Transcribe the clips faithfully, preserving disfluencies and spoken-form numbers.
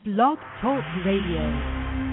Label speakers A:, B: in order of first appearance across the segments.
A: Blog Talk Radio.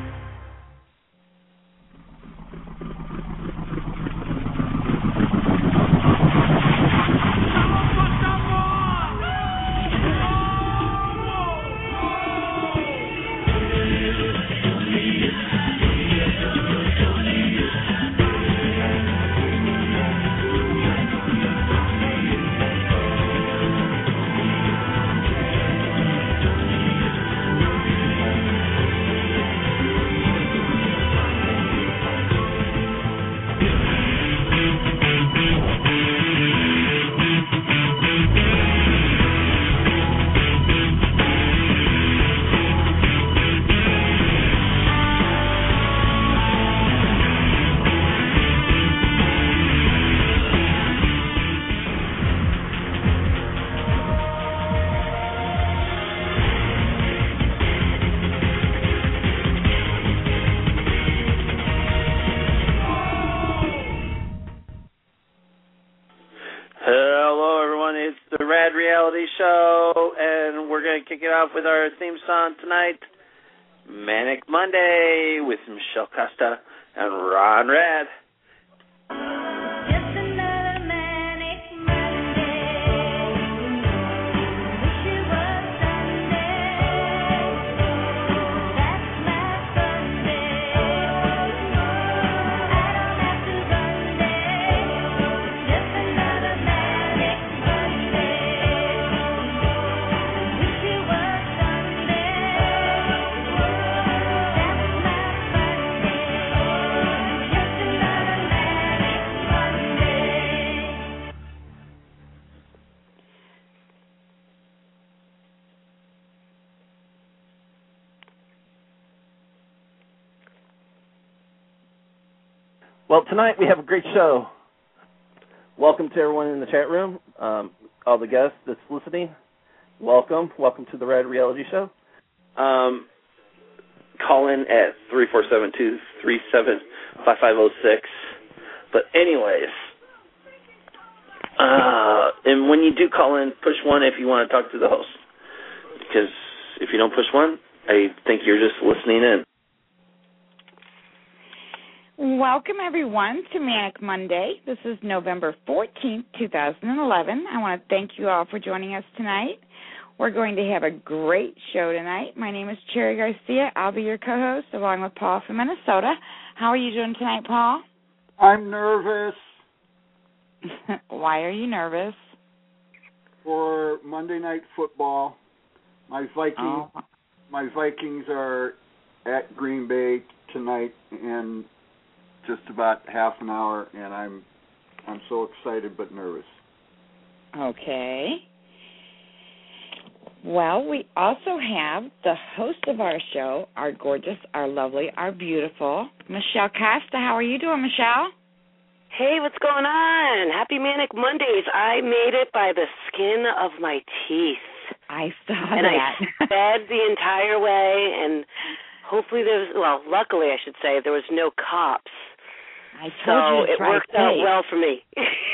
B: Show, and we're going to kick it off with our theme song tonight, Manic Monday, with Michelle Costa and Ron Rad.
C: Well, tonight we have a great show. Welcome to everyone in the chat room, um, all the guests that's listening. Welcome. Welcome to the Rad Reality Show.
B: Um, call in at three four seven, two three seven, five five zero six. But anyways, uh, and when you do call in, push one if you want to talk to the host. Because if you don't push one, I think you're just listening in.
D: Welcome, everyone, to Manic Monday. This is November fourteenth, two thousand eleven. I want to thank you all for joining us tonight. We're going to have a great show tonight. My name is Cherry Garcia. I'll be your co-host, along with Paul from Minnesota. How are you doing tonight, Paul?
E: I'm nervous.
D: Why are you nervous?
E: For Monday Night Football. My Vikings,
D: oh.
E: my Vikings are at Green Bay tonight, and just about half an hour, and I'm I'm so excited but nervous.
D: Okay. Well, we also have the host of our show, our gorgeous, our lovely, our beautiful, Michelle Costa. How are you doing, Michelle?
F: Hey, what's going on? Happy Manic Mondays. I made it by the skin of my teeth.
D: I saw
F: and
D: that.
F: And I sped the entire way, and hopefully there was, well, luckily I should say, there was no cops.
D: I told
F: so
D: you to
F: it
D: try
F: worked
D: safe.
F: out well for me.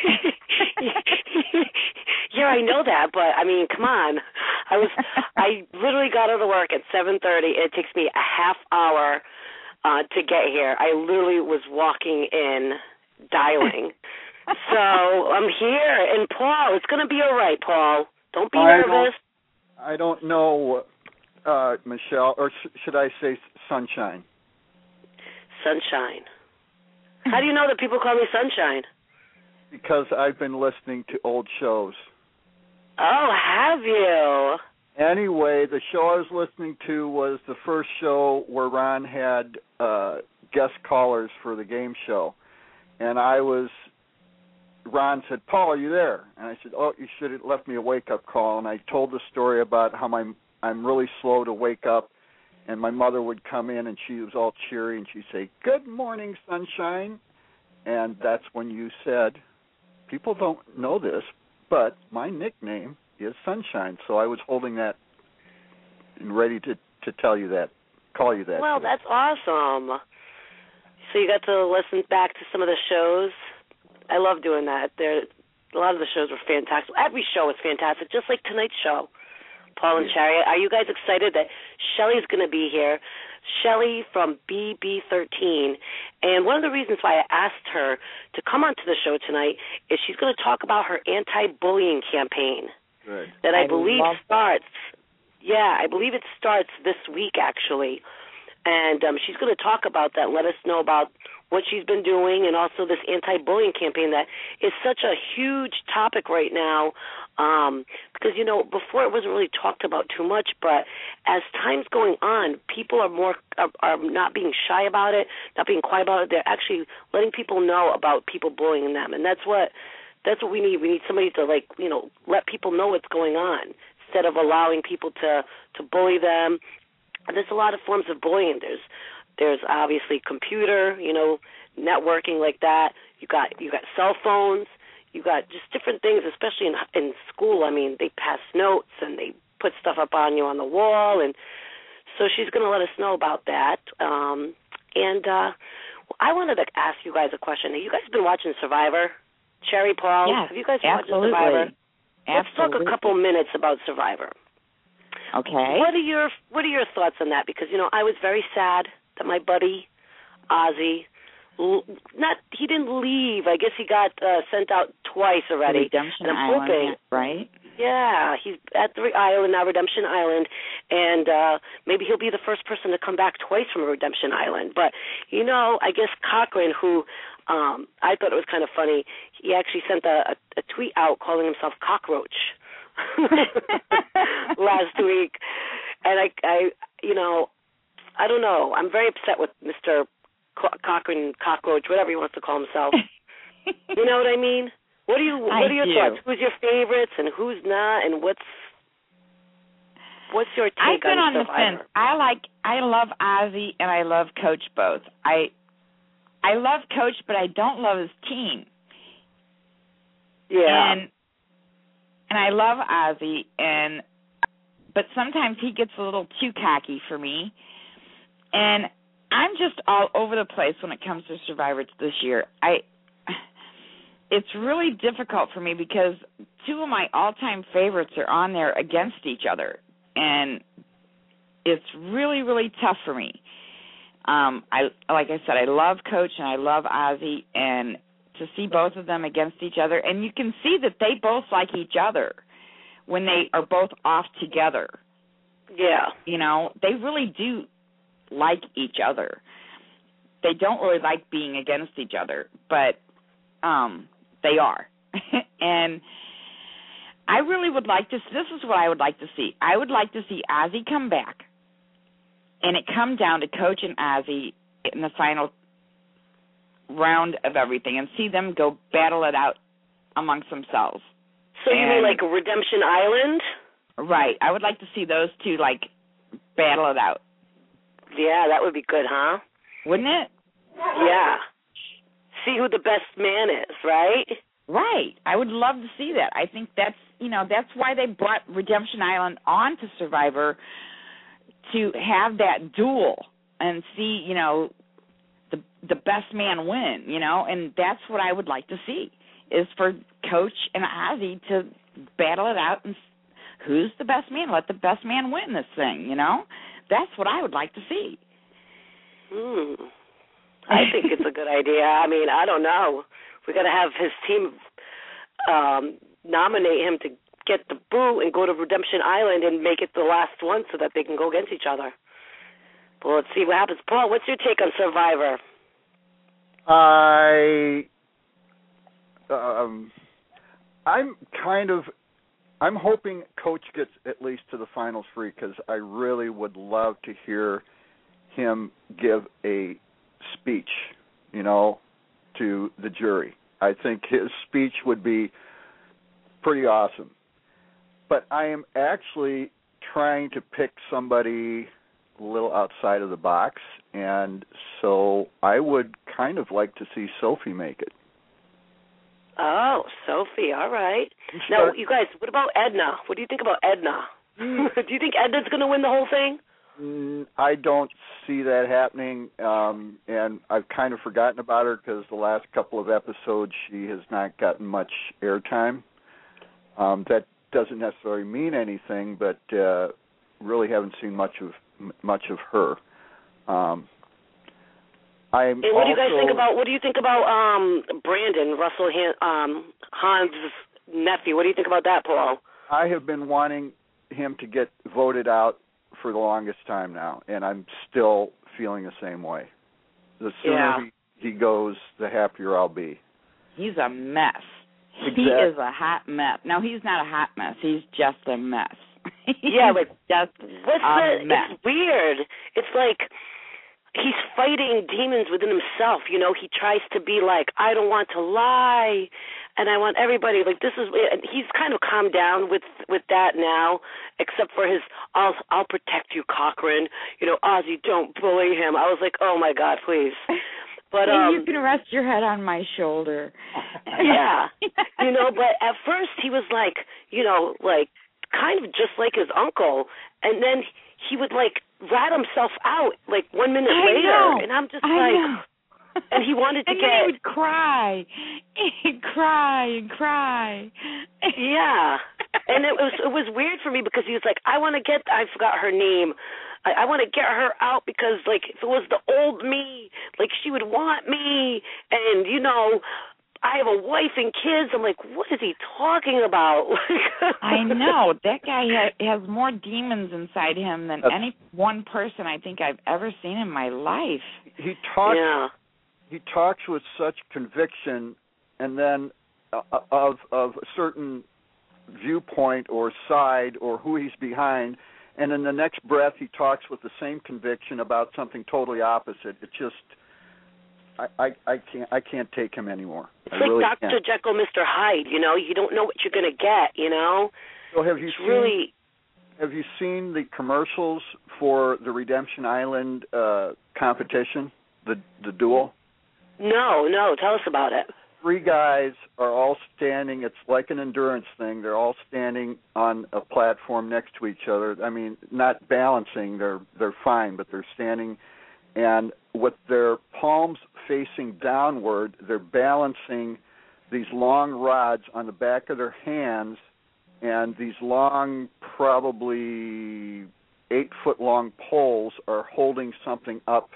F: Yeah, I know that, but I mean, come on. I was I literally got out of work at seven thirty. It takes me a half hour uh, to get here. I literally was walking in, dialing. So I'm here, and Paul, it's going to be all right, Paul. Don't be
E: I
F: nervous.
E: Don't, I don't know, uh, Michelle, or sh- should I say Sunshine?
F: Sunshine. How do you know that people call me Sunshine?
E: Because I've been listening to old shows.
F: Oh, have you?
E: Anyway, the show I was listening to was the first show where Ron had uh, guest callers for the game show. And I was, Ron said, Paul, are you there? And I said, oh, you should have left me a wake-up call. And I told the story about how my, I'm really slow to wake up. And my mother would come in, and she was all cheery, and she'd say, good morning, Sunshine. And that's when you said, people don't know this, but my nickname is Sunshine. So I was holding that and ready to, to tell you that, call you that.
F: Well, today. That's awesome. So you got to listen back to some of the shows. I love doing that. There, a lot of the shows were fantastic. Every show was fantastic, just like tonight's show. Paul and Chariot. Are you guys excited that Shelly's going to be here? Shelly from B B thirteen. And one of the reasons why I asked her to come onto the show tonight is she's going to talk about her anti-bullying campaign.
E: Good.
F: That I,
D: I
F: believe
D: love
F: starts. Yeah, I believe it starts this week, actually. And um, she's going to talk about that, let us know about what she's been doing, and also this anti-bullying campaign that is such a huge topic right now. Um, because, you know, before it wasn't really talked about too much, but as time's going on, people are more are, are not being shy about it, not being quiet about it. They're actually letting people know about people bullying them, and that's what that's what we need. We need somebody to, like, you know, let people know what's going on instead of allowing people to to bully them. There's a lot of forms of bullying. There's there's obviously computer, you know, networking like that. You got you got cell phones. You got just different things, especially in in school. I mean, they pass notes and they put stuff up on you on the wall, and so she's going to let us know about that. Um, and uh, I wanted to ask you guys a question. Have you guys been watching Survivor? Cherry, Paul,
D: yes,
F: have you guys been
D: absolutely.
F: watching Survivor?
D: Absolutely.
F: Let's talk a couple minutes about Survivor.
D: Okay.
F: What are your What are your thoughts on that? Because, you know, I was very sad that my buddy Ozzy, not he didn't leave. I guess he got uh, sent out twice already.
D: Redemption
F: and I'm
D: Island,
F: hoping,
D: right?
F: Yeah, he's at the island now, Redemption Island, and uh, maybe he'll be the first person to come back twice from Redemption Island. But, you know, I guess Cochran, who um, I thought it was kind of funny, he actually sent a, a, a tweet out calling himself Cockroach last week. And I, I, you know, I don't know. I'm very upset with Mister Co- Cochran, Cockroach, whatever he wants to call himself. You know what I mean? What are you? What
D: I
F: are your
D: do.
F: thoughts? Who's your favorites and who's not? And what's what's your take
D: I've been on,
F: on
D: the
F: Survivor?
D: fence. I like, I love Ozzy and I love Coach both. I, I love Coach, but I don't love his team.
F: Yeah.
D: And and I love Ozzy, and but sometimes he gets a little too cocky for me. And I'm just all over the place when it comes to Survivor this year. I it's really difficult for me because two of my all-time favorites are on there against each other, and it's really, really tough for me. Um, I like I said, I love Coach and I love Ozzy, and to see both of them against each other, and you can see that they both like each other when they are both off together.
F: Yeah.
D: You know, they really do like each other. They don't really like being against each other, but um, they are. And I really would like to, this is what I would like to see. I would like to see Ozzy come back and it come down to Coach and Ozzy in the final round of everything and see them go battle it out amongst themselves.
F: So you
D: and,
F: mean like Redemption Island?
D: Right. I would like to see those two, like, battle it out.
F: Yeah, that would be good, huh?
D: Wouldn't it?
F: Yeah. See who the best man is, right?
D: Right. I would love to see that. I think that's, you know, that's why they brought Redemption Island on to Survivor, to have that duel and see, you know, the the best man win, you know, and that's what I would like to see, is for Coach and Ozzy to battle it out and who's the best man. Let the best man win this thing, you know. That's what I would like to see.
F: Hmm. I think it's a good idea. I mean, I don't know. We got to have his team um, nominate him to get the boo and go to Redemption Island and make it the last one so that they can go against each other. Well, let's see what happens. Paul, what's your take on Survivor?
E: I, um, I'm kind of, I'm hoping Coach gets at least to the finals free, because I really would love to hear him give a speech, you know, to the jury. I think his speech would be pretty awesome. But I am actually trying to pick somebody a little outside of the box, and so I would kind of like to see Sophie make it.
F: Oh, Sophie, all right. Now, you guys, what about Edna? What do you think about Edna? Do you think Edna's going to win the whole thing?
E: Mm, I don't see that happening, um, and I've kind of forgotten about her because the last couple of episodes she has not gotten much airtime. Um, that doesn't necessarily mean anything, but uh, really haven't seen much of much of her. Um, I'm
F: and what do you guys
E: also,
F: think about? What do you think about um, Brandon Russell Han, um, Hans' nephew? What do you think about that, Paul?
E: I have been wanting him to get voted out for the longest time now, and I'm still feeling the same way. The sooner
F: Yeah.
E: he, he goes, the happier I'll be.
D: He's a mess.
E: Exactly.
D: He is a hot mess. No, he's not a hot mess. He's just a mess.
F: Yeah, but
D: just
F: what's
D: a
F: the?
D: mess.
F: It's weird. It's like he's fighting demons within himself. You know, he tries to be like, I don't want to lie, and I want everybody like this is. And he's kind of calmed down with with that now, except for his I'll I'll protect you, Cochran. You know, Ozzy, don't bully him. I was like, oh my God, please. But um,
D: you can rest your head on my shoulder.
F: Yeah, you know. But at first he was like, you know, like kind of just like his uncle, and then he would like rat himself out like one minute
D: I
F: later,
D: know.
F: and I'm just
D: I
F: like,
D: know.
F: and he wanted to
D: and
F: get.
D: And he would cry, he'd cry and cry.
F: Yeah, and it was it was weird for me because he was like, I want to get. I forgot her name. I, I want to get her out because, like, if it was the old me, like, she would want me, and, you know, I have a wife and kids. I'm like, what is he talking about?
D: I know. That guy ha- has more demons inside him than
E: That's,
D: any one person I think I've ever seen in my life.
E: He talks.
F: Yeah.
E: He talks with such conviction, and then uh, of of a certain viewpoint or side or who he's behind. And in the next breath, he talks with the same conviction about something totally opposite. It just, I, I, I can't, I can't take him anymore.
F: It's
E: I
F: like
E: really
F: Doctor
E: can't.
F: Jekyll, Mister Hyde. You know, you don't know what you're going to get. You know.
E: So have you
F: it's
E: seen?
F: Really.
E: Have you seen the commercials for the Redemption Island uh, competition, the the duel?
F: No, no. Tell us about it.
E: Three guys are all standing. It's like an endurance thing. They're all standing on a platform next to each other. I mean, not balancing. They're they're fine, but they're standing, and with their palms facing downward, they're balancing these long rods on the back of their hands, and these long, probably eight foot long poles are holding something up,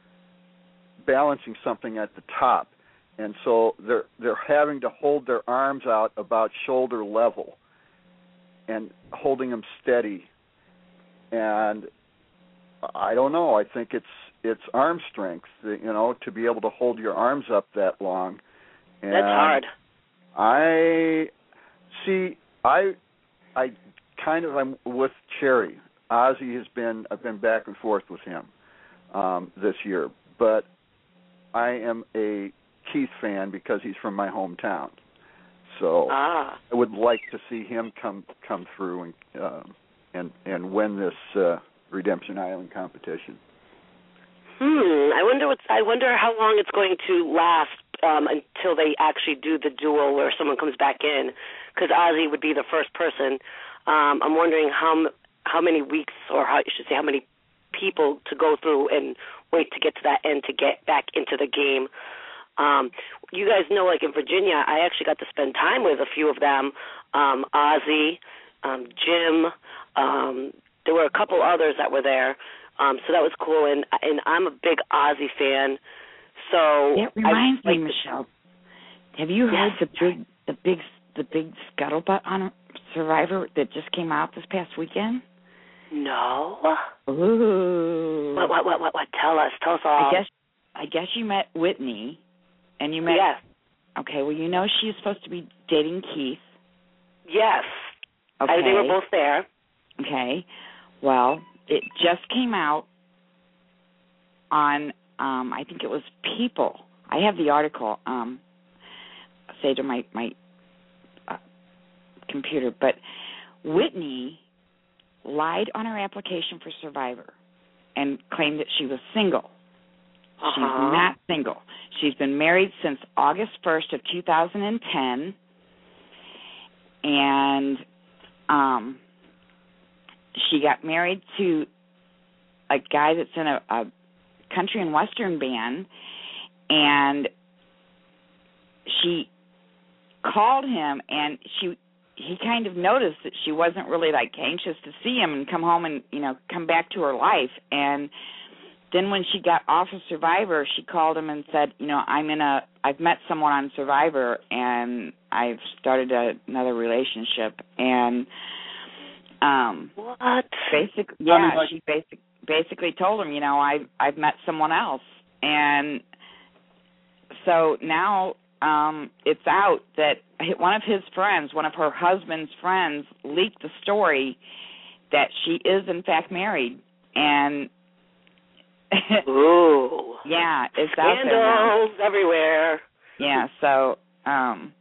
E: balancing something at the top. And so they're they're having to hold their arms out about shoulder level and holding them steady. And I don't know. I think it's it's arm strength, you know, to be able to hold your arms up that long. And
F: That's hard.
E: I see. I I kind of I'm with Cherry. Ozzy has been I've been back and forth with him um, this year, but I am a Keith fan because he's from my hometown, so
F: ah.
E: I would like to see him come come through and uh, and and win this uh, Redemption Island competition.
F: Hmm. I wonder what's. I wonder how long it's going to last um, until they actually do the duel where someone comes back in, because Ozzy would be the first person. Um, I'm wondering how how many weeks, or how I should say, how many people to go through and wait to get to that end to get back into the game. Um, you guys know, like in Virginia, I actually got to spend time with a few of them. Um, Ozzy, um, Jim. Um, there were a couple others that were there, um, so that was cool. And and I'm a big Ozzy fan. So
D: it reminds
F: I,
D: me,
F: like
D: Michelle. Have you heard
F: yes.
D: the big, the big, the big scuttlebutt on Survivor that just came out this past weekend?
F: No.
D: Ooh.
F: What? What? What? What? What? Tell us. Tell us all.
D: I guess. I guess you met Whitney. And you met.
F: Yes.
D: Okay. Well, you know she's supposed to be dating Keith.
F: Yes.
D: Okay.
F: I, they were both there.
D: Okay. Well, it just came out on. Um, I think it was People. I have the article. Um, say to my my uh, computer, but Whitney lied on her application for Survivor and claimed that she was single.
F: Uh-huh.
D: She's not single. She's been married since August first of two thousand ten, and um, she got married to a guy that's in a, a country and western band, and she called him, and she he kind of noticed that she wasn't really like anxious to see him and come home and, you know, come back to her life. And then when she got off of Survivor, she called him and said, you know, I'm in a, I've met someone on Survivor and I've started a, another relationship. And um,
F: what?
D: Basically, yeah, she basic, basically told him, you know, I, I've met someone else. And so now um, it's out that one of his friends, one of her husband's friends, leaked the story that she is in fact married. And
F: ooh,
D: yeah, it's out there now.
F: Scandals everywhere.
D: Yeah, so um,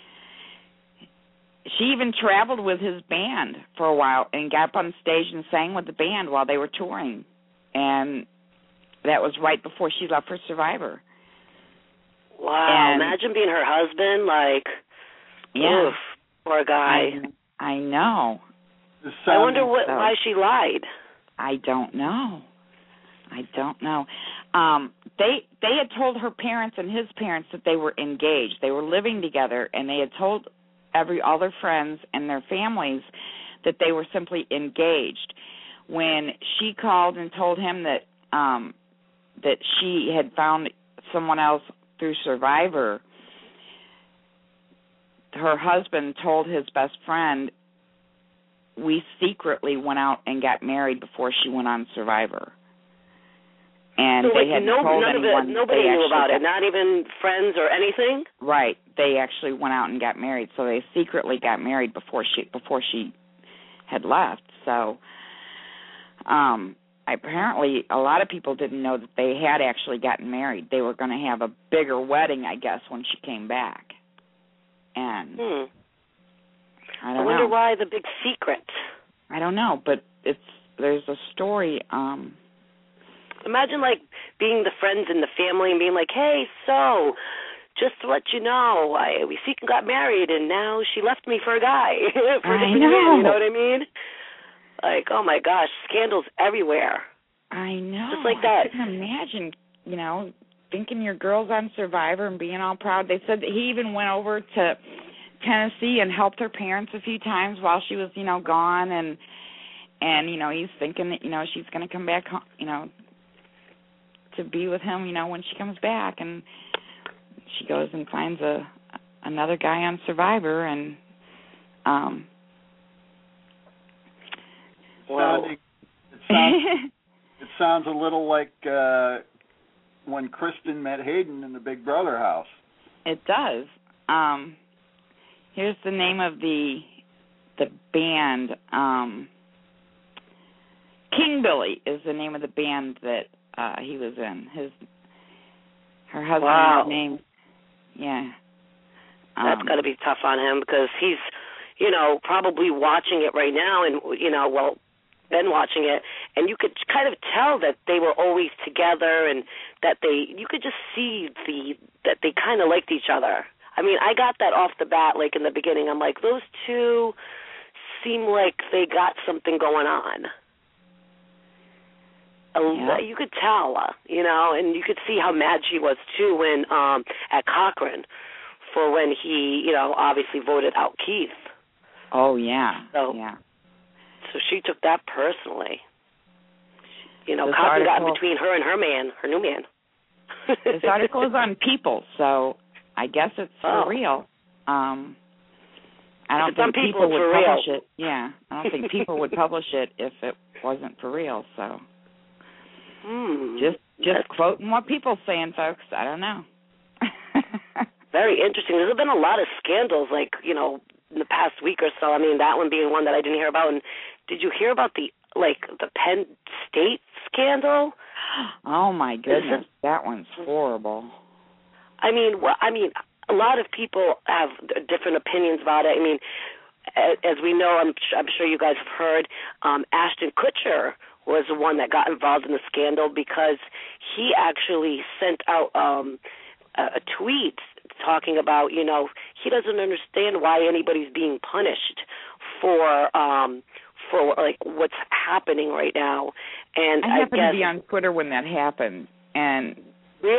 D: she even traveled with his band for a while and got up on stage and sang with the band while they were touring, and that was right before she left for Survivor.
F: Wow!
D: And
F: imagine being her husband, like,
D: yeah,
F: oof, poor guy.
D: I, I know.
F: I wonder what,
D: so.
F: why she lied.
D: I don't know. I don't know. Um, they they had told her parents and his parents that they were engaged. They were living together, and they had told every all their friends and their families that they were simply engaged. When she called and told him that um, that she had found someone else through Survivor, her husband told his best friend, "We secretly went out and got married before she went on Survivor." And
F: so,
D: they
F: like,
D: hadn't
F: no,
D: told
F: none
D: anyone.
F: Of it, nobody
D: knew
F: about
D: got,
F: it, not even friends or anything?
D: Right. They actually went out and got married, so they secretly got married before she before she had left. So um, apparently a lot of people didn't know that they had actually gotten married. They were going to have a bigger wedding, I guess, when she came back. And
F: hmm.
D: I don't
F: I wonder
D: know.
F: why the big secret.
D: I don't know, but it's there's a story. Um,
F: Imagine, like, being the friends and the family and being like, hey, so, just to let you know, I, we secretly got married, and now she left me for a guy. for a
D: I
F: different
D: know.
F: man, you know what I mean? Like, oh, my gosh, scandals everywhere.
D: I know.
F: Just like that.
D: I couldn't imagine, you know, thinking your girl's on Survivor and being all proud. They said that he even went over to Tennessee and helped her parents a few times while she was, you know, gone, and, and you know, he's thinking that, you know, she's going to come back home, you know, to be with him, you know, when she comes back, and she goes and finds a another guy on Survivor, and um
E: well, it sounds, it sounds a little like uh when Kristen met Hayden in the Big Brother house.
D: It does. Um here's the name of the the band. um King Billy is the name of the band that Uh, he was in. His, her husband's
F: wow.
D: name, yeah. Um,
F: That's got to be tough on him because he's, you know, probably watching it right now and, you know, well, been watching it, and you could kind of tell that they were always together and that they, you could just see the, that they kind of liked each other. I mean, I got that off the bat, like in the beginning. I'm like, those two seem like they got something going on.
D: Yeah.
F: You could tell, uh, you know, and you could see how mad she was, too, when um, at Cochran for when he, you know, obviously voted out Keith.
D: Oh, yeah,
F: so,
D: yeah.
F: So she took that personally. You know,
D: this
F: Cochran
D: article,
F: got in between her and her man, her new man.
D: This article is on People, so I guess it's
F: oh.
D: for real. Um, I don't
F: it's
D: think
F: People,
D: People would
F: for
D: publish
F: real.
D: it. Yeah, I don't think People would publish it if it wasn't for real, so...
F: Hmm.
D: Just just
F: That's
D: quoting what People's saying, folks. I don't know.
F: very interesting. There's been a lot of scandals, like, you know, in the past week or so. I mean, that one being one that I didn't hear about. And did you hear about the, like, the Penn State scandal?
D: Oh, my goodness. It, that one's horrible.
F: I mean, well, I mean, a lot of people have different opinions about it. I mean, as we know, I'm, I'm sure you guys have heard, um, Ashton Kutcher was the one that got involved in the scandal because he actually sent out um, a, a tweet talking about, you know, he doesn't understand why anybody's being punished for um, for like what's happening right now. And
D: I
F: I
D: happened
F: guess,
D: to be on Twitter when that happened, and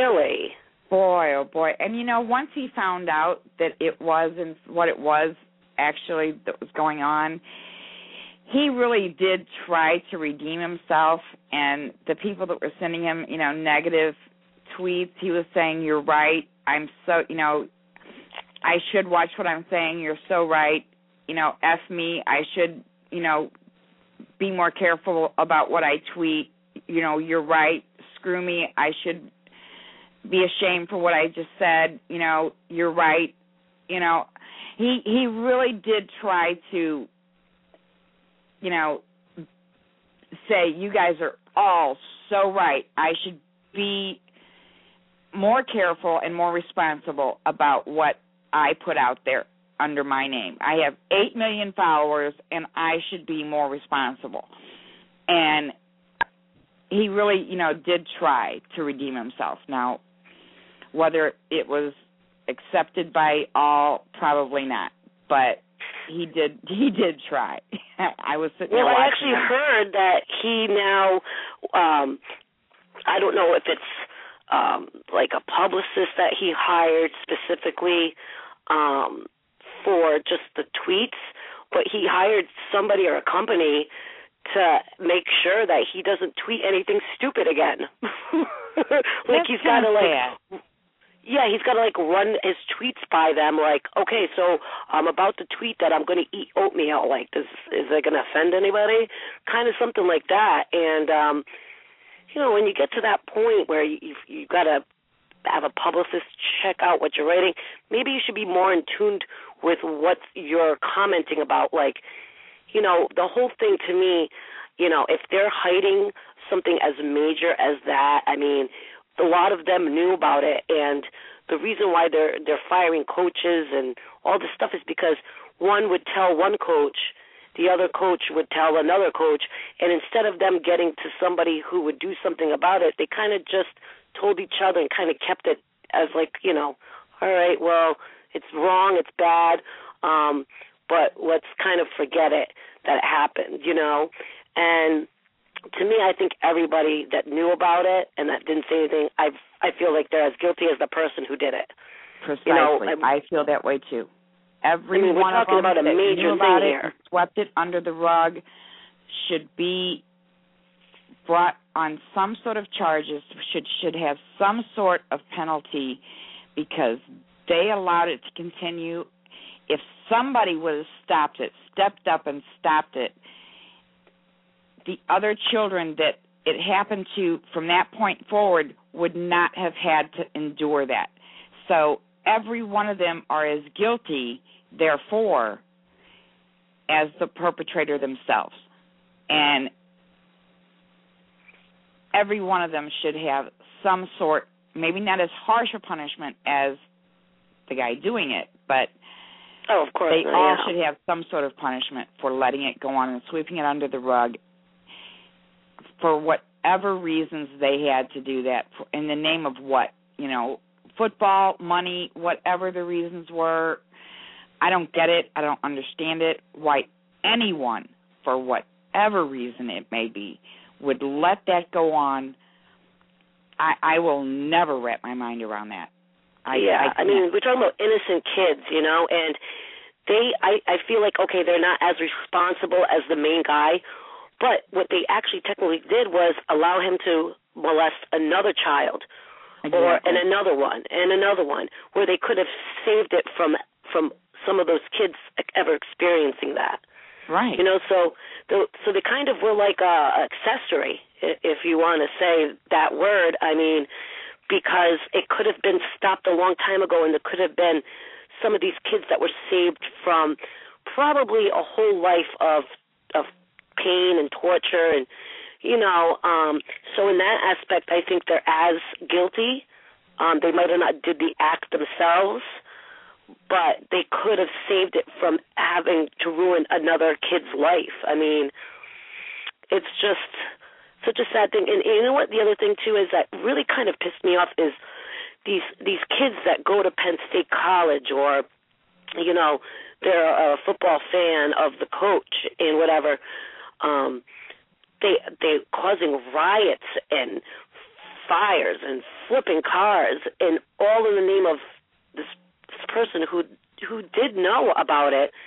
F: really,
D: boy, oh boy, and you know, once he found out that it was and what it was, actually that was going on, he really did try to redeem himself, and the people that were sending him, you know, negative tweets, he was saying, you're right, I'm so, you know, I should watch what I'm saying, you're so right, you know, F me, I should, you know, be more careful about what I tweet, you know, you're right, screw me, I should be ashamed for what I just said, you know, you're right, you know. He he really did try to, you know, say, you guys are all so right. I should be more careful and more responsible about what I put out there under my name. I have eight million followers, and I should be more responsible. And he really, you know, did try to redeem himself. Now, whether it was accepted by all, probably not. But he did he did try. I was sitting
F: well,
D: there watching
F: I actually
D: him.
F: heard that he now, um, I don't know if it's um, like a publicist that he hired specifically um, for just the tweets, but he hired somebody or a company to make sure that he doesn't tweet anything stupid again. Like
D: That's
F: he's got to like,
D: bad.
F: yeah, he's got to like run his tweets by them. Like, okay, so I'm about to tweet that I'm going to eat oatmeal. Like, does is it going to offend anybody? Kind of something like that. And um, you know, when you get to that point where you you've, you've got to have a publicist check out what you're writing, maybe you should be more in tune with what you're commenting about. Like, you know, the whole thing to me, you know, if they're hiding something as major as that, I mean, a lot of them knew about it, and the reason why they're they're firing coaches and all this stuff is because one would tell one coach, the other coach would tell another coach, and instead of them getting to somebody who would do something about it, they kind of just told each other and kind of kept it as like, you know, all right, well, it's wrong, it's bad, um, but let's kind of forget it that it happened, you know. And to me, I think everybody that knew about it and that didn't say anything, I I feel like they're as guilty as the person who did it.
D: Precisely.
F: You know,
D: I feel that way too. Every
F: I mean, we're
D: one
F: talking
D: of them
F: about a
D: that
F: major
D: knew about
F: thing
D: it
F: here.
D: and swept it under the rug should be brought on some sort of charges, should should have some sort of penalty because they allowed it to continue. If somebody would have stopped it, stepped up and stopped it, the other children that it happened to from that point forward would not have had to endure that. So every one of them are as guilty, therefore, as the perpetrator themselves. And every one of them should have some sort, maybe not as harsh a punishment as the guy doing it, but
F: oh, of course,
D: they
F: not,
D: all
F: yeah.
D: should have some sort of punishment for letting it go on and sweeping it under the rug for whatever reasons they had to do that, for, in the name of what, you know, football, money, whatever the reasons were. I don't get it. I don't understand it. Why anyone, for whatever reason it may be, would let that go on. I, I will never wrap my mind around that. I,
F: yeah,
D: I,
F: I mean, we're talking about innocent kids, you know, and they, I, I feel like, okay, they're not as responsible as the main guy, but what they actually technically did was allow him to molest another child,
D: exactly.
F: or and another one, and another one, where they could have saved it from from some of those kids ever experiencing that.
D: Right.
F: You know, so the, so they kind of were like a accessory, if you want to say that word. I mean, because it could have been stopped a long time ago, and there could have been some of these kids that were saved from probably a whole life of of pain and torture, and you know. Um, so in that aspect, I think they're as guilty. Um, they might have not did the act themselves, but they could have saved it from having to ruin another kid's life. I mean, it's just such a sad thing. And, and you know what? The other thing, too, is that really kind of pissed me off is these these kids that go to Penn State College, or, you know, they're a football fan of the coach and whatever. Um, they, they're causing riots and fires and flipping cars, and all in the name of this, this person who who did know about it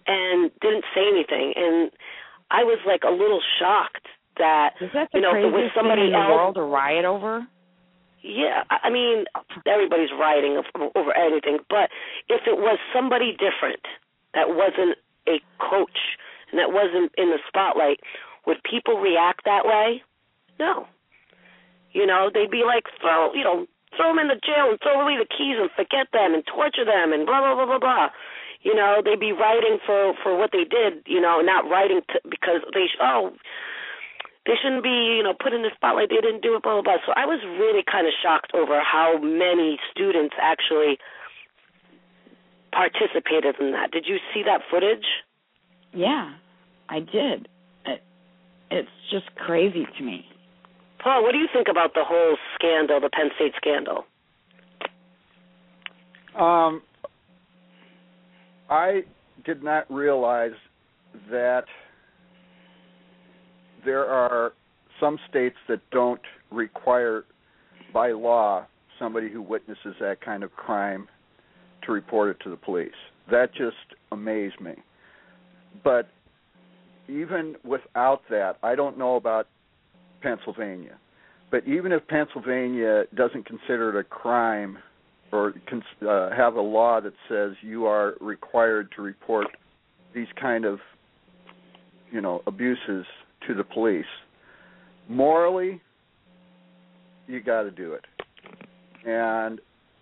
F: and didn't say anything. And I was like a little shocked that,
D: Is that the
F: you know, if it was
D: craziest
F: somebody
D: thing in the
F: else,
D: world to riot over?
F: Yeah, I mean, everybody's rioting over anything, but if it was somebody different that wasn't a coach and that wasn't in the spotlight, would people react that way? No. You know, they'd be like, throw, you know, throw them in the jail and throw away the keys and forget them and torture them and blah, blah, blah, blah, blah. You know, they'd be writing for, for what they did, you know, not writing to, because they, oh, they shouldn't be, you know, put in the spotlight. They didn't do it, blah, blah, blah. So I was really kind of shocked over how many students actually participated in that. Did you see that footage?
D: Yeah, I did. It, it's just crazy to me.
F: Paul, what do you think about the whole scandal, the Penn State scandal?
E: Um, I did not realize that there are some states that don't require by law somebody who witnesses that kind of crime to report it to the police. That just amazed me. But even without that, I don't know about Pennsylvania, but even if Pennsylvania doesn't consider it a crime or uh, have a law that says you are required to report these kind of, you know, abuses to the police, morally, you got to do it. And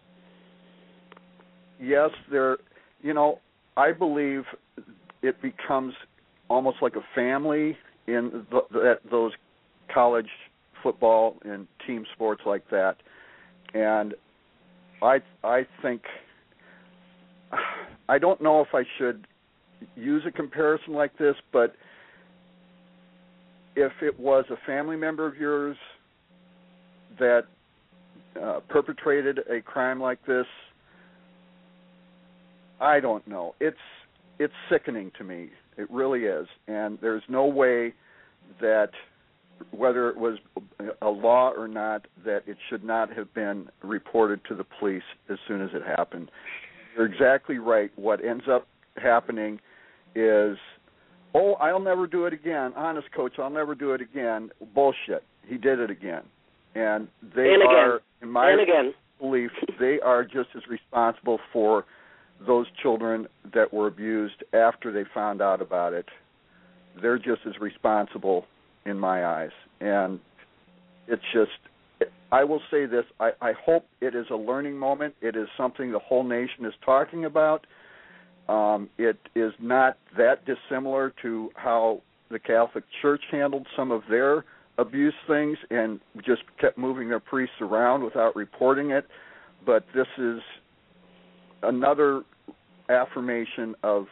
E: yes, there, you know, I believe it becomes almost like a family in the, the, those college football and team sports like that. And I I think, I don't know if I should use a comparison like this, but if it was a family member of yours that uh, perpetrated a crime like this, I don't know. It's it's sickening to me. It really is. And there's no way that, whether it was a law or not, that it should not have been reported to the police as soon as it happened. You're exactly right. What ends up happening is, oh, I'll never do it again. Honest, Coach, I'll never do it again. Bullshit. He did it again. And they
F: and
E: are,
F: again.
E: in my
F: and again.
E: belief, they are just as responsible for those children that were abused after they found out about it. They're just as responsible in my eyes. And it's just, I will say this, I, I hope it is a learning moment. It is something the whole nation is talking about. Um, it is not that dissimilar to how the Catholic Church handled some of their abuse things and just kept moving their priests around without reporting it. But this is another affirmation of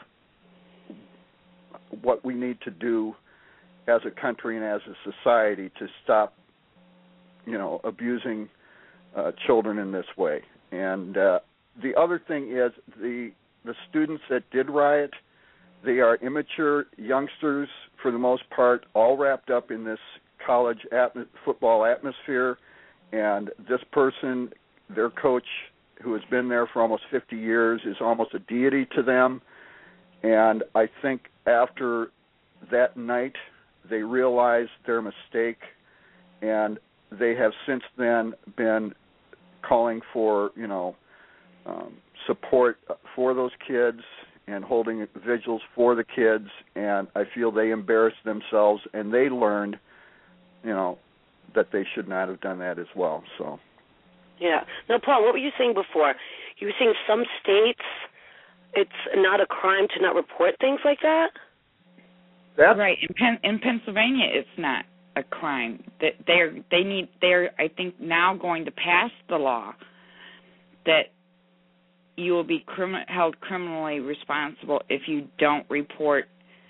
E: what we need to do as a country and as a society to stop, you know, abusing uh, children in this way. And uh, the other thing is the the students that did riot, they are immature youngsters for the most part, all wrapped up in this college atm- football atmosphere. And this person, their coach, who has been there for almost fifty years, is almost a deity to them. And I think after that night, they realized their mistake, and they have since then been calling for, you know, um, support for those kids and holding vigils for the kids. And I feel they embarrassed themselves, and they learned, you know, that they should not have done that as well. So.
F: Yeah. Now, Paul, what were you saying before? You were saying some states it's not a crime to not report things like that?
E: That's
D: right. In, Pen- in Pennsylvania, it's not a crime. That they're they need they're I think now going to pass the law that you will be crim- held criminally responsible if you don't report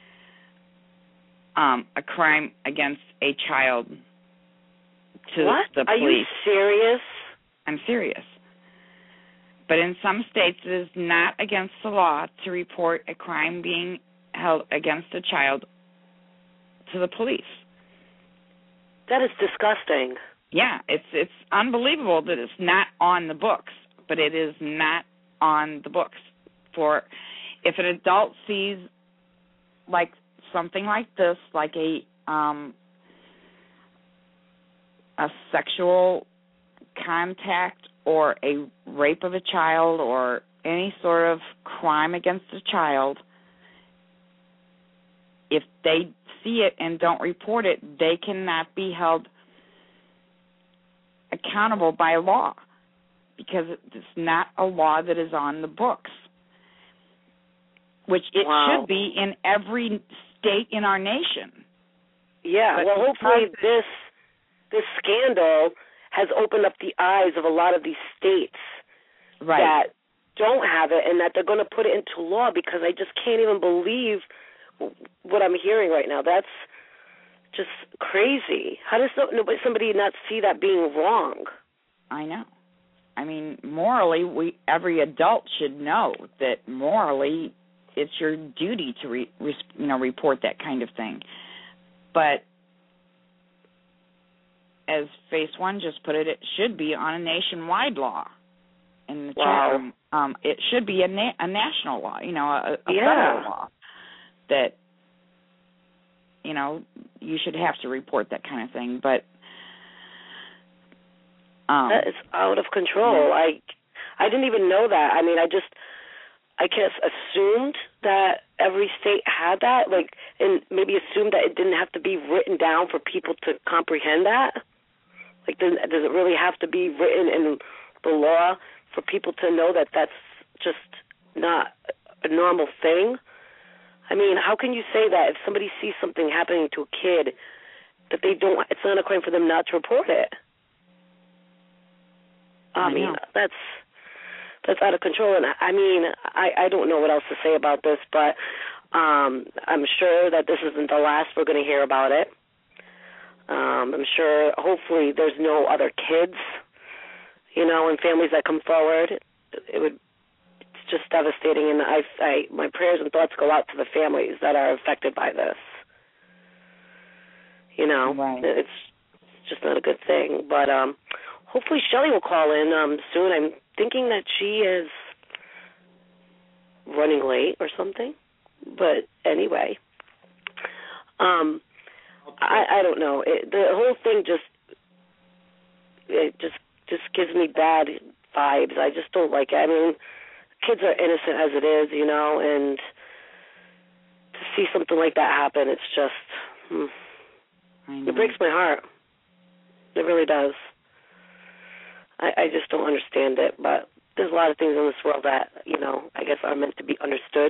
D: um, a crime against a child to
F: what?
D: the police.
F: Are you serious?
D: I'm serious. But in some states, it is not against the law to report a crime being held against a child to the police.
F: That is disgusting.
D: Yeah, it's it's unbelievable that it's not on the books, but it is not on the books. For if an adult sees like something like this, like a um, a sexual contact or a rape of a child or any sort of crime against a child, if they see it and don't report it, they cannot be held accountable by law because it's not a law that is on the books, which it
F: wow.
D: should be in every state in our nation.
F: Yeah,
D: but
F: well, hopefully this this scandal has opened up the eyes of a lot of these states
D: right.
F: that don't have it and that they're going to put it into law, because I just can't even believe what I'm hearing right now. That's just crazy. How does somebody not see that being wrong?
D: I know. I mean, morally, we every adult should know that morally it's your duty to re, re, you know report that kind of thing. But as Phase One just put it, it should be on a nationwide law. In the
F: wow.
D: chat room, um, it should be a, na- a national law, you know, a, a
F: yeah.
D: federal law that, you know, you should have to report that kind of thing. But um,
F: that is out of control.
D: Yeah.
F: I I didn't even know that. I mean, I just I guess assumed that every state had that, like, and maybe assumed that it didn't have to be written down for people to comprehend that. Like, does, does it really have to be written in the law for people to know that that's just not a normal thing? I mean, how can you say that if somebody sees something happening to a kid that they don't, it's not a crime for them not to report it? I, I mean, know. that's that's out of control. And I mean, I, I don't know what else to say about this, but um, I'm sure that this isn't the last we're going to hear about it. Um, I'm sure, hopefully, there's no other kids, you know, and families that come forward. It would, it's just devastating, and I, I, my prayers and thoughts go out to the families that are affected by this. You know,
D: right.
F: it's just not a good thing. But um, hopefully Shelley will call in um, soon. I'm thinking that she is running late or something. But anyway, um, I, I don't know. It, the whole thing just it just just gives me bad vibes. I just don't like it. I mean, kids are innocent as it is, you know, and to see something like that happen, it's just hmm, it breaks my heart. It really does. I, I just don't understand it, but there's a lot of things in this world that, you know, I guess are meant to be understood.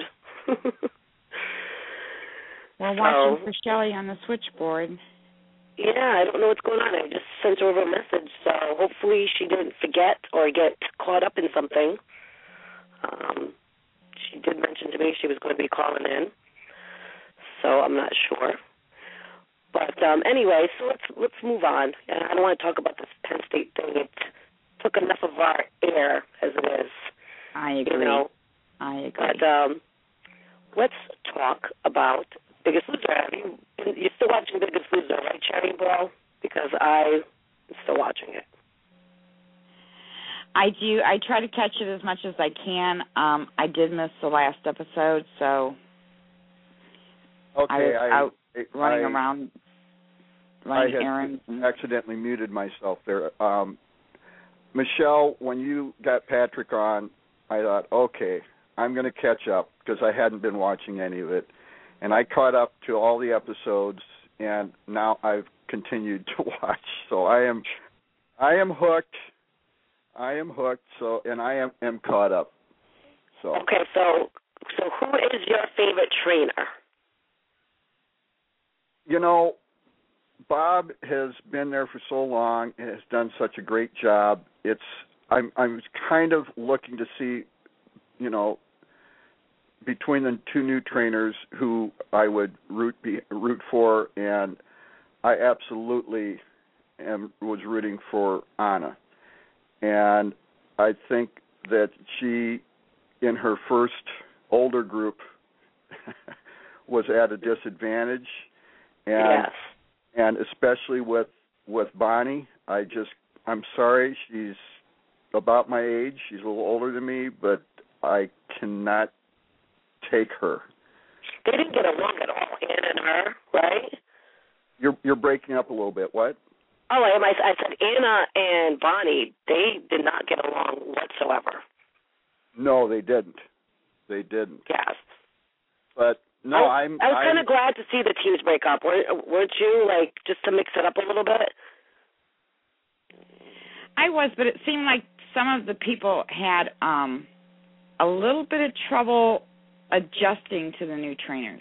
D: We're watching so, for Shelley on the switchboard.
F: Yeah, I don't know what's going on. I just sent her over a message, so hopefully she didn't forget or get caught up in something. Um, she did mention to me she was going to be calling in, so I'm not sure. But um, anyway, so let's let's move on. I don't want to talk about this Penn State thing. It took enough of our air as it is.
D: I agree.
F: You know?
D: I agree.
F: But um, let's talk about Biggest Loser. Have you, you're still watching Biggest Loser, right, Cherry Ball? Because I'm still watching it.
D: I do. I try to catch it as much as I can. Um, I did miss the last episode, so
E: okay,
D: I was
E: I,
D: out
E: I,
D: running
E: I,
D: around running
E: I had
D: errands. And
E: accidentally muted myself there. Um, Michelle, when you got Patrick on, I thought, okay, I'm going to catch up because I hadn't been watching any of it. And I caught up to all the episodes, and now I've continued to watch. So I am, I am hooked. I am hooked. So, and I am, am caught up. So
F: okay. So, so who is your favorite trainer?
E: You know, Bob has been there for so long and has done such a great job. It's I'm I'm kind of looking to see, you know, between the two new trainers who I would root be, root for, and I absolutely am was rooting for Anna, and I think that she, in her first older group, was at a disadvantage, and
F: yes.
E: and especially with with Bonnie, I just I'm sorry, she's about my age, she's a little older than me, but I cannot take her.
F: they didn't get along at all, Anna and her, right?
E: You're you're breaking up a little bit. What?
F: Oh, I, I said Anna and Bonnie, they did not get along whatsoever.
E: No, they didn't. They didn't.
F: Yes.
E: But no,
F: I,
E: I'm.
F: I was kind
E: I'm,
F: of glad to see the teams break up. Weren't, weren't you? Like just to mix it up a little bit.
D: I was, but it seemed like some of the people had um, a little bit of trouble adjusting to the new trainers.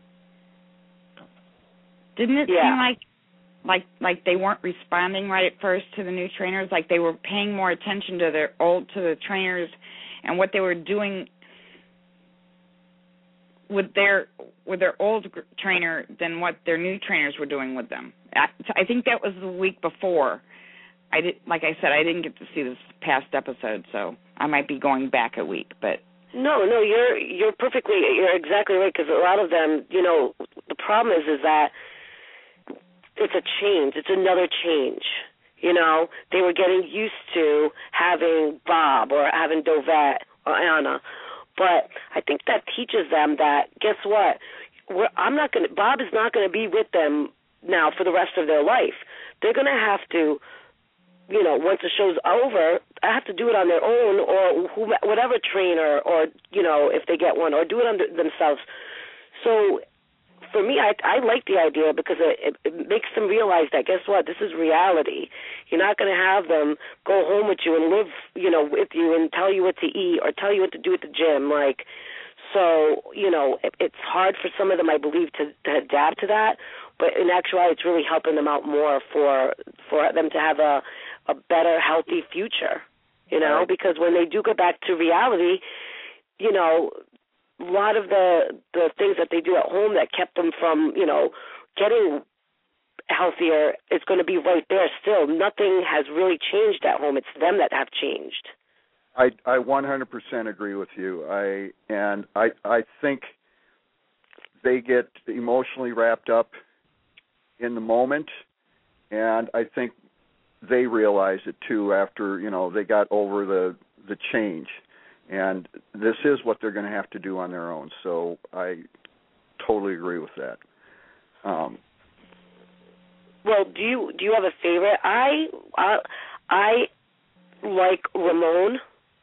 D: Didn't it
F: Yeah.
D: seem like like like they weren't responding right at first to the new trainers, like they were paying more attention to their old to the trainers and what they were doing with their with their old trainer than what their new trainers were doing with them. I, I think that was the week before. I did, like I said, I didn't get to see this past episode, so I might be going back a week. But
F: no, no, you're you're perfectly, you're exactly right. Because a lot of them, you know, the problem is is that it's a change. It's another change. You know, they were getting used to having Bob or having Dovette or Anna. But I think that teaches them that, guess what? We're, I'm not going to, Bob is not going to be with them now for the rest of their life. They're going to have to, you know, once the show's over, I have to do it on their own or whom, whatever trainer or, you know, if they get one, or do it on themselves. So for me, I, I like the idea because it, it, it makes them realize that, guess what, this is reality. You're not going to have them go home with you and live, you know, with you and tell you what to eat or tell you what to do at the gym. Like, so, you know, it, it's hard for some of them, I believe, to, to adapt to that. But in actuality, it's really helping them out more for for them to have a, a better, healthy future, you know, right. Because when they do go back to reality, you know, a lot of the, the things that they do at home that kept them from, you know, getting healthier is going to be right there still. Nothing has really changed at home. It's them that have changed.
E: I I one hundred percent agree with you. I and I I think they get emotionally wrapped up in the moment, and I think they realize it too after, you know, they got over the the change. And this is what they're going to have to do on their own. So I totally agree with that. Um,
F: well, do you do you have a favorite? I I, I like Ramon,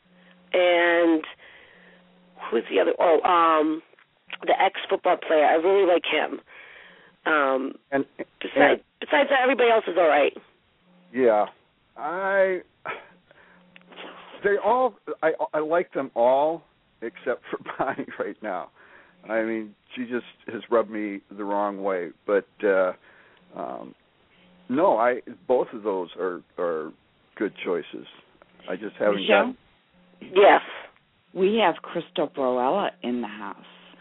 F: and who's the other? Oh, um, the ex-football player. I really like him. Um,
E: and
F: besides,
E: and,
F: besides that, everybody else is all right.
E: Yeah, I. They all, I, I like them all except for Bonnie right now. I mean, she just has rubbed me the wrong way. But uh, um, no, I both of those are are good choices. I just haven't
D: Michelle?
E: gotten.
F: Yes,
D: we have Crystal Broella in the house.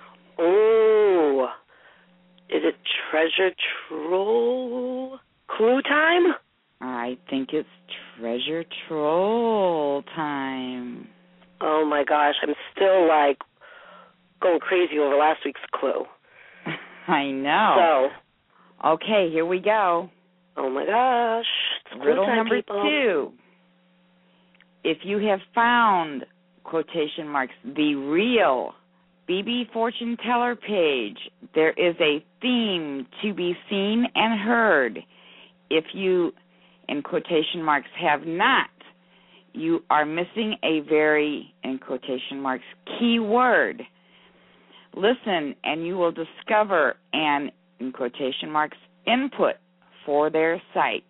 F: Oh, is it Treasure Troll Clue time?
D: I think it's Treasure Troll time.
F: Oh, my gosh. I'm still, like, going crazy over last week's Clue.
D: I know.
F: So.
D: Okay, here we go.
F: Oh, my gosh. It's
D: Riddle
F: time,
D: number
F: people.
D: two. If you have found, quotation marks, the real B B Fortune Teller page, there is a theme to be seen and heard. If you, in quotation marks, have not, you are missing a very, in quotation marks, key word. Listen, and you will discover an, in quotation marks, input for their site.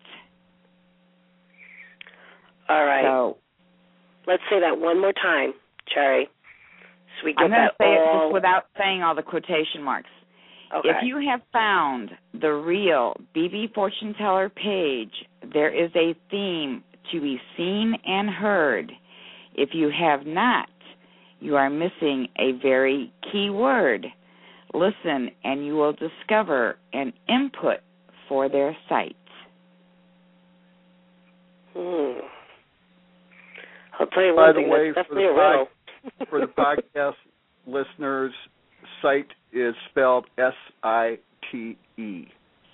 F: All right.
D: So,
F: let's say that one more time, Cherry. So we get
D: I'm going to
F: that
D: say
F: all...
D: it just without saying all the quotation marks.
F: Okay.
D: If you have found the real B B Fortune Teller page, there is a theme to be seen and heard. If you have not, you are missing a very key word. Listen, and you will discover an input for their site.
F: Hmm. I'll tell you
E: By
F: one
E: the
F: thing,
E: way,
F: that's
E: for
F: definitely
E: the,
F: a riddle.
E: pod, for the podcast listeners, site is spelled S I T E.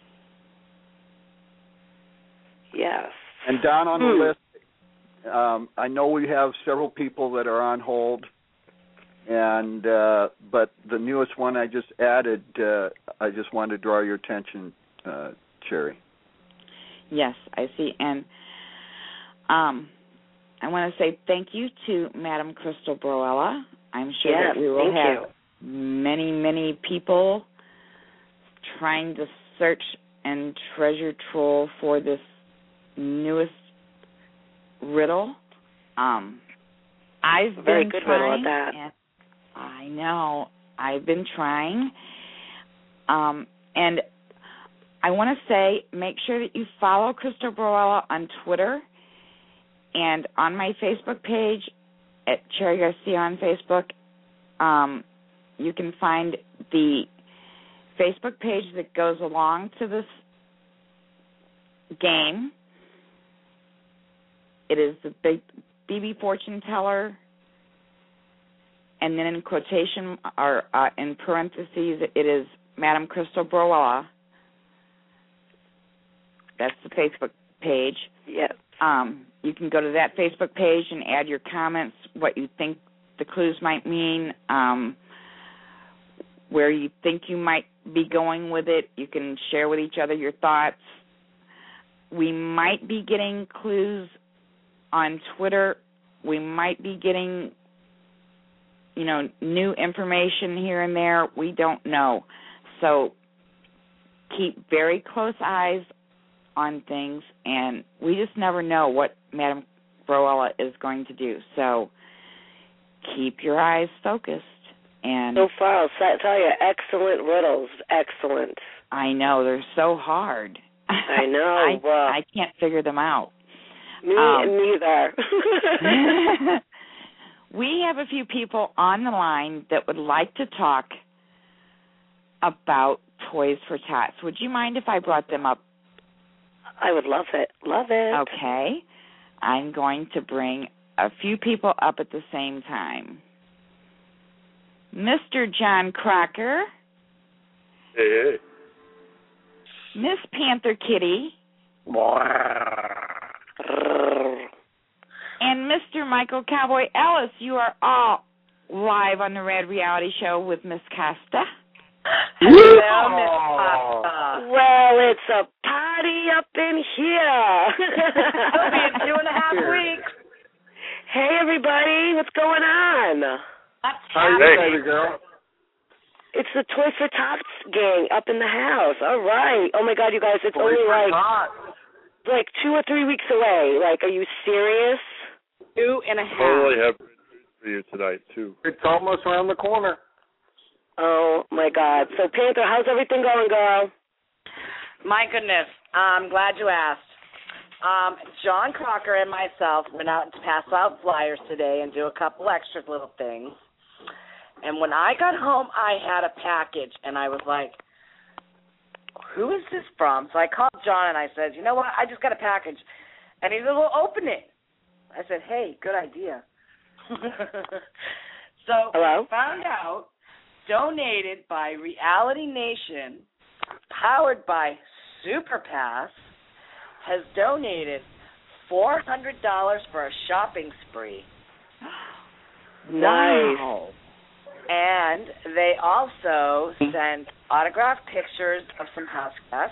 F: Yes.
E: And down on
F: hmm.
E: the list, um, I know we have several people that are on hold. And uh, but the newest one I just added, uh, I just wanted to draw your attention, uh, Cherry.
D: Yes, I see. And um, I want to say thank you to Madam Crystal Broella. I'm sure
F: yes,
D: that we will have
F: you.
D: many, many people trying to search and treasure troll for this newest riddle. Um, I've
F: Very
D: been
F: good
D: trying.
F: riddle at that.
D: And I know. I've been trying. Um, and I want to say, make sure that you follow Crystal Broella on Twitter and on my Facebook page at Cherry Garcia on Facebook. Um, you can find the Facebook page that goes along to this game. It is the big B B Fortune Teller, and then in quotation or uh, in parentheses, it is Madam Crystal Broella. That's the Facebook page.
F: Yes.
D: Um, you can go to that Facebook page and add your comments, what you think the clues might mean, um, where you think you might be going with it. You can share with each other your thoughts. We might be getting clues on Twitter. We might be getting, you know, new information here and there. We don't know. So keep very close eyes on things, and we just never know what Madam Broella is going to do. So keep your eyes focused. And
F: so far, I'll tell you, excellent riddles, excellent.
D: I know, they're so hard.
F: I know.
D: I,
F: uh,
D: I can't figure them out.
F: Me
D: um,
F: neither.
D: We have a few people on the line that would like to talk about Toys for Tots. Would you mind if I brought them up?
F: I would love it. Love it.
D: Okay. I'm going to bring a few people up at the same time. Mister John Crocker.
G: Hey, hey.
D: Miss Panther Kitty. And Mister Michael Cowboy Ellis. You are all live on the Rad Reality Show with Miss Costa.
H: Hello, Miss Costa.
F: Well, it's a party up in here.
H: It'll be in two and a half weeks.
F: Hey, everybody. What's going on?
G: How you doing, baby girl?
F: It's the Toys for Tots gang up in the house. All right. Oh, my God, you guys, it's
G: Toys
F: only
G: for
F: like
G: Tots.
F: like two or three weeks away. Like, are you serious?
H: Two and a half.
G: Totally have good news for you tonight, too. It's almost around the corner.
F: Oh, my God. So, Panther, how's everything going, girl?
H: My goodness. I'm glad you asked. Um, John Crocker and myself went out to pass out flyers today and do a couple extra little things. And when I got home, I had a package, and I was like, who is this from? So I called John, and I said, you know what? I just got a package. And he said, well, open it. I said, hey, good idea. So
F: Hello?
H: I found out, donated by Reality Nation, powered by SuperPass, has donated four hundred dollars for a shopping spree.
F: Nice.
H: And they also sent autographed pictures of some house guests.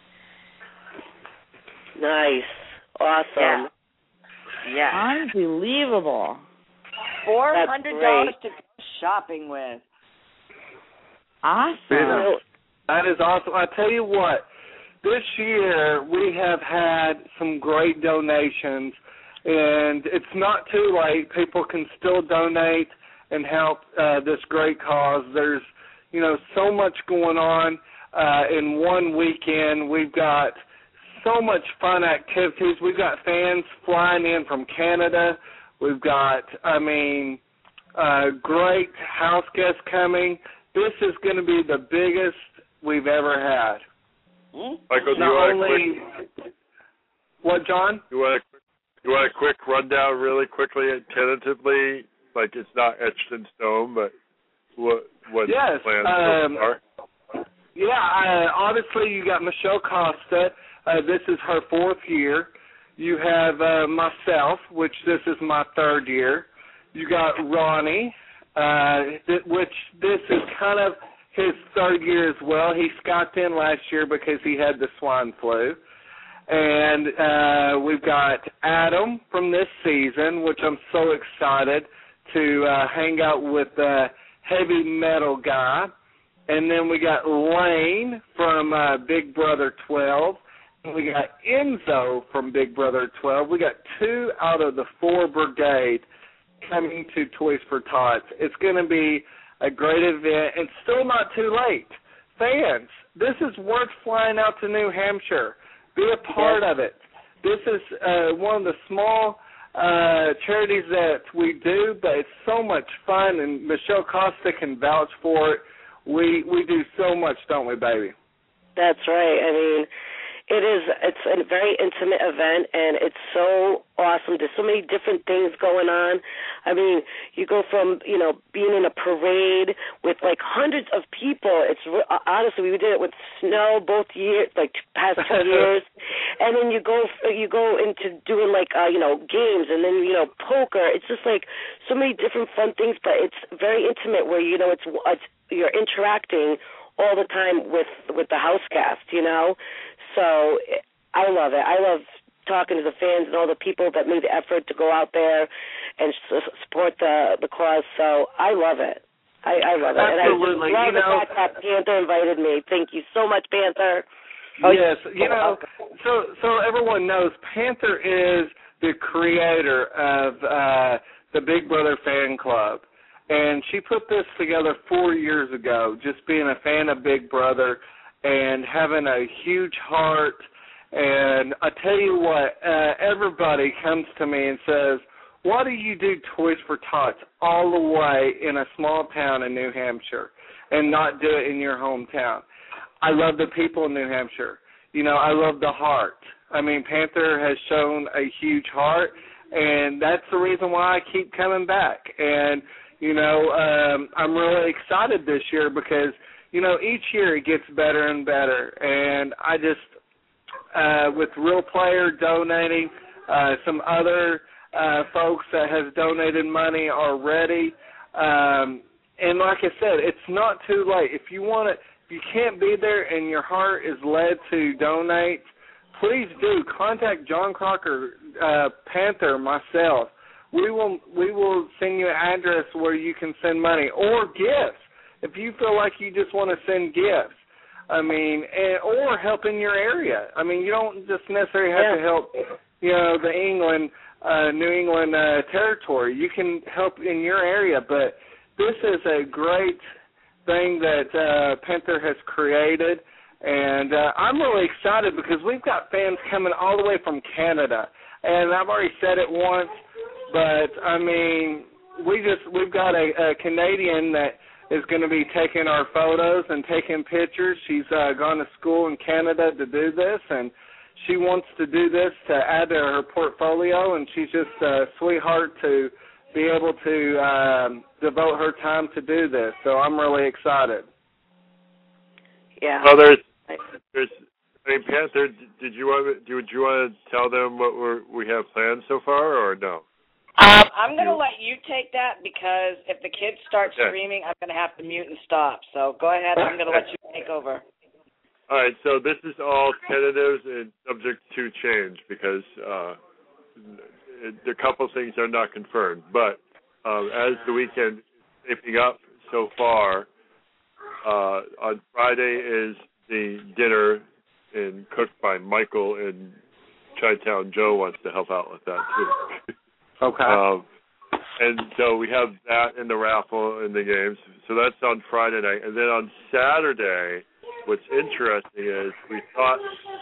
F: Nice. Awesome.
H: Yeah. Yeah.
D: Unbelievable.
H: four hundred dollars to go shopping with.
D: Awesome.
I: That is awesome. I tell you what, this year we have had some great donations, and it's not too late. People can still donate and help uh, this great cause. There's, you know, so much going on uh, in one weekend. We've got so much fun activities. We've got fans flying in from Canada. We've got, I mean, uh, great house guests coming. This is going to be the biggest we've ever had.
G: Michael, do you
I: Not
G: want
I: only,
G: a quick,
I: what, John?
G: you want a, you want a quick rundown really quickly, tentatively? Like it's not etched in stone, but what what
I: yes,
G: plans
I: um,
G: so far?
I: Yeah, uh, obviously you got Michelle Costa. Uh, this is her fourth year. You have uh, myself, which this is my third year. You got Ronnie, uh, uh, th- which this is kind of his third year as well. He scopped in last year because he had the swine flu. And uh, we've got Adam from this season, which I'm so excited to uh, hang out with the heavy metal guy. And then we got Lane from uh, Big Brother twelve. And we got Enzo from Big Brother twelve. We got two out of the four brigade coming to Toys for Tots. It's going to be a great event, and still not too late. Fans, this is worth flying out to New Hampshire. Be a part of it. This is uh, one of the small uh, charities that we do, but it's so much fun, and Michelle Costa can vouch for it. We we do so much, don't we, baby?
F: That's right. I mean, it is. It's a very intimate event, and it's so awesome. There's so many different things going on. I mean, you go from, you know, being in a parade with like hundreds of people. It's honestly, we did it with snow both years, like past two years, and then you go you go into doing like uh, you know games, and then you know poker. It's just like so many different fun things, but it's very intimate where you know it's, it's you're interacting all the time with with the house cast, you know. So I love it. I love talking to the fans and all the people that made the effort to go out there and support the the cause. So I love it. I, I love it.
I: Absolutely.
F: And I love
I: you know,
F: the fact that Panther invited me. Thank you so much, Panther.
I: Yes, you know, so so everyone knows Panther is the creator of uh, the Big Brother fan club. And she put this together four years ago, just being a fan of Big Brother and having a huge heart. And I tell you what, uh, everybody comes to me and says, why do you do Toys for Tots all the way in a small town in New Hampshire and not do it in your hometown? I love the people in New Hampshire. You know, I love the heart. I mean, Panther has shown a huge heart, and that's the reason why I keep coming back. And, you know, um, I'm really excited this year because, you know, each year it gets better and better. And I just, uh, with Real Player donating, uh, some other uh, folks that has donated money already. Um, and like I said, it's not too late. If you want to, if you can't be there and your heart is led to donate, please do contact John Crocker, uh, Panther, myself. We will we will send you an address where you can send money or gifts if you feel like you just want to send gifts. I mean, and, or help in your area. I mean, you don't just necessarily have
F: yeah.
I: to help, you know, the England, uh, New England uh, territory. You can help in your area, but this is a great thing that uh, Panther has created, and uh, I'm really excited because we've got fans coming all the way from Canada, and I've already said it once. But, I mean, we just, we've got a, a Canadian that is going to be taking our photos and taking pictures. She's uh, gone to school in Canada to do this, and she wants to do this to add to her portfolio, and she's just a sweetheart to be able to um, devote her time to do this. So I'm really excited.
F: Yeah.
G: Well, there's, there's I mean, Panther, did you want, do you want to tell them what we're, we have planned so far, or no?
H: Um, I'm going to let you take that because if the kids start
G: okay.
H: screaming, I'm going to have to mute and stop. So go ahead. I'm going to let you take over.
G: All right. So this is all tentatives and subject to change because uh, a couple things are not confirmed. But um, as the weekend is shaping up so far, uh, on Friday is the dinner and cooked by Michael, and Chi-Town Joe wants to help out with that too.
I: Okay.
G: Um, and so we have that in the raffle in the games. So that's on Friday night. And then on Saturday, what's interesting is we thought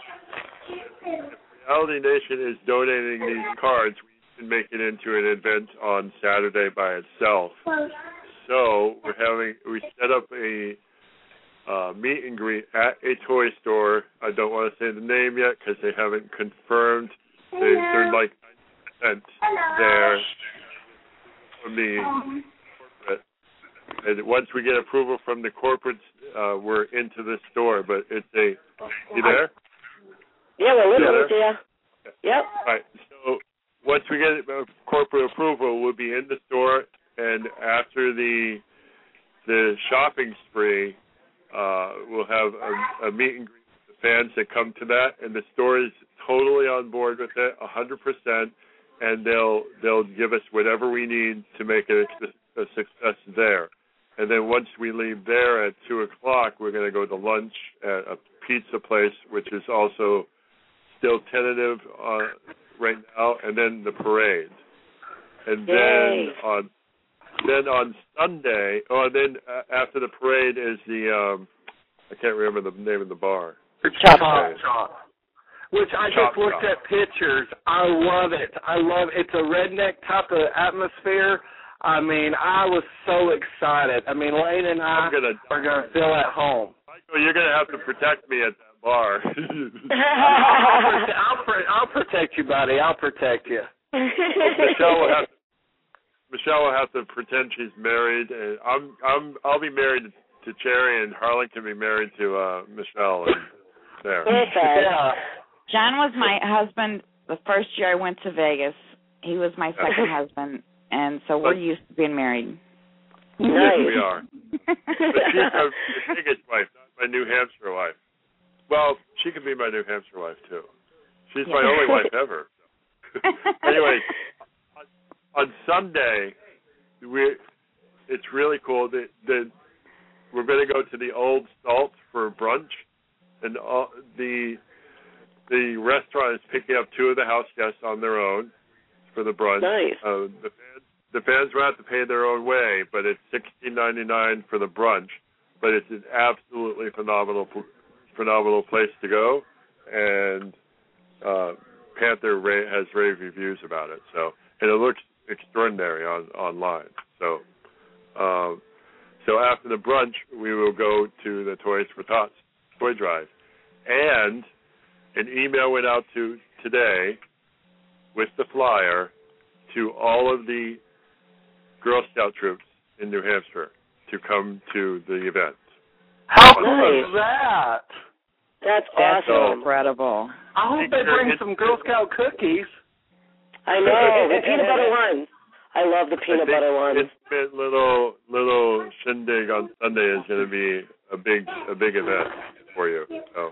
G: if Reality Nation is donating these cards, we can make it into an event on Saturday by itself. So we're having, we set up a uh, meet and greet at a toy store. I don't want to say the name yet because they haven't confirmed. They, they're like there from the corporate. And once we get approval from the corporates, uh, we're into the store. But it's a, you there?
F: Yeah, we're with you. Yeah. Yep.
G: All right. So once we get corporate approval, we'll be in the store, and and after the the shopping spree, uh, we'll have a, a meet and greet with the fans that come to that, and the store is totally on board with it, a hundred percent, and they'll they'll give us whatever we need to make it a, a success there. And then once we leave there at two o'clock, we're going to go to lunch at a pizza place, which is also still tentative uh, right now, and then the parade. And
F: Yay.
G: then on then on Sunday, oh, and then uh, after the parade is the um, I can't remember the name of the bar.
I: Chop Chop. Which I
G: Chop
I: just looked
G: Chop.
I: at pictures. I love it. I love it. It's a redneck type of atmosphere. I mean, I was so excited. I mean, Lane and I
G: gonna,
I: are going to feel at home.
G: Michael, you're going to have to protect me at that bar.
I: I'll, prote- I'll, pro- I'll protect you, buddy. I'll protect you.
G: Michelle will have to, Michelle will have to pretend she's married, and I'm I'm I'll be married to Cherry, and Harlan can be married to uh, Michelle. And there.
I: Yeah.
D: John was my husband the first year I went to Vegas. He was my second husband, and so we're used to being married.
G: Yes,
F: Nice.
G: we are. But she's my, the biggest wife, not my New Hampshire wife. Well, she can be my New Hampshire wife, too. She's my only wife ever. Anyway, on, on Sunday, we it's really cool. that that we're going to go to the Old Salt for brunch, and all, the the restaurant is picking up two of the house guests on their own for the brunch.
F: Nice.
G: Uh, the fans, the fans will have to pay their own way, but it's sixteen ninety-nine for the brunch. But it's an absolutely phenomenal, phenomenal place to go, and uh, Panther ra- has rave reviews about it. So, and it looks extraordinary on online. So, um, so after the brunch, we will go to the Toys for Tots toy drive, and an email went out to today with the flyer to all of the Girl Scout troops in New Hampshire to come to the event.
I: How cool
F: Nice.
I: is that?
F: That's
D: That's
F: awesome.
D: incredible.
I: I hope they bring some Girl Scout cookies.
F: I know. The peanut butter ones. I love the
G: I
F: peanut
G: think
F: butter ones.
G: Intimate little little shindig on Sunday is going to be a big a big event for you. So.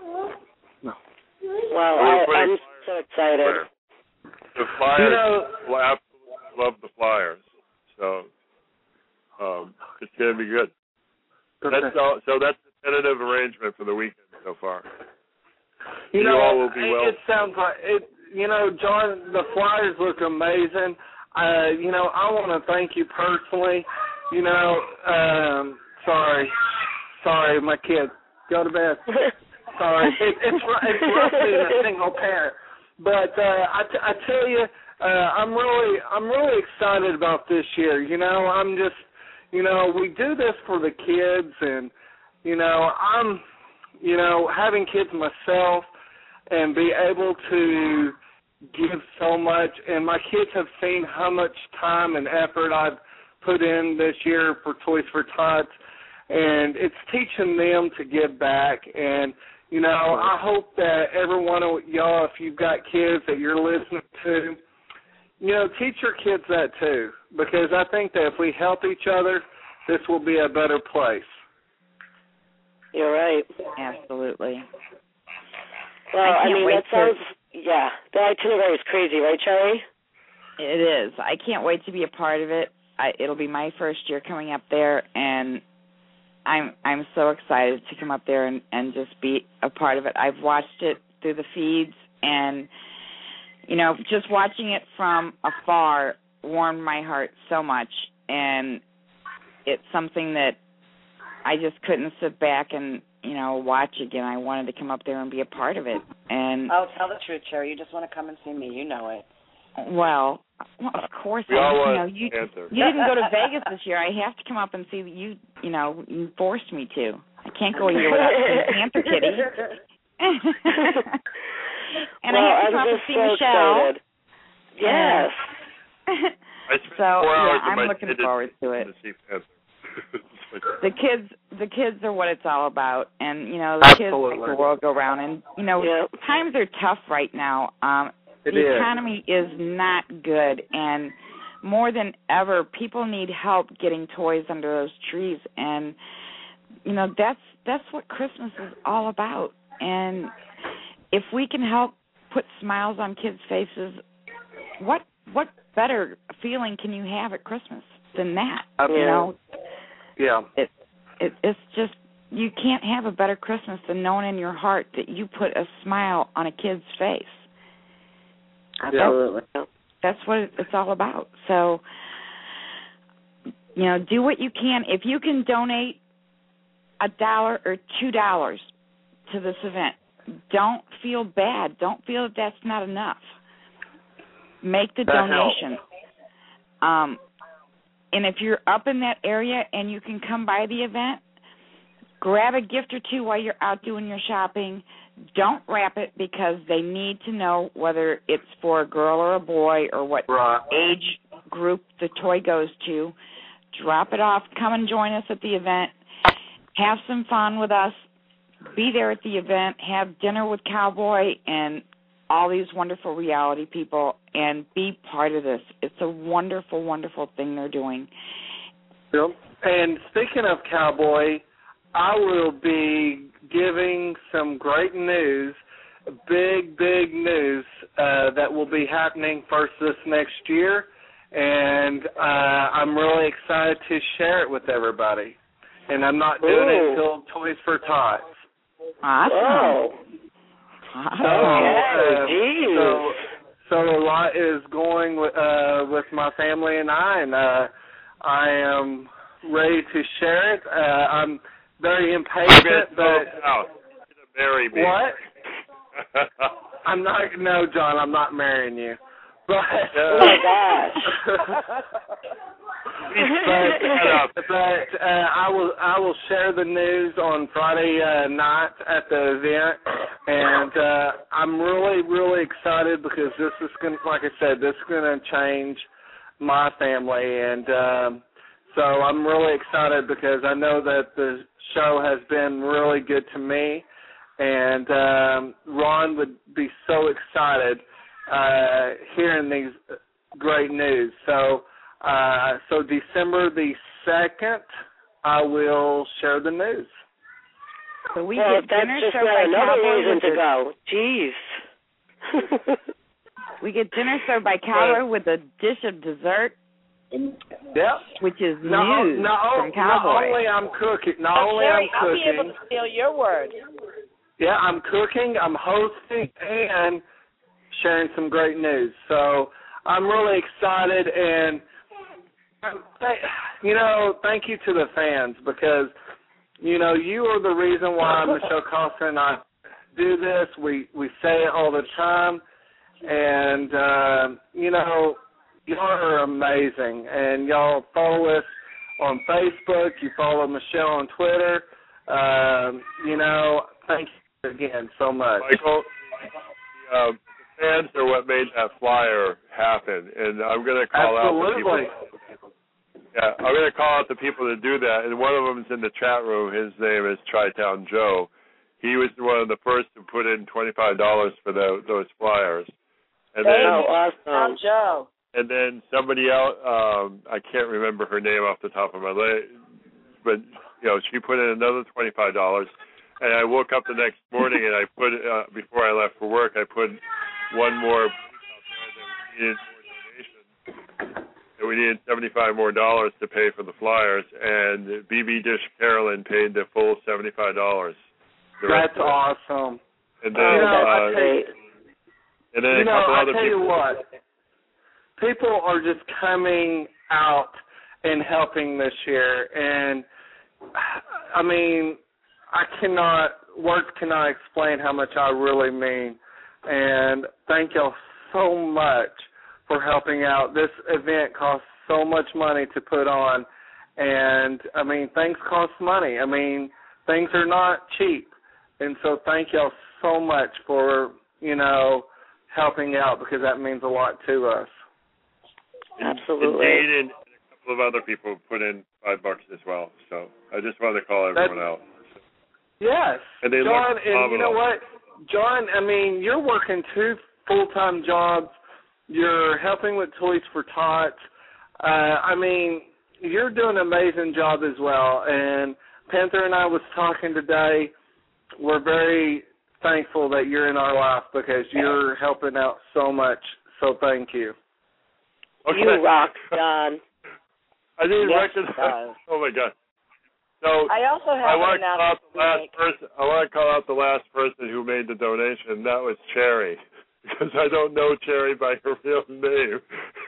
F: Wow,
G: We're
F: I, I'm
G: putting
F: so excited.
G: The flyers,
I: You know-
G: will absolutely love the flyers. So um, it's going to be good. That's all, so that's the tentative arrangement for the weekend so far.
I: You
G: You
I: know,
G: all will be
I: it,
G: well-
I: it sounds like it. You know, John, the flyers look amazing. Uh, you know, I want to thank you personally. You know, um, sorry, sorry, my kid, go to bed. Sorry, it, it's it's rough being a single parent, but uh, I, t- I tell you, uh, I'm really I'm really excited about this year. You know, I'm just, you know, we do this for the kids, and you know, I'm, you know, having kids myself, and be able to give so much, and my kids have seen how much time and effort I've put in this year for Toys for Tots, and it's teaching them to give back. And you know, I hope that every one of y'all, if you've got kids that you're listening to, you know, teach your kids that too, because I think that if we help each other, this will be a better place.
F: You're right.
D: Absolutely.
F: Well,
D: I
F: I,
D: can't
F: mean,
D: wait
F: that
D: to-
F: sounds, yeah, the itinerary is crazy, right, Charlie?
D: It is. I can't wait to be a part of it. I, it'll be my first year coming up there, and I'm I'm so excited to come up there and, and just be a part of it. I've watched it through the feeds, and, you know, just watching it from afar warmed my heart so much, and it's something that I just couldn't sit back and, you know, watch again. I wanted to come up there and be a part of it. And
H: Oh, tell the truth, Cherry. You just want to come and see me. You know it.
D: well, well of course,
G: We
D: I,
G: all
D: you
G: want
D: know, you
G: answer.
D: you didn't go to Vegas this year. I have to come up and see that you, you know, you forced me to. I can't go a year without seeing Panther Kitty. And
F: well,
D: I have to come
F: I'm
D: up and
F: just
D: see
F: so
D: Michelle.
F: excited. Yes.
G: I spent
D: So
G: four
D: yeah,
G: hours of
D: I'm
G: my
D: looking
G: day to-
D: forward to it.
G: to see Panther.
D: The kids, the kids are what it's all about, and you know the kids
I: Absolutely.
D: make the world go round. And you know
F: Yep.
D: times are tough right now. Um,
I: It
D: the
I: is.
D: economy is not good, and more than ever, people need help getting toys under those trees, and you know that's that's what Christmas is all about. And if we can help put smiles on kids' faces, what what better feeling can you have at Christmas than that?
I: Um,
D: you know,
I: yeah,
D: it, it it's just you can't have a better Christmas than knowing in your heart that you put a smile on a kid's face.
F: Absolutely.
D: That's, that's what it's all about. So, you know, do what you can. If you can donate a dollar or two dollars to this event, don't feel bad. Don't feel that that's not enough. Make the
I: That
D: donation. Um, and if you're up in that area and you can come by the event, grab a gift or two while you're out doing your shopping. Don't wrap it because they need to know whether it's for a girl or a boy or what
I: right.
D: age group the toy goes to. Drop it off. Come and join us at the event. Have some fun with us. Be there at the event. Have dinner with Cowboy and all these wonderful reality people and be part of this. It's a wonderful, wonderful thing they're doing.
I: Yep. And speaking of Cowboy, I will be giving some great news, big, big news uh, that will be happening first this next year, and uh, I'm really excited to share it with everybody. And I'm not doing
F: Ooh.
I: it until Toys for Tots.
D: Awesome.
F: Oh.
D: Awesome.
F: Okay,
I: uh, so, so a lot is going with, uh, with my family and I, and uh, I am ready to share it. Uh, I'm very impatient, but
G: out. Marry me.
I: What? I'm not. No, John, I'm not marrying you. But
F: oh my gosh.
I: but but uh, I will I will share the news on Friday uh, night at the event, and uh, I'm really really excited because this is going like I said, this is going to change my family, and um, so I'm really excited because I know that the show has been really good to me, and um, Ron would be so excited uh, hearing these great news. So. Uh, so December the second, I will share the news.
D: So we
F: well,
D: get
F: that's
D: dinner
F: just
D: served by
F: another
D: Cowboy
F: reason
D: with
F: to
D: the,
F: go. Jeez.
D: we get dinner served by Cowboy with a dish of dessert.
I: Yep.
D: Which is
I: not,
D: news
I: not,
D: from Cowboy.
I: Not only I'm cooking, not
H: oh,
I: only
H: Sherry,
I: I'm
H: I'll be able
I: cooking.
H: to steal your word.
I: Yeah, I'm cooking, I'm hosting, and sharing some great news. So I'm really excited, and you know, thank you to the fans because, you know, you are the reason why Michelle Costa and I do this. We we say it all the time, and uh, you know, y'all are amazing, and y'all follow us on Facebook. You follow Michelle on Twitter. Um, you know, thank you again so much.
G: Michael, the, uh, the fans are what made that flyer happen, and I'm going to call
I: Absolutely.
G: out the people. Yeah, I'm going to call out the people that do that, and one of them is in the chat room. His name is Tri-Town Joe. He was one of the first to put in twenty-five dollars for the, those flyers. And then,
F: oh, awesome.
H: Joe.
G: And then somebody else, um, I can't remember her name off the top of my head, but, you know, she put in another twenty-five dollars. And I woke up the next morning and I put, uh, before I left for work, I put one more out there that we needed more donations. And we needed seventy-five more dollars to pay for the flyers, and B B Dish Carolyn paid the full seventy-five dollars.
I: That's awesome.
G: And then,
I: you know,
G: uh,
I: great.
G: and then
I: you
G: a
I: know,
G: couple
I: I
G: other
I: tell
G: people.
I: you what, people are just coming out and helping this year, and I mean, I cannot, words cannot explain how much I really mean, and thank y'all so much for helping out. This event costs so much money to put on, and, I mean, things cost money. I mean, things are not cheap, and so thank y'all so much for, you know, helping out because that means a lot to us.
F: Absolutely.
G: Indeed, and a couple of other people put in five bucks as well, so I just wanted to call everyone
I: That's,
G: out.
I: Yes,
G: and they
I: John,
G: look
I: and you know what, John, I mean, you're working two full-time jobs. You're helping with Toys for Tots. uh, I mean, you're doing an amazing job as well. And Panther and I was talking today. We're very thankful that you're in our life because you're helping out so much. So thank you.
G: Okay.
F: You rock, John.
G: I didn't
H: Yes,
G: recognize.
H: uh,
G: Oh my God. So
H: I also have
G: I
H: an
G: want to call out
H: announcement
G: the
H: to
G: last
H: make.
G: person. I want to call out the last person who made the donation. And that was Cherry, because I don't know Cherry by her real name.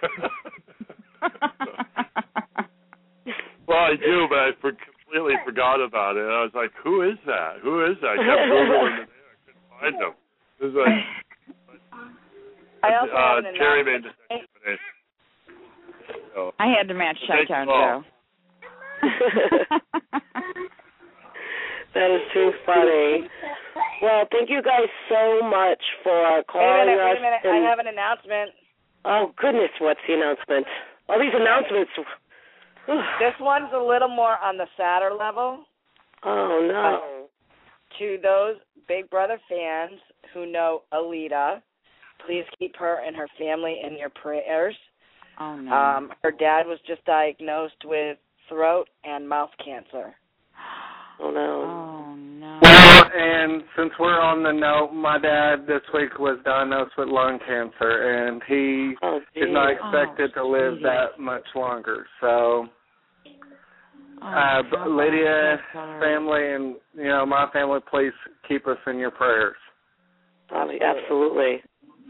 G: Well, I do, but I for, completely forgot about it. I was like, "Who is that? Who is that?" I kept googling the name. I couldn't find them. It was like,
H: I also
G: uh,
H: have an
G: Cherry made
H: announcement.
G: the second donation. So,
D: I had to match
G: Thank
D: Chi-Town
G: you all.
D: Joe.
F: That is too funny. Well, thank you guys so much for
H: Wait a
F: calling
H: minute,
F: us.
H: wait a minute.
F: and-
H: I have an announcement.
F: Oh, goodness, what's the announcement? All these announcements.
H: This one's a little more on the sadder level.
F: Oh, no.
H: To those Big Brother fans who know Alita, please keep her and her family in your prayers.
D: Oh, no.
H: Um, her dad was just diagnosed with throat and mouth cancer.
F: Oh, no.
D: Oh, no.
I: Well, and since we're on the note, my dad this week was diagnosed with lung cancer, and he
F: Oh,
I: is
F: geez.
I: not expected
D: Oh,
I: to live
D: geez.
I: that much longer. So,
D: Oh,
I: uh,
D: how
I: Lydia,
D: so sorry.
I: family, and you know my family, please keep us in your prayers.
F: Oh, absolutely.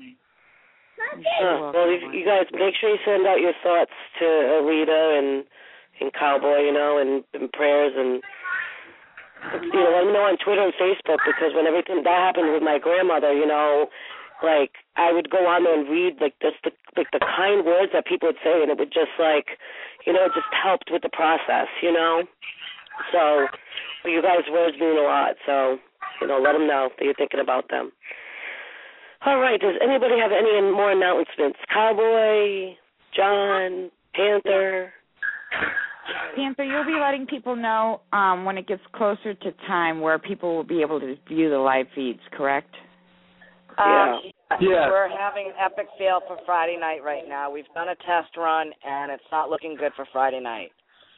D: You're
F: Huh. Well,
D: welcome.
F: you, you guys make sure you send out your thoughts to Alita and and Cowboy, you know, and, and prayers, and you know, let me know on Twitter and Facebook, because when everything that happened with my grandmother, you know, like I would go on there and read like just the like the kind words that people would say, and it would just like, you know, it just helped with the process, you know. So, well, you guys' words mean a lot. So, you know, let them know that you're thinking about them. All right. Does anybody have any more announcements? Cowboy, John, Panther.
D: Panther, you'll be letting people know um, when it gets closer to time where people will be able to view the live feeds, correct?
F: Yeah.
H: Um,
I: Yeah.
H: We're having an epic fail for Friday night right now. We've done a test run, and it's not looking good for Friday night.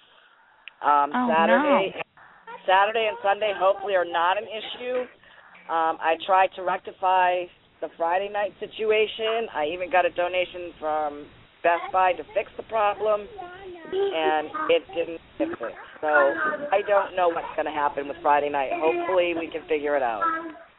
H: Um,
D: Oh,
H: Saturday, Saturday and Sunday hopefully are not an issue. Um, I tried to rectify the Friday night situation. I even got a donation from Best Buy to fix the problem, and it didn't fix it. So I don't know what's going to happen with Friday night. Hopefully we can figure it out.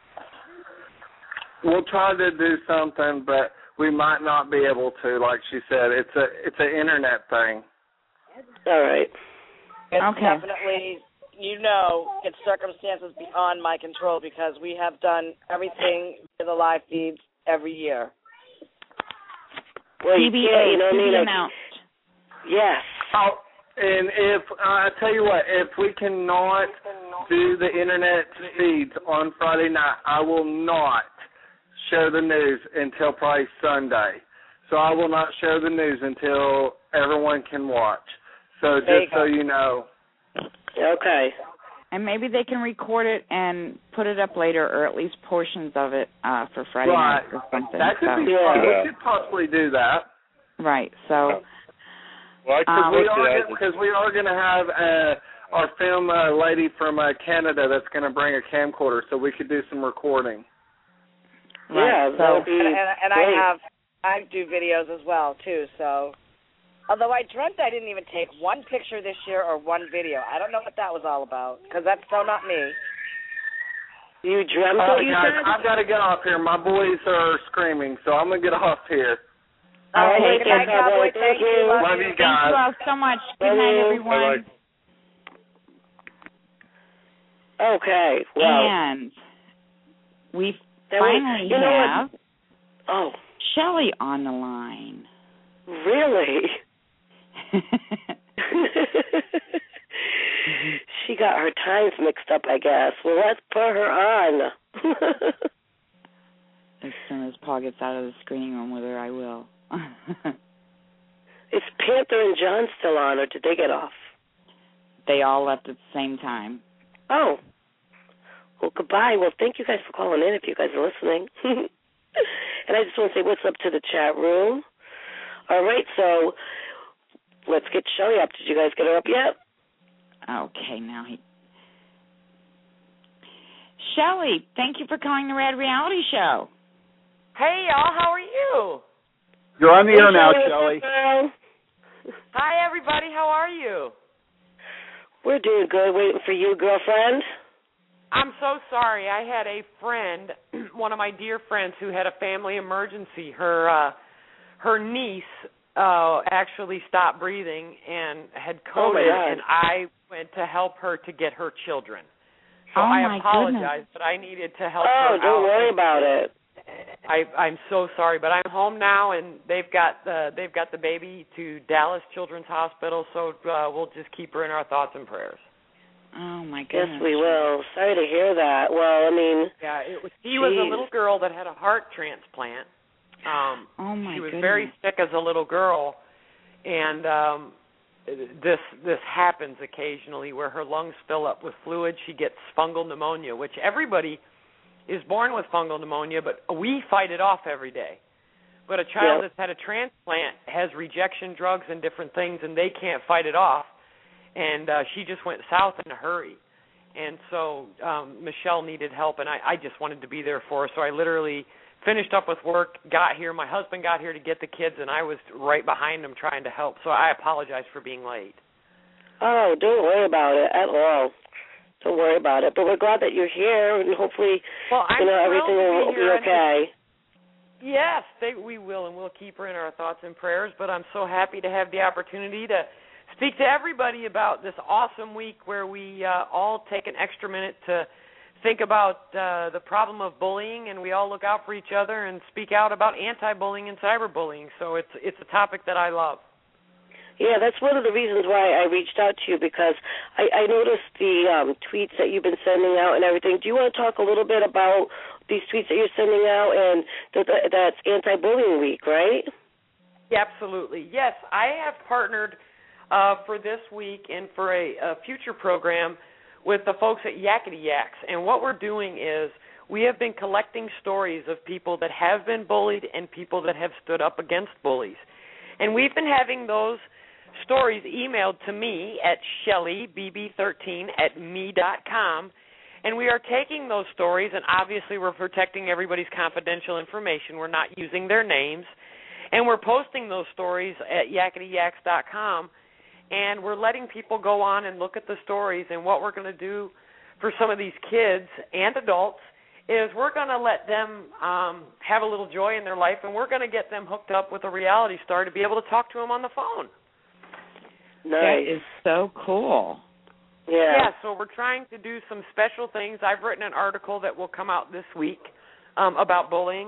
I: We'll try to do something, but we might not be able to. Like she said, it's a it's an internet thing.
F: All right.
H: It's
D: Okay.
H: definitely, you know, it's circumstances beyond my control because we have done everything to the live feeds every year.
F: Well, you
D: T B A,
F: can't, you know what I
D: to be
F: mean? Like,
D: announced.
F: yes.
I: Oh, and if uh, I tell you what, if we cannot do the internet feeds on Friday night, I will not share the news until probably Sunday. So I will not share the news until everyone can watch. So
H: There you
I: just so
H: go.
I: you know.
F: Okay.
D: And maybe they can record it and put it up later, or at least portions of it uh, for Friday
I: Right.
D: night or something.
I: That could
D: so,
I: be
F: Yeah.
I: fun. We could possibly do that.
D: right. So,
G: well, I could
D: Um,
G: look
I: We
G: at
I: are
G: it.
I: because we are going to have uh, our film uh, lady from uh, Canada that's going to bring a camcorder, so we could do some recording.
D: right.
F: Yeah,
D: so,
F: that would be
H: And, and, and I
F: great.
H: have, I do videos as well, too, so. Although I dreamt I didn't even take one picture this year or one video. I don't know what that was all about, because that's so not me.
F: You dreamt
I: All
F: what
I: right,
F: you
I: guys,
F: said?
I: I've got to get off here. My boys are screaming, so I'm going to get off here.
H: All right,
D: Okay,
H: good night,
F: thank
H: Cowboy.
F: you.
H: Thank you. Love,
I: Love
H: you.
I: you
D: thank
I: guys.
D: you all so much. Good
F: Love
D: night,
F: you.
D: everyone.
G: Bye-bye.
F: Okay. Well,
D: And we
F: That was-
D: finally
F: you know what?
D: have
F: oh,
D: Shelley on the line.
F: really? She got her times mixed up, I guess. Well, let's put her on.
D: As soon as Paul gets out of the screening room with her, I will.
F: Is Panther and John still on, or did they get off?
D: They all left at the same time.
F: Oh. Well, goodbye. Well, thank you guys for calling in if you guys are listening. And I just want to say what's up to the chat room. All right, so let's get Shelly up. Did you guys get her up yet?
D: Okay, now he. Shelly, thank you for calling the Rad Reality Show.
J: Hey, y'all, how are you?
E: You're on the
F: Hey,
E: air now,
F: Shelly.
E: Shelly.
J: Hi, everybody. How are you?
F: We're doing good. Waiting for you, girlfriend.
J: I'm so sorry. I had a friend, one of my dear friends, who had a family emergency. Her uh, her niece uh, actually stopped breathing and had
F: Oh, my
J: COVID,
F: God.
J: and I went to help her to get her children. So
D: Oh,
J: I
D: my
J: apologize,
D: goodness.
J: but I needed to help
F: Oh,
J: her
F: don't
J: out.
F: worry about it.
J: I, I'm so sorry, but I'm home now, and they've got the they've got the baby to Dallas Children's Hospital, so uh, we'll just keep her in our thoughts and prayers.
D: Oh, my
F: Yes,
D: goodness.
F: we will. Sorry to hear that. Well, I mean,
J: Yeah, it was. She was a
F: Jeez.
J: little girl that had a heart transplant. Um,
D: Oh, my
J: she was
D: goodness.
J: very sick as a little girl, and um, this this happens occasionally where her lungs fill up with fluid. She gets fungal pneumonia, which everybody is born with fungal pneumonia, but we fight it off every day. But a child
F: Yep.
J: that's had a transplant has rejection drugs and different things, and they can't fight it off. And uh, she just went south in a hurry. And so um, Michelle needed help, and I, I just wanted to be there for her. So I literally finished up with work, got here. My husband got here to get the kids, and I was right behind them trying to help. So I apologize for being late.
F: oh, don't worry about it at all. Don't worry about it. But we're glad that you're here, and hopefully,
J: Well, I'm
F: you know,
J: thrilled
F: everything
J: to
F: will
J: be
F: be
J: here, and
F: okay.
J: Yes, they, we will, and we'll keep her in our thoughts and prayers. But I'm so happy to have the opportunity to speak to everybody about this awesome week where we uh, all take an extra minute to think about uh, the problem of bullying, and we all look out for each other and speak out about anti-bullying and cyberbullying. So it's it's a topic that I love.
F: Yeah, that's one of the reasons why I reached out to you, because I, I noticed the um, tweets that you've been sending out and everything. Do you want to talk a little bit about these tweets that you're sending out, and that that's Anti-Bullying Week, right?
J: Yeah, absolutely. Yes, I have partnered uh, for this week and for a, a future program with the folks at Yakety Yaks. And what we're doing is we have been collecting stories of people that have been bullied and people that have stood up against bullies. And we've been having those stories emailed to me at Shelly B B thirteen at me dot com. And we are taking those stories, and obviously we're protecting everybody's confidential information. We're not using their names. And we're posting those stories at yakety yaks dot com. And we're letting people go on and look at the stories. And what we're going to do for some of these kids and adults is we're going to let them um, have a little joy in their life, and we're going to get them hooked up with a reality star to be able to talk to them on the phone.
F: Nice.
D: That is so cool.
F: Yeah.
J: Yeah, so we're trying to do some special things. I've written an article that will come out this week um, about bullying.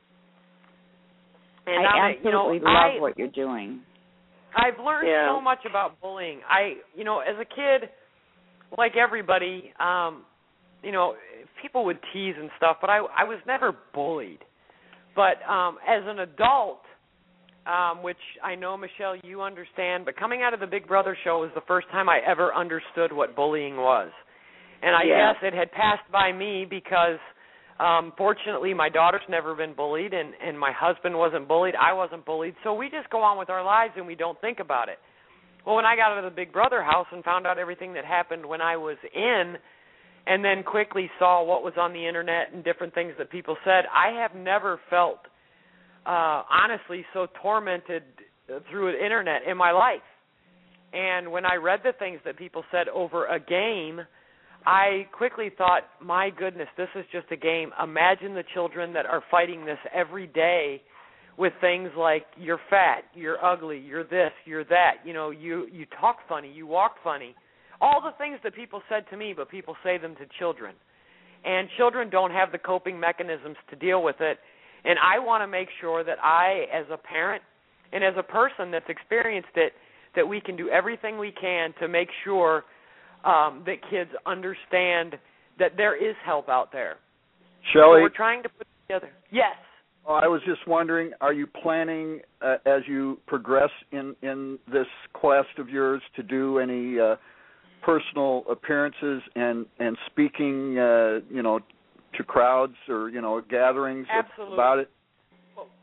J: And
D: I
J: I'm,
D: absolutely
J: you know,
D: love
J: I,
D: what you're doing.
J: I've learned
F: Yeah.
J: so much about bullying. I, you know, as a kid, like everybody, um, you know, people would tease and stuff, but I, I was never bullied. But um, as an adult, um, which I know, Michelle, you understand, but coming out of the Big Brother show was the first time I ever understood what bullying was. And I
F: Yeah.
J: guess it had passed by me because, um, fortunately, my daughter's never been bullied, and, and my husband wasn't bullied. I wasn't bullied. So we just go on with our lives, and we don't think about it. Well, when I got out of the Big Brother house and found out everything that happened when I was in, and then quickly saw what was on the Internet and different things that people said, I have never felt, uh, honestly, so tormented through the Internet in my life. And when I read the things that people said over a game, I quickly thought, my goodness, this is just a game. Imagine the children that are fighting this every day with things like you're fat, you're ugly, you're this, you're that, you know, you, you talk funny, you walk funny. All the things that people said to me, but people say them to children. And children don't have the coping mechanisms to deal with it. And I want to make sure that I, as a parent and as a person that's experienced it, that we can do everything we can to make sure um, that kids understand that there is help out there.
E: Shelly,
J: So we're trying to put together. Yes.
E: oh, I was just wondering, are you planning, uh, as you progress in, in this quest of yours, to do any uh, personal appearances and, and speaking, uh, you know, to crowds or, you know, gatherings
J: Absolutely.
E: about it?
J: Well,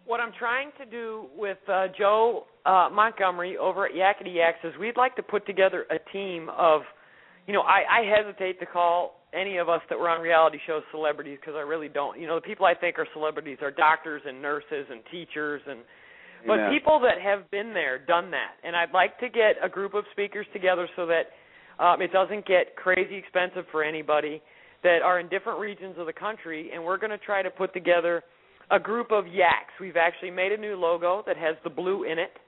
J: what I'm trying to do with uh, Joe uh, Montgomery over at Yakety Yaks is we'd like to put together a team of, you know, I, I hesitate to call any of us that were on reality shows celebrities because I really don't. You know, the people I think are celebrities are doctors and nurses and teachers, and but
C: yeah.
J: people that have been there, done that. And I'd like to get a group of speakers together so that um, it doesn't get crazy expensive for anybody, that are in different regions of the country, and we're going to try to put together a group of yaks. We've actually made a new logo that has the blue in it,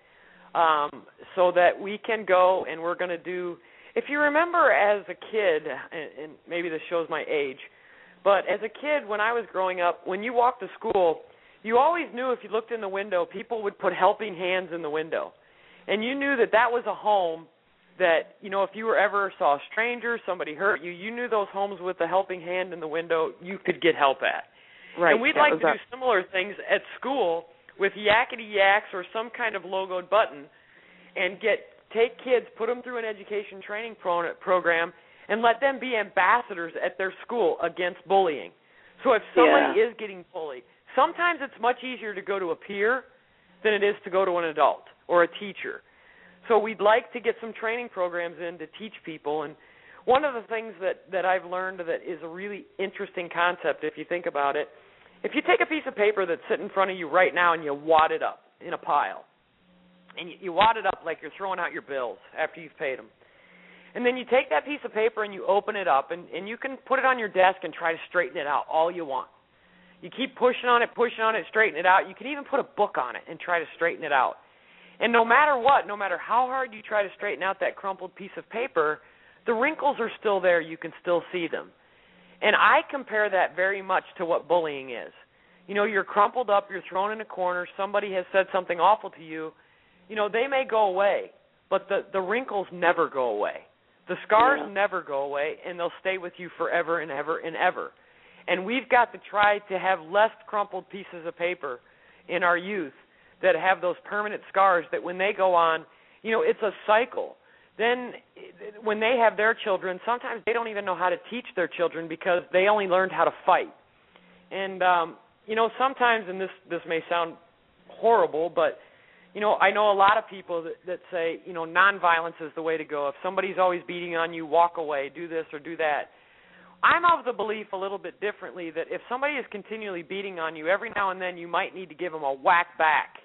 J: um, so that we can go and we're going to do. If you remember as a kid, and, and maybe this shows my age, but as a kid when I was growing up, when you walked to school, you always knew if you looked in the window, people would put helping hands in the window. And you knew that that was a home that, you know, if you were ever saw a stranger, somebody hurt you, you knew those homes with the helping hand in the window you could get help at.
D: Right.
J: And we'd like to do similar things at school with Yakety Yaks or some kind of logoed button and get take kids, put them through an education training pro- program, and let them be ambassadors at their school against bullying. So if somebody
F: Yeah.
J: is getting bullied, sometimes it's much easier to go to a peer than it is to go to an adult or a teacher. So we'd like to get some training programs in to teach people. And one of the things that, that I've learned that is a really interesting concept, if you think about it, if you take a piece of paper that's sitting in front of you right now and you wad it up in a pile, and you, you wad it up like you're throwing out your bills after you've paid them, and then you take that piece of paper and you open it up, and, and you can put it on your desk and try to straighten it out all you want. You keep pushing on it, pushing on it, straighten it out. You can even put a book on it and try to straighten it out. And no matter what, no matter how hard you try to straighten out that crumpled piece of paper, the wrinkles are still there. You can still see them. And I compare that very much to what bullying is. You know, you're crumpled up, you're thrown in a corner, somebody has said something awful to you. You know, they may go away, but the, the wrinkles never go away. The scars yeah. never go away, and they'll stay with you forever and ever and ever. And we've got to try to have less crumpled pieces of paper in our youth that have those permanent scars that when they go on, you know, it's a cycle. Then when they have their children, sometimes they don't even know how to teach their children because they only learned how to fight. And, um, you know, sometimes, and this, this may sound horrible, but, you know, I know a lot of people that, that say, you know, nonviolence is the way to go. If somebody's always beating on you, walk away, do this or do that. I'm of the belief a little bit differently that if somebody is continually beating on you, every now and then you might need to give them a whack back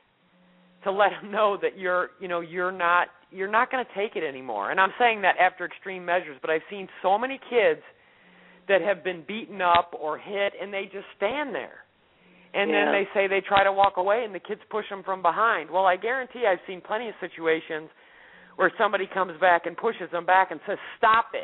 J: to let them know that you're, you know, you're not, you're not going to take it anymore. And I'm saying that after extreme measures, but I've seen so many kids that have been beaten up or hit, and they just stand there. And yeah. then they say they try to walk away, and the kids push them from behind. Well, I guarantee I've seen plenty of situations where somebody comes back and pushes them back and says, stop it.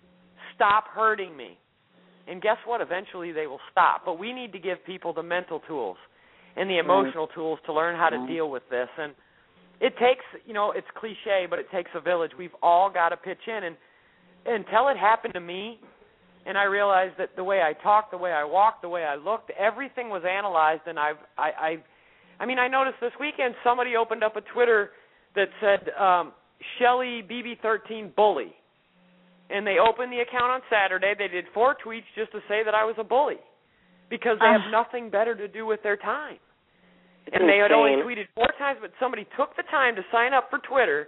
J: Stop hurting me. And guess what? Eventually they will stop. But we need to give people the mental tools and the emotional right. tools to learn how to right. deal with this. And it takes, you know, it's cliche, but it takes a village. We've all got to pitch in. And until it happened to me, and I realized that the way I talked, the way I walked, the way I looked, everything was analyzed. And I've, I, I, I mean, I noticed this weekend somebody opened up a Twitter that said, um, Shelly B B thirteen bully. And they opened the account on Saturday. They did four tweets just to say that I was a bully because they uh, have nothing better to do with their time. And they had only tweeted four times, but somebody took the time to sign up for Twitter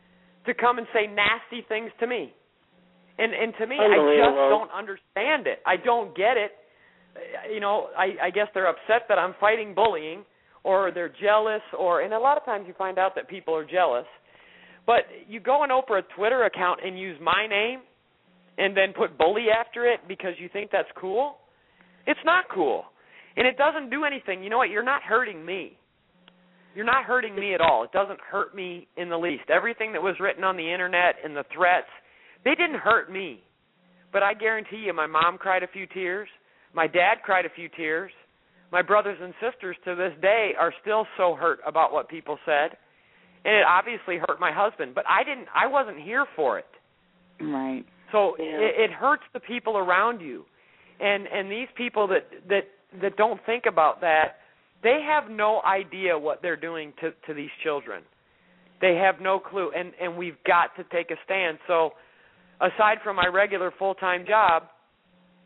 J: to come and say nasty things to me. And and to me, I just don't understand it. I don't get it. You know, I, I guess they're upset that I'm fighting bullying, or they're jealous, or and a lot of times you find out that people are jealous. But you go and open a Twitter account and use my name and then put bully after it because you think that's cool? It's not cool. And it doesn't do anything. You know what? You're not hurting me. You're not hurting me at all. It doesn't hurt me in the least. Everything that was written on the Internet and the threats, they didn't hurt me. But I guarantee you my mom cried a few tears. My dad cried a few tears. My brothers and sisters to this day are still so hurt about what people said. And it obviously hurt my husband, but I didn't. I wasn't here for it.
D: Right.
J: So
D: yeah.
J: it, it hurts the people around you, and and these people that that that don't think about that, they have no idea what they're doing to to these children. They have no clue, and and we've got to take a stand. So, aside from my regular full-time job,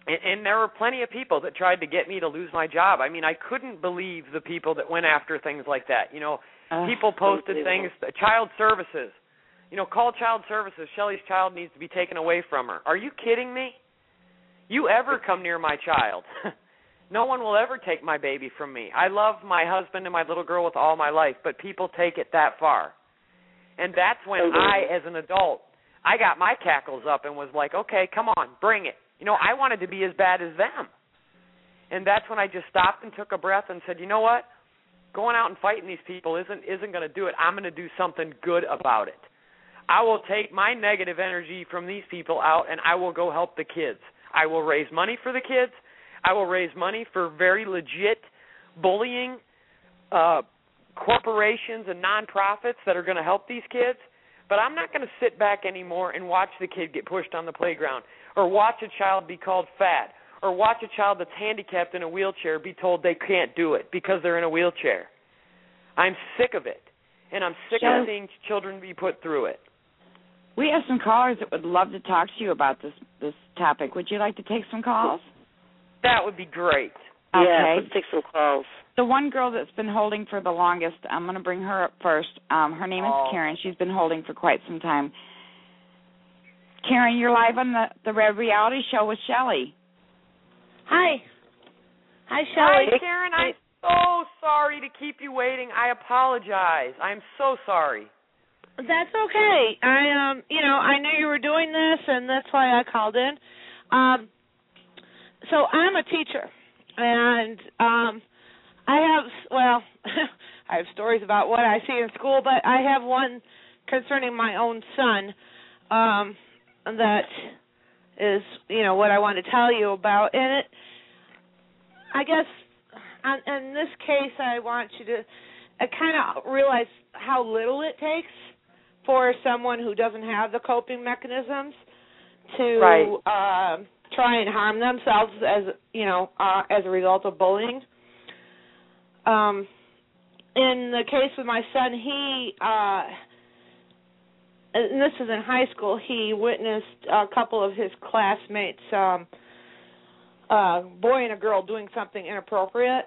J: And, and there were plenty of people that tried to get me to lose my job. I mean, I couldn't believe the people that went after things like that. You know, uh, people posted things, child services. You know, call child services. Shelly's child needs to be taken away from her. Are you kidding me? You ever come near my child? No one will ever take my baby from me. I love my husband and my little girl with all my life, but people take it that far. And that's when I, as an adult, I got my cackles up and was like, okay, come on, bring it. You know, I wanted to be as bad as them. And that's when I just stopped and took a breath and said, you know what? Going out and fighting these people isn't isn't going to do it. I'm going to do something good about it. I will take my negative energy from these people out, and I will go help the kids. I will raise money for the kids. I will raise money for very legit bullying uh, corporations and nonprofits that are going to help these kids. But I'm not going to sit back anymore and watch the kid get pushed on the playground, or watch a child be called fat, or watch a child that's handicapped in a wheelchair be told they can't do it because they're in a wheelchair. I'm sick of it, and I'm sick
D: Sure.
J: of seeing children be put through it.
D: We have some callers that would love to talk to you about this this topic. Would you like to take some calls?
J: That would be great.
D: Okay.
F: Yeah, let's take some calls.
D: The one girl that's been holding for the longest, I'm going to bring her up first. Um, her name is
J: Oh.
D: Karen. She's been holding for quite some time. Karen, you're live on the, the Red Reality Show with Shelly.
K: Hi. Hi, Shelly.
J: Hi, Karen. I'm so sorry to keep you waiting. I apologize. I'm so sorry.
K: That's okay. I um, you know, I knew you were doing this, and that's why I called in. Um, so I'm a teacher, and um, I have well, I have stories about what I see in school, but I have one concerning my own son um, that is, you know, what I want to tell you about. And it, I guess, on, in this case, I want you to uh, kind of realize how little it takes for someone who doesn't have the coping mechanisms to
J: Right.
K: uh, try and harm themselves as you know uh, as a result of bullying. Um, in the case with my son, he uh, and this is in high school. He witnessed a couple of his classmates, um, a boy and a girl, doing something inappropriate,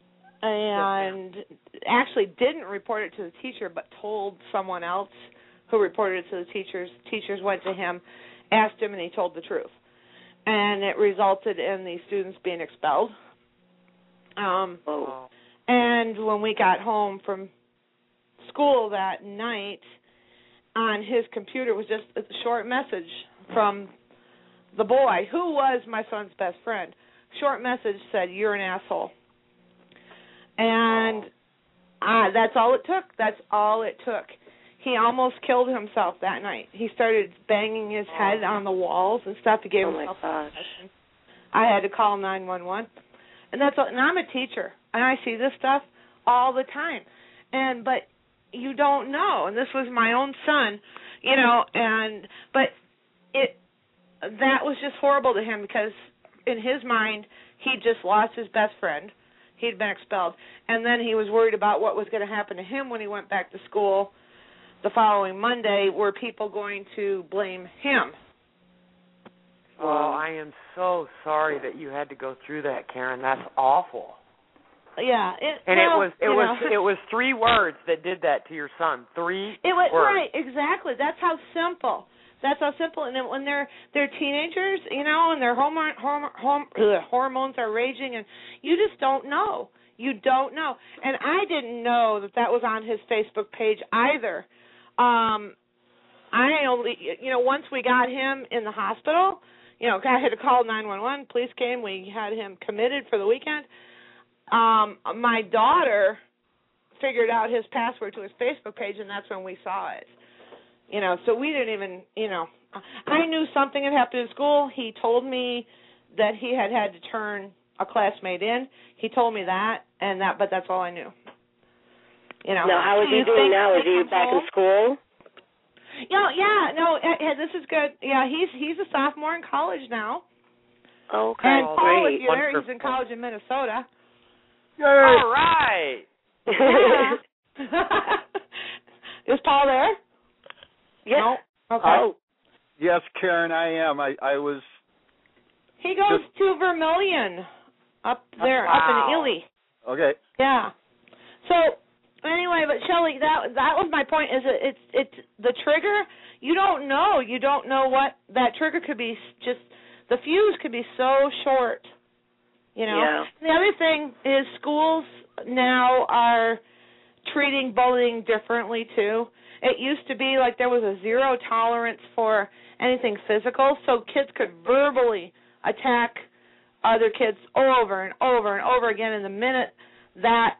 K: and actually didn't report it to the teacher, but told someone else who reported it to the teachers. Teachers went to him, asked him, and he told the truth. And it resulted in the students being expelled. Um,
F: Oh.
K: and when we got home from school that night, on his computer was just a short message from the boy, who was my son's best friend. Short message said, "You're an asshole." And uh, that's all it took. That's all it took. He almost killed himself that night. He started banging his head on the walls and stuff. He gave
F: Oh, my
K: himself
F: gosh.
K: a concussion. I had to call nine one one. And that's all, and I'm a teacher, and I see this stuff all the time. And but you don't know. And this was my own son, you know, and but it that was just horrible to him because in his mind he just lost his best friend. He'd been expelled. And then he was worried about what was going to happen to him when he went back to school the following Monday. Were people going to blame him?
J: Oh, I am so sorry that you had to go through that, Karen. That's awful.
K: Yeah, it,
J: And
K: well,
J: it was it
K: you
J: was
K: know.
J: it was three words that did that to your son. Three
K: It was
J: words.
K: right, exactly. That's how simple. That's how simple. And then when they're they're teenagers, you know, and their hormone hormone horm, ugh, hormones are raging, and you just don't know. You don't know. And I didn't know that that was on his Facebook page either. Um, I only, you know, once we got him in the hospital, you know, I had to call nine one one. Police came. We had him committed for the weekend. Um, my daughter figured out his password to his Facebook page, and that's when we saw it. You know, so we didn't even, you know, I knew something had happened in school. He told me that he had had to turn a classmate in. He told me that, and that, but that's all I knew. You know.
F: Now, how is
K: Do
F: he
K: you
F: doing
K: think
F: now? Is
K: they
F: he
K: come
F: back
K: home?
F: in school?
K: You know, yeah, no, uh, uh, this is good. Yeah, he's he's a sophomore in college now.
F: Okay,
K: And Paul,
F: great.
K: if you're there, he's in college in Minnesota.
J: All right.
K: Yeah. Is Paul there?
F: Yes.
K: No? Okay.
E: Oh. Yes, Karen, I am. I, I was
K: He goes
E: Just,
K: to Vermilion up there,
J: wow.
K: up in Ely.
E: Okay.
K: Yeah. So anyway, but Shelley, that that was my point. Is it it's it's the trigger? You don't know. You don't know what that trigger could be. Just the fuse could be so short. You know.
F: Yeah.
K: And the other thing is schools now are treating bullying differently too. It used to be like there was a zero tolerance for anything physical, so kids could verbally attack other kids over and over and over again. And the minute that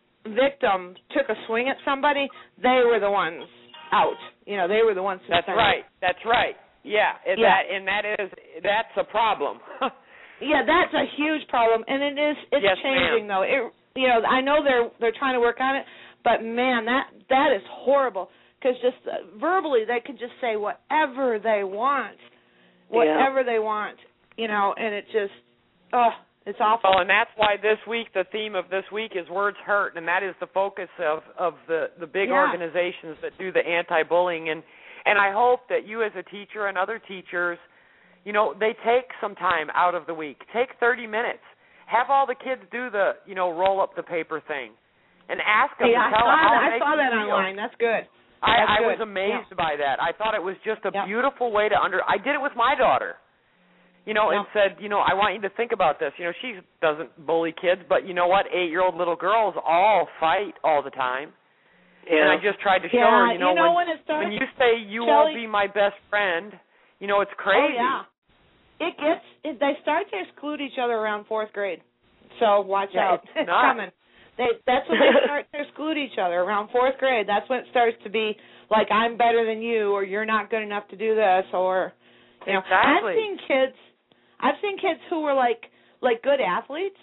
K: victim took a swing at somebody, they were the ones out. You know, they were the ones suspended.
J: That's right. That's right. Yeah, and
K: Yeah.
J: that and that is that's a problem.
K: Yeah, that's a huge problem, and it is it's
J: Yes,
K: changing
J: ma'am.
K: though. It you know I know they're they're trying to work on it, but man, that that is horrible. Because just uh, verbally, they can just say whatever they want, whatever yeah. they want, you know, and it just, oh, it's awful.
J: Well, and that's why this week, the theme of this week is words hurt, and that is the focus of, of the, the big
K: yeah.
J: organizations that do the anti-bullying. And, and I hope that you as a teacher and other teachers, you know, they take some time out of the week. Take thirty minutes. Have all the kids do the, you know, roll up the paper thing. And ask them
K: hey,
J: to
K: I
J: tell
K: saw
J: how
K: that,
J: they
K: I saw that
J: feel.
K: online. That's good.
J: I, I
K: good.
J: was amazed
K: yeah.
J: by that. I thought it was just a
K: yeah.
J: beautiful way to under. I did it with my daughter, you know,
K: yeah.
J: and said, you know, I want you to think about this. You know, she doesn't bully kids, but you know what? Eight-year-old little girls all fight all the time.
F: Yeah.
J: And I just tried to show
K: yeah,
J: her, you know,
K: you know
J: when,
K: when, it starts,
J: when you say you
K: Shelley,
J: won't be my best friend, you know, it's crazy.
K: Oh, yeah. It gets. It, they start to exclude each other around fourth grade. So watch
J: yeah,
K: out.
J: It's,
K: it's
J: not.
K: coming. They, that's when they start to exclude each other around fourth grade. That's when it starts to be like I'm better than you, or you're not good enough to do this, or you know.
J: Exactly.
K: I've seen kids. I've seen kids who were like like good athletes,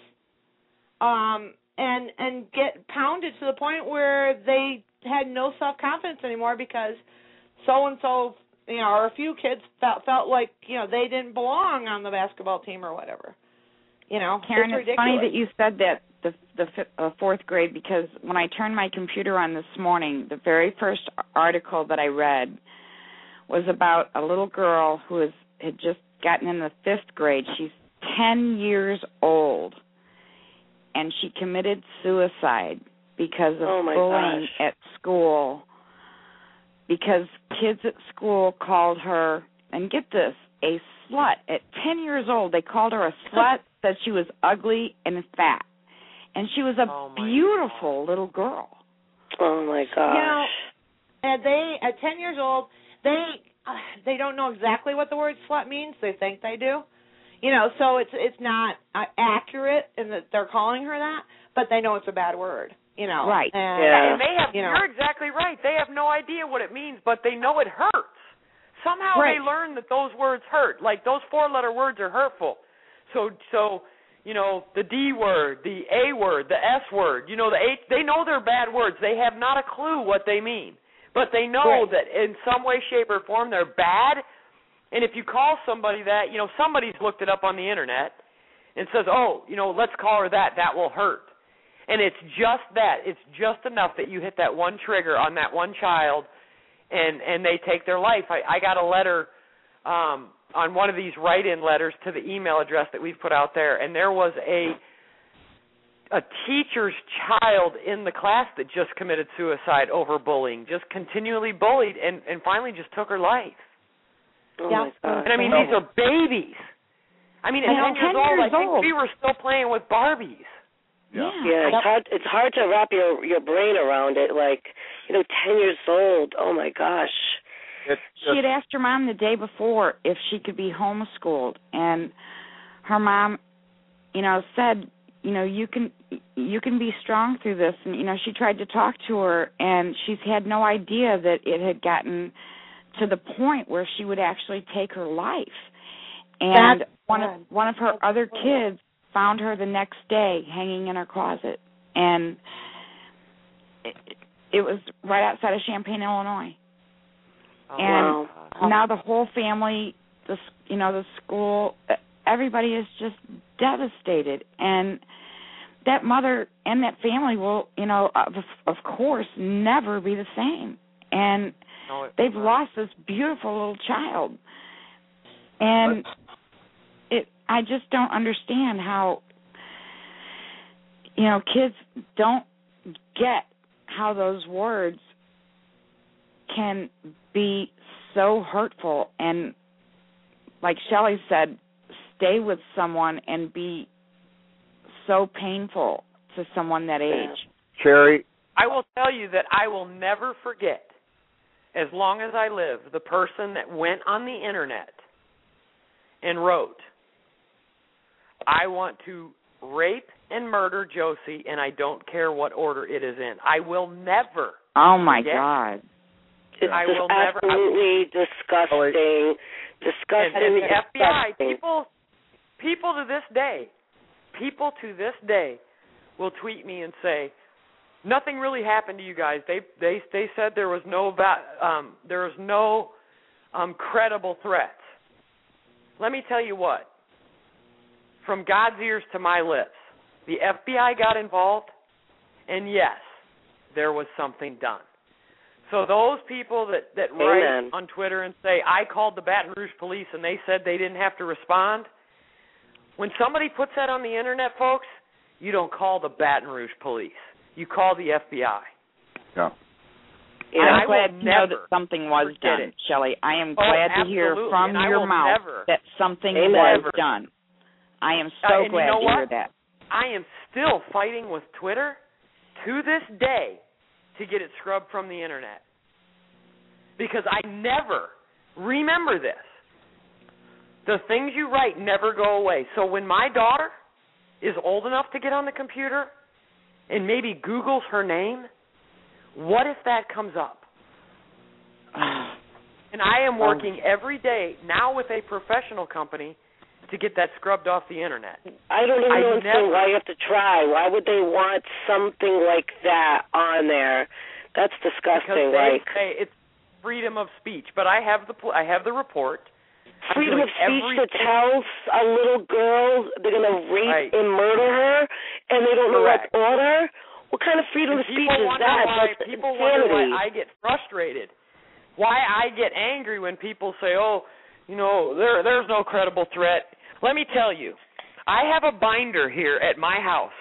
K: um, and and get pounded to the point where they had no self confidence anymore because so and so, you know, or a few kids felt felt like you know they didn't belong on the basketball team or whatever. You know,
D: Karen,
K: it's,
D: it's funny that you said that the the uh, fourth grade, because when I turned my computer on this morning, the very first article that I read was about a little girl who is, had just gotten in the fifth grade. She's ten years old, and she committed suicide because of
F: oh my
D: bullying
F: gosh.
D: at school, because kids at school called her, and get this, a slut. At ten years old, they called her a slut, said she was ugly and fat. And she was a
J: oh
D: beautiful
J: God.
D: little girl.
F: Oh, my gosh.
K: You know, and they, at ten years old, they uh, they don't know exactly what the word slut means. They think they do. You know, so it's it's not uh, accurate in that they're calling her that, but they know it's a bad word. You know,
D: right?
K: And,
F: yeah.
J: And they have.
K: You know,
J: you're exactly right. They have no idea what it means, but they know it hurts. Somehow
K: right.
J: they learn that those words hurt. Like those four-letter words are hurtful. So so. You know, the D word, the A word, the S word, you know, the H, they know they're bad words. They have not a clue what they mean. But they know
K: right.
J: that in some way, shape, or form they're bad. And if you call somebody that, you know, somebody's looked it up on the Internet and says, oh, you know, let's call her that, that will hurt. And it's just that. It's just enough that you hit that one trigger on that one child and, and they take their life. I, I got a letter um, on one of these write-in letters to the email address that we've put out there, and there was a a teacher's child in the class that just committed suicide over bullying, just continually bullied, and, and finally just took her life.
F: Oh,
K: yeah.
F: my God.
J: And, I mean, these are babies. I mean, at
D: Yeah,
J: ten years
D: ten
J: old,
D: years
J: I think
D: old.
J: we were still playing with Barbies.
D: Yeah.
F: Yeah, it's hard. It's hard to wrap your your brain around it. Like, you know, ten years old. Oh my gosh.
E: It's
D: She had asked her mom the day before if she could be homeschooled, and her mom, you know, said, you know, you can you can be strong through this. And, you know, she tried to talk to her, and she's had no idea that it had gotten to the point where she would actually take her life. And
K: That's
D: one of one of her other kids found her the next day hanging in her closet, and it, it was right outside of Champaign, Illinois.
J: Oh,
D: And
F: wow.
D: now the whole family, the you know the school, everybody is just devastated, and that mother and that family will, you know, of, of course, never be the same. And
J: no, it,
D: they've lost this beautiful little child, and it. I just don't understand how, you know, kids don't get how those words can be so hurtful. And like Shelley said, stay with someone and be so painful to someone that age.
E: Cherry?
J: I will tell you that I will never forget, as long as I live, the person that went on the internet and wrote, I want to rape and murder Josie, and I don't care what order it is in. I will never.
D: Oh, my
J: forget.
D: God.
F: It's
J: I
F: just
J: will never.
F: absolutely disgusting. Disgusting.
J: And, and the F B I,
F: disgusting.
J: people, people to this day, people to this day will tweet me and say, nothing really happened to you guys. They they they said there was no va- um, there was no um, credible threats. Let me tell you what. From God's ears to my lips, the F B I got involved, and yes, there was something done. So those people that, that write on Twitter and say, I called the Baton Rouge police and they said they didn't have to respond, when somebody puts that on the internet, folks, you don't call the Baton Rouge police. You call the F B I.
E: Yeah.
J: And
D: I'm
J: I
D: glad
J: will
D: to know
J: never
D: that something was
J: forget
D: done,
J: it.
D: Shelley. I am
J: Oh,
D: glad to hear
J: absolutely.
D: from
J: And I
D: your
J: will
D: mouth
J: never,
D: that something
J: Amen.
D: was
J: Never.
D: done. I am
J: Uh,
D: so
J: and
D: glad
J: you know
D: to
J: what?
D: hear that.
J: I am still fighting with Twitter to this day to get it scrubbed from the internet. Because I never, remember this, the things you write never go away. So when my daughter is old enough to get on the computer and maybe Googles her name, what if that comes up? And I am working every day now with a professional company to get that scrubbed off the internet.
F: I don't even
J: I
F: understand
J: never-
F: why you have to try. Why would they want something like that on there? That's disgusting.
J: Because they
F: Like
J: say it's freedom of speech. But I have the pl- I have the report. I'm
F: freedom
J: doing
F: of speech
J: everything-
F: that tells a little girl they're going to rape
J: Right.
F: and murder her, and they don't know
J: Correct.
F: what order. What kind of freedom
J: And
F: of speech
J: people
F: is
J: wonder
F: that?
J: Why,
F: That's
J: people
F: insanity.
J: wonder why I get frustrated. Why I get angry when people say, "Oh, you know, there there's no credible threat." Let me tell you, I have a binder here at my house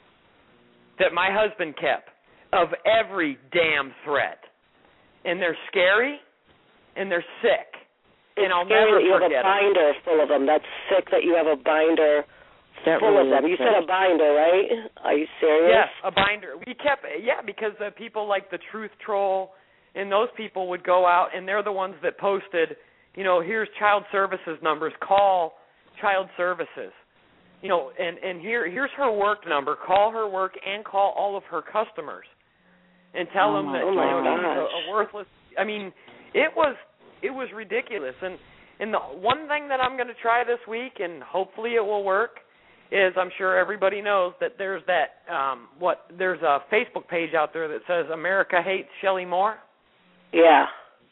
J: that my husband kept of every damn threat, and they're scary, and they're sick,
F: It's
J: and I'll
F: scary
J: never
F: that you have a
J: forget 'em.
F: binder full of them. That's sick that you have a binder
D: That
F: full
D: really
F: of them.
D: is
F: You
D: sick.
F: said a binder, right? Are you serious?
J: Yes, a binder. We kept, yeah, because uh, people like the Truth Troll and those people would go out, and they're the ones that posted, you know, here's child services numbers, call child services. You know, and, and here here's her work number, call her work and call all of her customers and tell
D: Oh
J: them
D: my
J: that, you know,
F: gosh.
J: she's a, a worthless, I mean, it was it was ridiculous. And, and the one thing that I'm going to try this week, and hopefully it will work, is I'm sure everybody knows that there's that, um, what, there's a Facebook page out there that says America Hates Shelley Moore.
F: Yeah.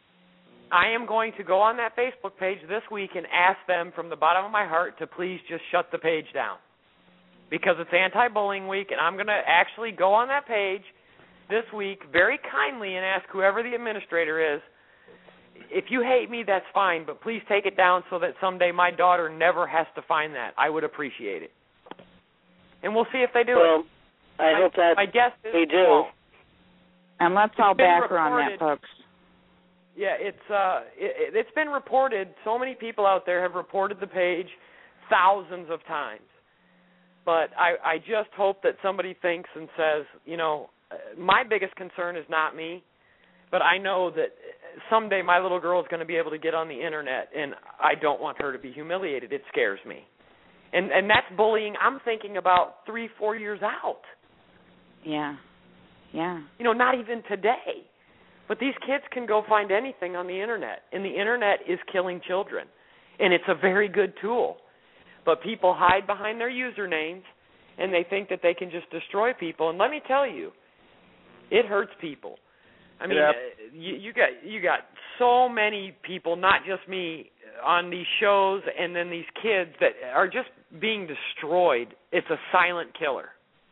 J: I am going to go on that Facebook page this week and ask them from the bottom of my heart to please just shut the page down. Because it's anti-bullying week, and I'm going to actually go on that page this week very kindly and ask whoever the administrator is, if you hate me, that's fine, but please take it down so that someday my daughter never has to find that. I would appreciate it. And we'll see if they do
F: well,
J: it.
F: I
J: My-
F: hope that
J: my guess is
F: they
J: they
F: do.
J: won't.
D: And let's all
J: It's been
D: back her on that,
J: reported-
D: folks.
J: Yeah, it's uh, it, it's been reported. So many people out there have reported the page thousands of times. But I, I just hope that somebody thinks and says, you know, my biggest concern is not me, but I know that someday my little girl is going to be able to get on the internet, and I don't want her to be humiliated. It scares me. And and that's bullying I'm thinking about three, four years out.
D: Yeah. Yeah.
J: You know, not even today. But these kids can go find anything on the internet, and the internet is killing children. And it's a very good tool. But people hide behind their usernames, and they think that they can just destroy people. And let me tell you, it hurts people. I mean,
E: Yeah.
J: uh, you, you got you got so many people, not just me, on these shows, and then these kids that are just being destroyed. It's a silent killer.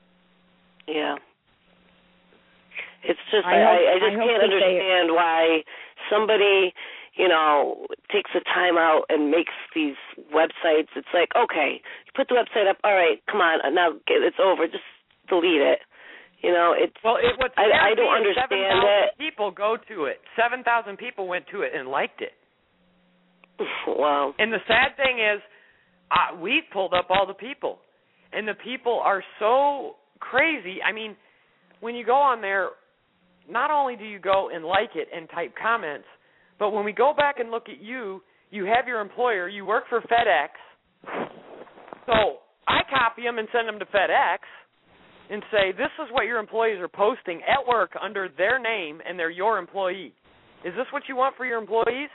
F: Yeah. It's just
D: I
F: I,
D: hope-
F: I, I
D: I
F: just
D: hope
F: can't
D: that they-
F: understand why somebody, you know, takes the time out and makes these websites. It's like, okay, you put the website up. All right, come on, now it's over. Just delete it. You know, it's.
J: Well, it, what's
F: I, I don't
J: understand
F: understand
J: seven thousand
F: it.
J: people go to it. Seven thousand people went to it and liked it.
F: Wow.
J: And the sad thing is, uh, we pulled up all the people, and the people are so crazy. I mean, when you go on there, not only do you go and like it and type comments, but when we go back and look at you, you have your employer, you work for FedEx. So I copy them and send them to FedEx and say, this is what your employees are posting at work under their name, and they're your employee. Is this what you want for your employees?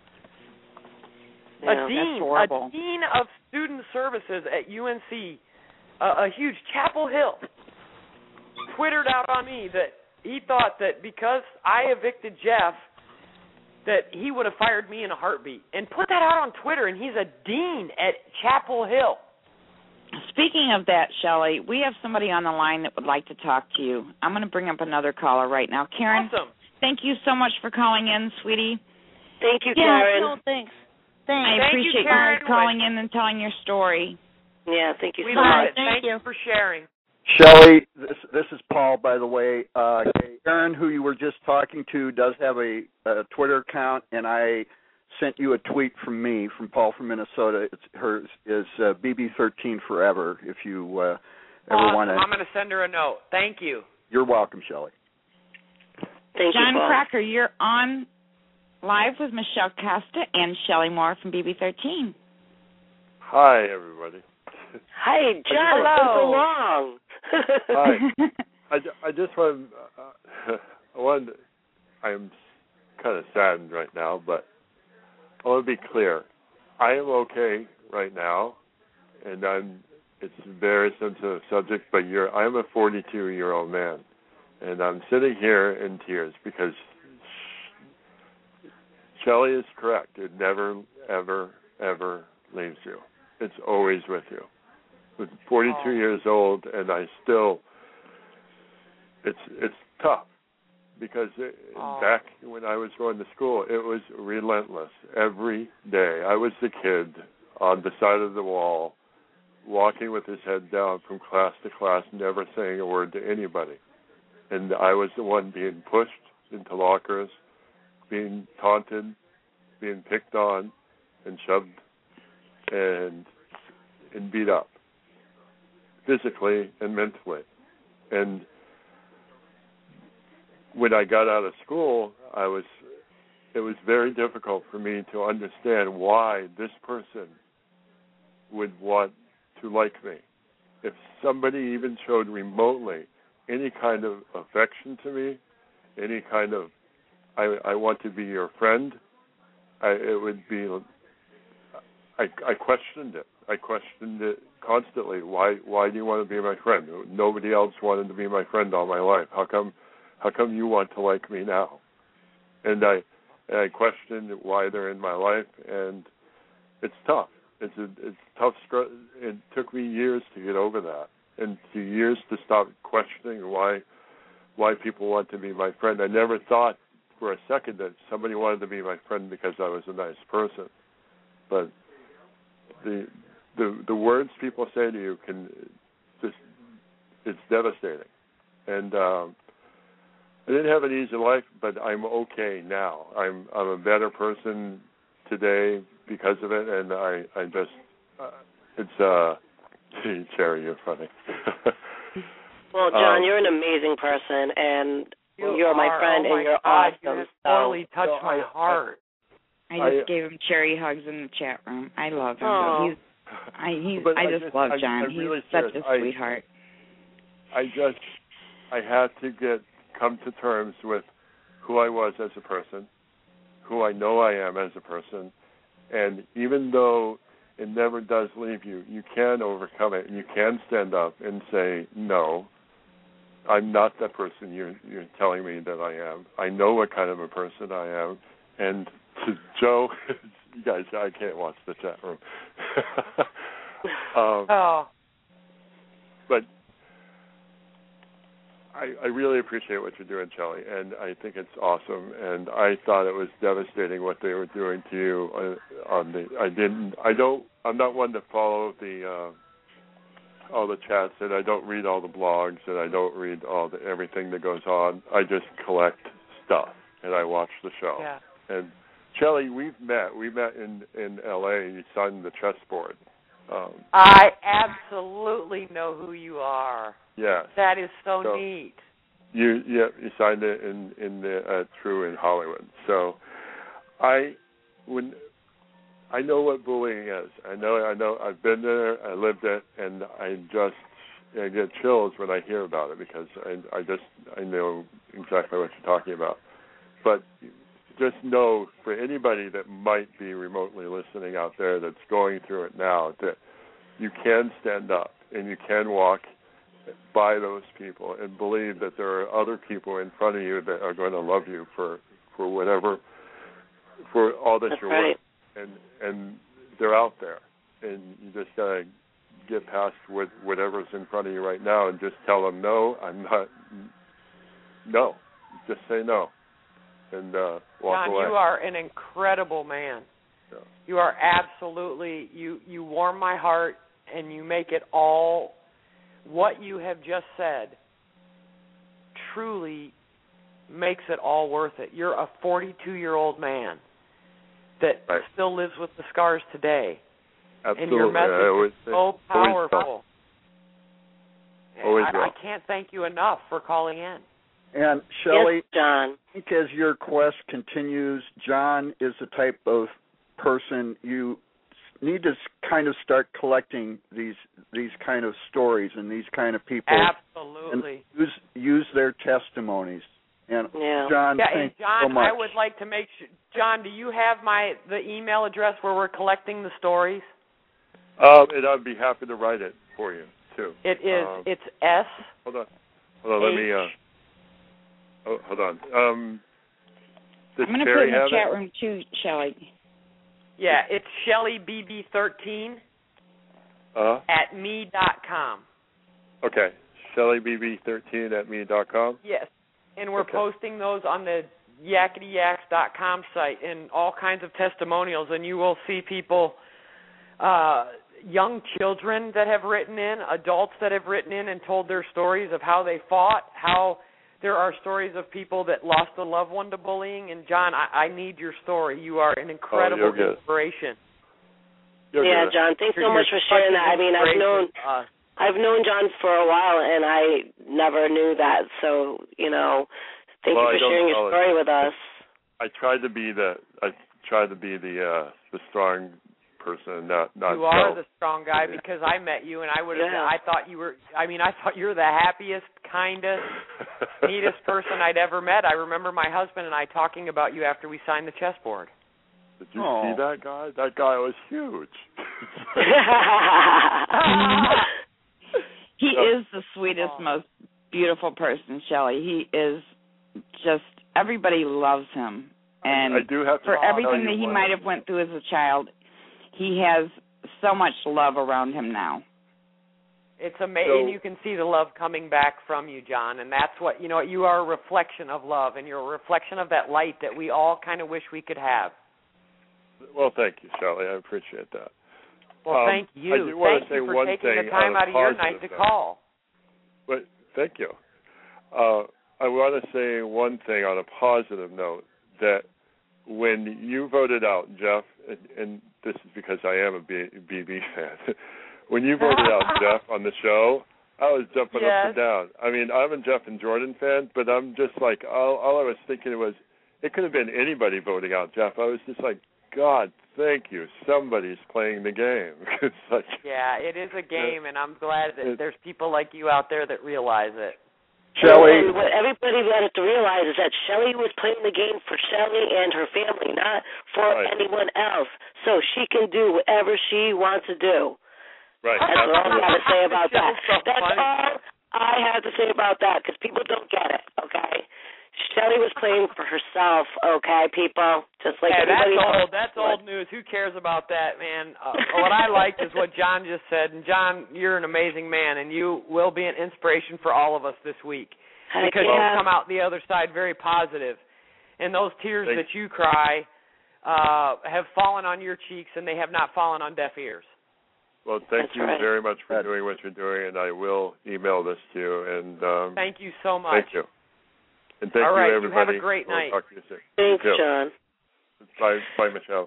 F: Yeah,
J: a dean, a dean of student services at U N C, a, a huge Chapel Hill, twittered out on me that he thought that because I evicted Jeff, that he would have fired me in a heartbeat, and put that out on Twitter, and he's a dean at Chapel Hill.
D: Speaking of that, Shelley, we have somebody on the line that would like to talk to you. I'm going to bring up another caller right now. Karen,
J: awesome.
D: Thank you so much for calling in, sweetie.
F: Thank you,
K: yeah,
F: Karen.
K: No, thanks. Thanks.
D: I
J: Thank
D: appreciate
J: you, Karen.
D: you calling in and telling your story.
F: Yeah, thank you
J: We
F: so
J: love
F: much.
J: it. Thank, thank you for sharing.
E: Shelley, this, this is Paul, by the way. Uh, Karen, who you were just talking to, does have a, a Twitter account, and I sent you a tweet from me, from Paul from Minnesota. It's, hers is uh, B B thirteen forever, if you uh, ever
J: awesome.
E: want to.
J: I'm going to send her a note. Thank you.
E: You're welcome, Shelley.
F: Thank
D: John
F: you, Paul.
D: Crocker, you're on live with Michelle Costa and Shelley Moore from B B thirteen.
G: Hi, everybody.
F: Hi, John.
J: Hello.
F: It's been so long.
G: Hi. I, I just want uh, I want I'm kind of saddened right now, but I want to be clear. I am okay right now, and I'm. It's a very sensitive subject, but you're. I'm a forty-two-year-old man, and I'm sitting here in tears because Shelley is correct. It never, ever, ever leaves you. It's always with you. I'm forty-two oh. years old, and I still. It's it's tough because it, oh. back when I was going to school, it was relentless every day. I was the kid on the side of the wall, walking with his head down from class to class, never saying a word to anybody. And I was the one being pushed into lockers, being taunted, being picked on, and shoved and and beat up, physically and mentally. And when I got out of school, I was it was very difficult for me to understand why this person would want to like me. If somebody even showed remotely any kind of affection to me, any kind of I, I want to be your friend, I, it would be I, I questioned it. I questioned it constantly. Why why do you want to be my friend? Nobody else wanted to be my friend all my life. How come how come you want to like me now? And I and I questioned why they're in my life, and it's tough. It's a it's tough. It took me years to get over that, and to years to stop questioning why why people want to be my friend. I never thought for a second that somebody wanted to be my friend because I was a nice person, but the the the words people say to you can just it's devastating. And um, I didn't have an easy life, but I'm okay now. I'm I'm a better person today because of it, and I I just uh, it's uh Cherry, you're funny.
F: Well, John,
G: um,
F: you're an amazing person, and
J: you
F: you're my
J: are.
F: friend,
J: oh
F: and you're
J: God,
F: awesome.
J: You just
F: so,
J: totally touched
G: so
J: my
G: I,
J: heart.
D: I just
G: I,
D: gave him cherry hugs in the chat room. I love him.
F: Oh.
D: He's I he's
G: But
D: I
G: I
D: just,
G: just-
D: love
G: I-
D: John.
G: I'm
D: He's
G: really
D: such
G: serious.
D: a
G: I-
D: sweetheart.
G: I just I had to get come to terms with who I was as a person, who I know I am as a person, and even though it never does leave you, you can overcome it, and you can stand up and say, no, I'm not that person you're you're telling me that I am. I know what kind of a person I am. And to Joe, you guys, I can't watch the chat room. um,
J: Oh.
G: But I, I really appreciate what you're doing, Shelley, and I think it's awesome. And I thought it was devastating what they were doing to you on, on the. I didn't. I don't. I'm not one to follow the uh, all the chats, and I don't read all the blogs, and I don't read all the everything that goes on. I just collect stuff, and I watch the show.
J: Yeah.
G: And Shelley, we've met. We met in in L A. You signed the chessboard. Um,
J: I absolutely know who you are.
G: Yeah.
J: That is so,
G: so
J: neat.
G: You yeah, you signed it in in the uh, True in Hollywood. So I when I know what bullying is. I know I know I've been there, I lived it, and I just I get chills when I hear about it because I I just I know exactly what you're talking about. But just know for anybody that might be remotely listening out there that's going through it now that you can stand up and you can walk by those people and believe that there are other people in front of you that are going to love you for, for whatever, for all that
F: That's
G: you're
F: right.
G: worth. And and they're out there. And you just got to get past what, whatever's in front of you right now and just tell them, no, I'm not, no. Just say no. And uh, walk
J: John,
G: away.
J: you are an incredible man.
G: Yeah.
J: You are absolutely, you, you warm my heart, and you make it all, what you have just said truly makes it all worth it. You're a forty-two-year-old man that
G: right.
J: still lives with the scars today.
G: Absolutely.
J: And your message is so powerful.
G: Always
J: I, I can't thank you enough for calling in.
E: And Shelley,
F: yes, John.
E: I think as your quest continues, John is the type of person you need to kind of start collecting these these kind of stories and these kind of people.
J: Absolutely.
E: And use use their testimonies. And
F: yeah.
E: John,
J: yeah,
E: thank
J: and John,
E: you so much.
J: I would like to make sure. John, do you have my the email address where we're collecting the stories?
G: Um, and I'd be happy to write it for you too.
J: It is.
G: Um,
J: it's S.
G: Hold on. Hold on. Let me. Uh, oh, hold on. Um, does
D: I'm going to
G: Terry
D: put it in the
G: have
D: chat
G: it?
D: room too, Shelley.
J: Yeah, it's Shelley B B thirteen
G: Uh,
J: at me dot com.
G: okay. Shelley B B thirteen at me dot com.
J: Yes, and we're
G: Okay.
J: posting those on the yakety yaks dot com site and all kinds of testimonials, and you will see people, uh, young children that have written in, adults that have written in and told their stories of how they fought, how there are stories of people that lost a loved one to bullying. And, John, I, I need your story. You are an incredible
G: oh, you're
J: inspiration.
G: You're
F: yeah,
G: good.
F: John, thanks
J: You're,
F: so much
J: you're
F: for sharing
J: such
F: that.
J: an
F: I mean, I've known
J: inspiration. Uh,
F: I've known John for a while, and I never knew that. So, you know, thank
G: Well,
F: you
G: I
F: for
G: don't
F: sharing your
G: know it.
F: story with us.
G: I tried to be the. I tried to be the uh, the strong person, not not.
J: you are
G: no.
J: the strong guy because I met you, and I would have.
F: Yeah.
J: I thought you were. I mean, I thought you were the happiest, kindest, neatest person I'd ever met. I remember my husband and I talking about you after we signed the chessboard.
G: Did you
E: Oh.
G: see that guy? That guy was huge.
D: He
G: Oh.
D: is the sweetest,
J: Oh.
D: most beautiful person, Shelley. He is just, everybody loves him. And
G: I do have to
D: for
G: tell
D: everything
G: you
D: that he
G: one-
D: might have went through as a child, he has so much love around him now.
J: It's amazing.
G: So-
J: and you can see the love coming back from you, John, and that's what, you know, you are a reflection of love, and you're a reflection of that light that we all kind of wish we could have.
G: Well, thank you, Shelley. I appreciate that.
J: Well,
G: Um,
J: thank you.
G: I do want
J: Thank
G: to say
J: you for
G: one
J: taking
G: thing
J: the time
G: on a
J: out of your
G: positive
J: night to
G: note.
J: call.
G: But thank you. Uh, I want to say one thing on a positive note, that when you voted out Jeff, and, and this is because I am a B B fan, when you voted out Jeff on the show, I was jumping
J: Yes.
G: up and down. I mean, I'm a Jeff and Jordan fan, but I'm just like, all, all I was thinking was, it could have been anybody voting out Jeff. I was just like, God, thank you. Somebody's playing the game. It's like,
J: Yeah, it is a game, and I'm glad that
G: it-
J: there's people like you out there that realize it.
E: Shelley,
F: And what everybody wanted to realize is that Shelley was playing the game for Shelley and her family, not for
G: Right.
F: anyone else. So she can do whatever she wants to do.
G: right.
F: That's all I got to say about that.
J: That's so
F: That's
J: funny.
F: all I have to say about that, because people don't get it, okay? Shelley was playing for herself, okay, people? Just like
J: Yeah, that's
F: everybody else.
J: old. That's old news. Who cares about that, man? Uh, what I liked is what John just said. And John, you're an amazing man, and you will be an inspiration for all of us this week.
F: Heck
J: because
F: yeah.
J: you come out the other side very positive. And those tears
G: Thanks.
J: that you cry uh, have fallen on your cheeks, and they have not fallen on deaf ears.
G: Well, thank
F: That's
G: you
F: right.
G: very much for doing what you're doing, and I will email this to you. And um,
J: Thank you so much.
G: Thank you. And thank
J: All right,
G: you,
J: you
G: everybody.
J: have a great
G: I'll
J: night.
G: Talk to you soon.
F: Thanks,
G: You too.
F: John.
G: Bye, bye, Michelle.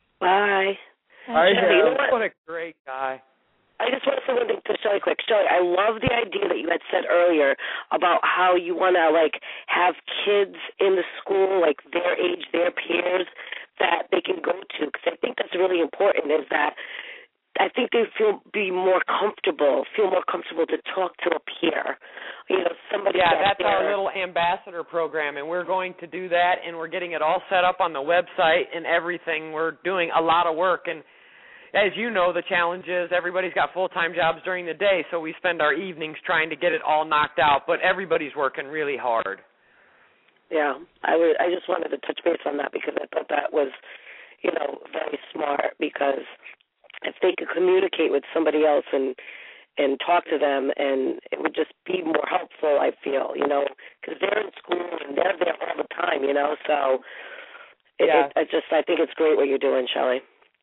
F: Bye.
C: Hi,
F: Shelley, you know what?
J: What a great guy.
F: I just want to say one thing to Shelley quick. Shelley, I love the idea that you had said earlier about how you want to, like, have kids in the school, like their age, their peers, that they can go to. Because I think that's really important, is that I think they feel be more comfortable, feel more comfortable to talk to a peer. You know, somebody
J: Yeah,
F: that's,
J: that's our little ambassador program, and we're going to do that, and we're getting it all set up on the website and everything. We're doing a lot of work, and as you know, the challenge is everybody's got full-time jobs during the day, so we spend our evenings trying to get it all knocked out, but everybody's working really hard.
F: Yeah, I would. I just wanted to touch base on that because I thought that was, you know, very smart, because if they could communicate with somebody else and and talk to them, and it would just be more helpful, I feel, you know, because they're in school and they're there all the time, you know, so it,
J: Yeah.
F: it, I just, I think it's great what you're doing, Shelley.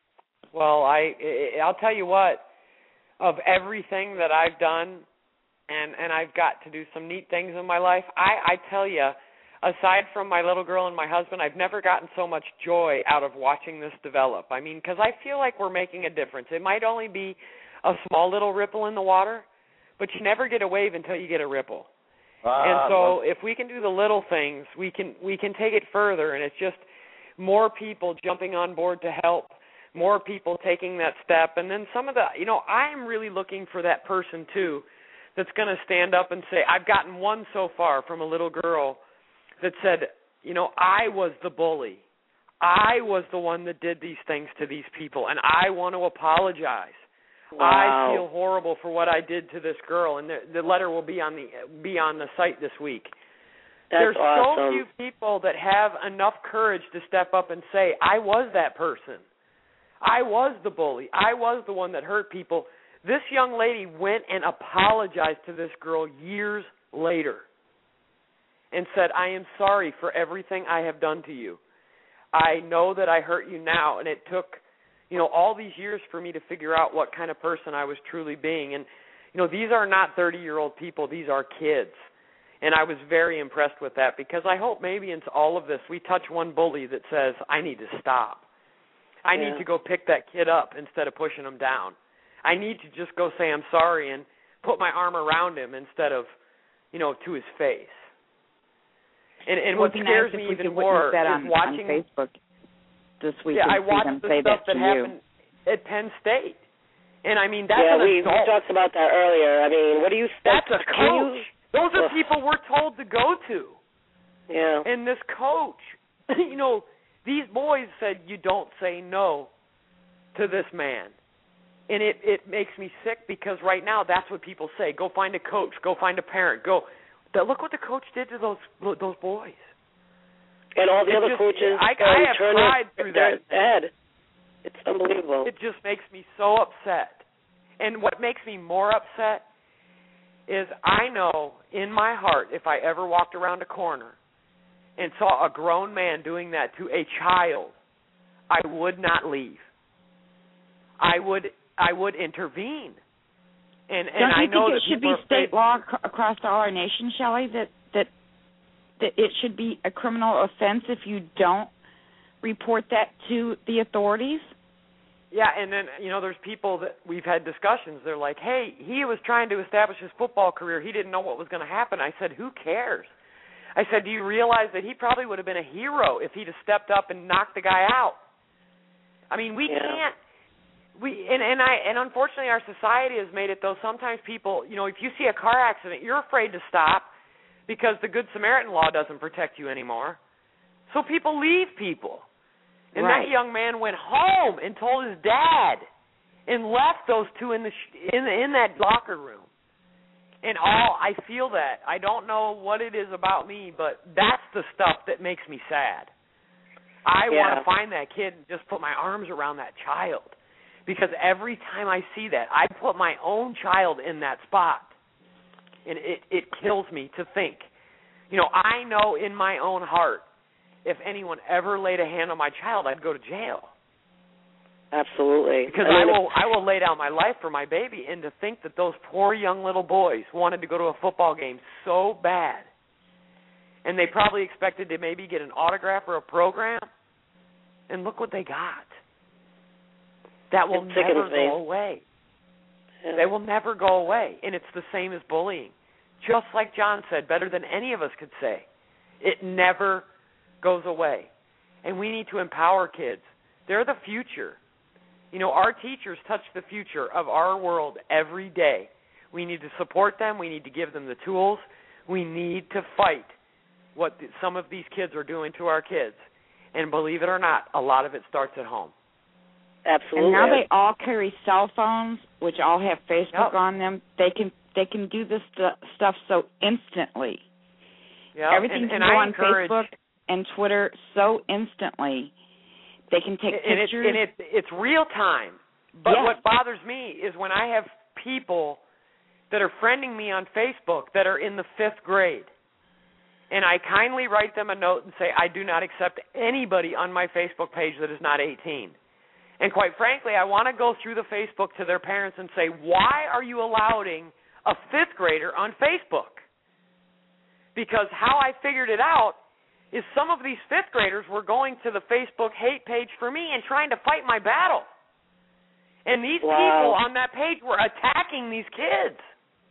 J: Well, I, I'll tell you what, of everything that I've done, and, and I've got to do some neat things in my life, I, I tell you, aside from my little girl and my husband, I've never gotten so much joy out of watching this develop. I mean, because I feel like we're making a difference. It might only be a small little ripple in the water, but you never get a wave until you get a ripple.
C: Ah,
J: and so
C: well,
J: if we can do the little things, we can we can take it further, and it's just more people jumping on board to help, more people taking that step, and then some of the, you know, I'm really looking for that person, too, that's going to stand up and say, I've gotten one so far from a little girl that said, you know, I was the bully. I was the one that did these things to these people, and I want to apologize.
F: Wow.
J: I feel horrible for what I did to this girl, and the, the letter will be on the be on the site this week.
F: That's
J: There's
F: awesome.
J: so few people that have enough courage to step up and say, I was that person. I was the bully. I was the one that hurt people. This young lady went and apologized to this girl years later and said, I am sorry for everything I have done to you. I know that I hurt you now, and it took, you know, all these years for me to figure out what kind of person I was truly being. And, you know, these are not thirty-year-old people. These are kids. And I was very impressed with that, because I hope maybe into all of this we touch one bully that says, I need to stop. I
F: Yeah.
J: need to go pick that kid up instead of pushing him down. I need to just go say I'm sorry and put my arm around him instead of, you know, to his face. And, and
D: It would
J: what
D: be
J: scares
D: nice
J: me
D: if we
J: even
D: could
J: more
D: witness that
J: is
D: on,
J: watching
D: on Facebook this week
J: yeah,
D: and
J: I
D: see
J: watched
D: them
J: the
D: say
J: stuff
D: that
J: that
D: to
J: happened
D: you.
J: at Penn State. And, I mean, that's
F: yeah,
J: an
F: we, we
J: adult.
F: talked about that earlier. I mean, what do you think?
J: That's a
F: Can
J: coach.
F: you-
J: Those are
F: Ugh.
J: people we're told to go to.
F: Yeah.
J: And this coach, you know, these boys said you don't say no to this man. And it, it makes me sick, because right now that's what people say. Go find a coach. Go find a parent. Go. Look what the coach did to those those boys.
F: And all the
J: It
F: other
J: just,
F: coaches
J: I,
F: uh,
J: I have
F: turn
J: cried
F: their,
J: through
F: their
J: that.
F: head. It's unbelievable.
J: It just makes me so upset. And what makes me more upset is I know in my heart, if I ever walked around a corner and saw a grown man doing that to a child, I would not leave. I would I would intervene. And and
D: Don't
J: I
D: you
J: know
D: think
J: that
D: it should be
J: people are
D: state
J: afraid-
D: law ac- across all our nation, Shelley, that, that that it should be a criminal offense if you don't report that to the authorities?
J: Yeah, and then, you know, there's people that we've had discussions. They're like, hey, he was trying to establish his football career. He didn't know what was going to happen. I said, who cares? I said, do you realize that he probably would have been a hero if he'd have stepped up and knocked the guy out? I mean, we
F: Yeah.
J: can't. We and, and I and unfortunately our society has made it though. Sometimes people, you know, if you see a car accident, you're afraid to stop because the Good Samaritan law doesn't protect you anymore. So people leave people. And
D: Right.
J: that young man went home and told his dad, and left those two in the sh- in the, in that locker room. And all I feel that I don't know what it is about me, but that's the stuff that makes me sad. I
F: Yeah.
J: want to find that kid and just put my arms around that child, because every time I see that, I put my own child in that spot, and it it kills me to think You know, I know in my own heart, if anyone ever laid a hand on my child, I'd go to jail.
F: Absolutely.
J: Because
F: I,
J: I
F: mean,
J: will I will lay down my life for my baby, and to think that those poor young little boys wanted to go to a football game so bad, and they probably expected to maybe get an autograph or a program, and look what they got. That will
F: it's
J: never go away.
F: Yeah.
J: They will never go away, and it's the same as bullying. Just like John said, better than any of us could say, it never goes away. And we need to empower kids. They're the future. You know, our teachers touch the future of our world every day. We need to support them. We need to give them the tools. We need to fight what the, some of these kids are doing to our kids. And believe it or not, a lot of it starts at home.
F: Absolutely.
D: And now they all carry cell phones, which all have Facebook
J: yep.
D: on them. They can they can do this st- stuff so instantly.
J: Yep.
D: Everything
J: and,
D: can
J: and
D: go
J: I
D: on
J: encourage,
D: Facebook and Twitter so instantly. They can take
J: and
D: pictures.
J: It's, and it, it's real time. But
D: yes.
J: what bothers me is when I have people that are friending me on Facebook that are in the fifth grade, and I kindly write them a note and say, I do not accept anybody on my Facebook page that is not eighteen. And quite frankly, I want to go through the Facebook to their parents and say, why are you allowing a fifth grader on Facebook? Because how I figured it out is some of these fifth graders were going to the Facebook hate page for me and trying to fight my battle. And these
F: wow.
J: people on that page were attacking these kids.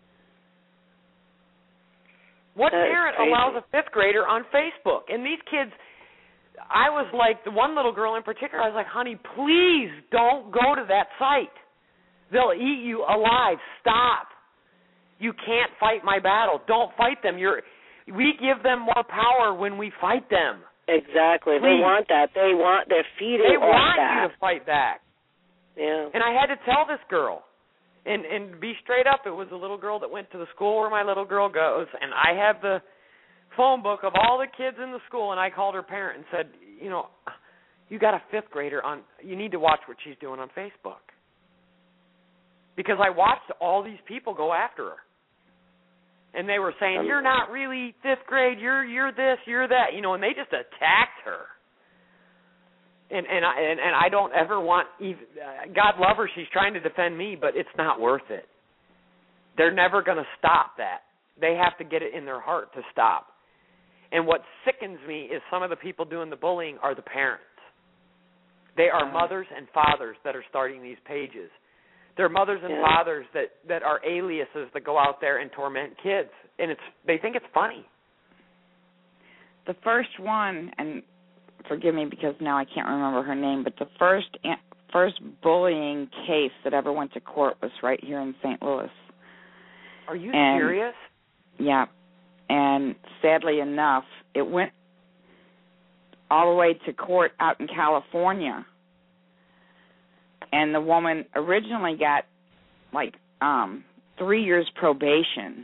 J: What
F: that
J: parent
F: crazy.
J: allows a fifth grader on Facebook? And these kids, I was like, the one little girl in particular, I was like, honey, please don't go to that site. They'll eat you alive. Stop. You can't fight my battle. Don't fight them. You're... We give them more power when we fight them.
F: Exactly.
J: Please.
F: They want that. They want, they're feeding
J: They
F: off
J: want
F: that.
J: you to fight back.
F: Yeah.
J: And I had to tell this girl, and and be straight up, it was a little girl that went to the school where my little girl goes, and I have the phone book of all the kids in the school, and I called her parent and said, you know, you got a fifth grader on, you need to watch what she's doing on Facebook. Because I watched all these people go after her. And they were saying, you're not really fifth grade, you're you're this, you're that, you know, and they just attacked her. And and I and, and I don't ever want, even, uh, God love her, she's trying to defend me, but it's not worth it. They're never going to stop that. They have to get it in their heart to stop. And what sickens me is some of the people doing the bullying are the parents. They are mothers and fathers that are starting these pages. They're mothers and
F: yeah.
J: fathers that, that are aliases that go out there and torment kids, and it's they think it's funny.
D: The first one, and forgive me because now I can't remember her name, but the first first bullying case that ever went to court was right here in Saint Louis.
J: Are you
D: and,
J: serious?
D: Yeah, and sadly enough, it went all the way to court out in California. And the woman originally got, like, um, three years probation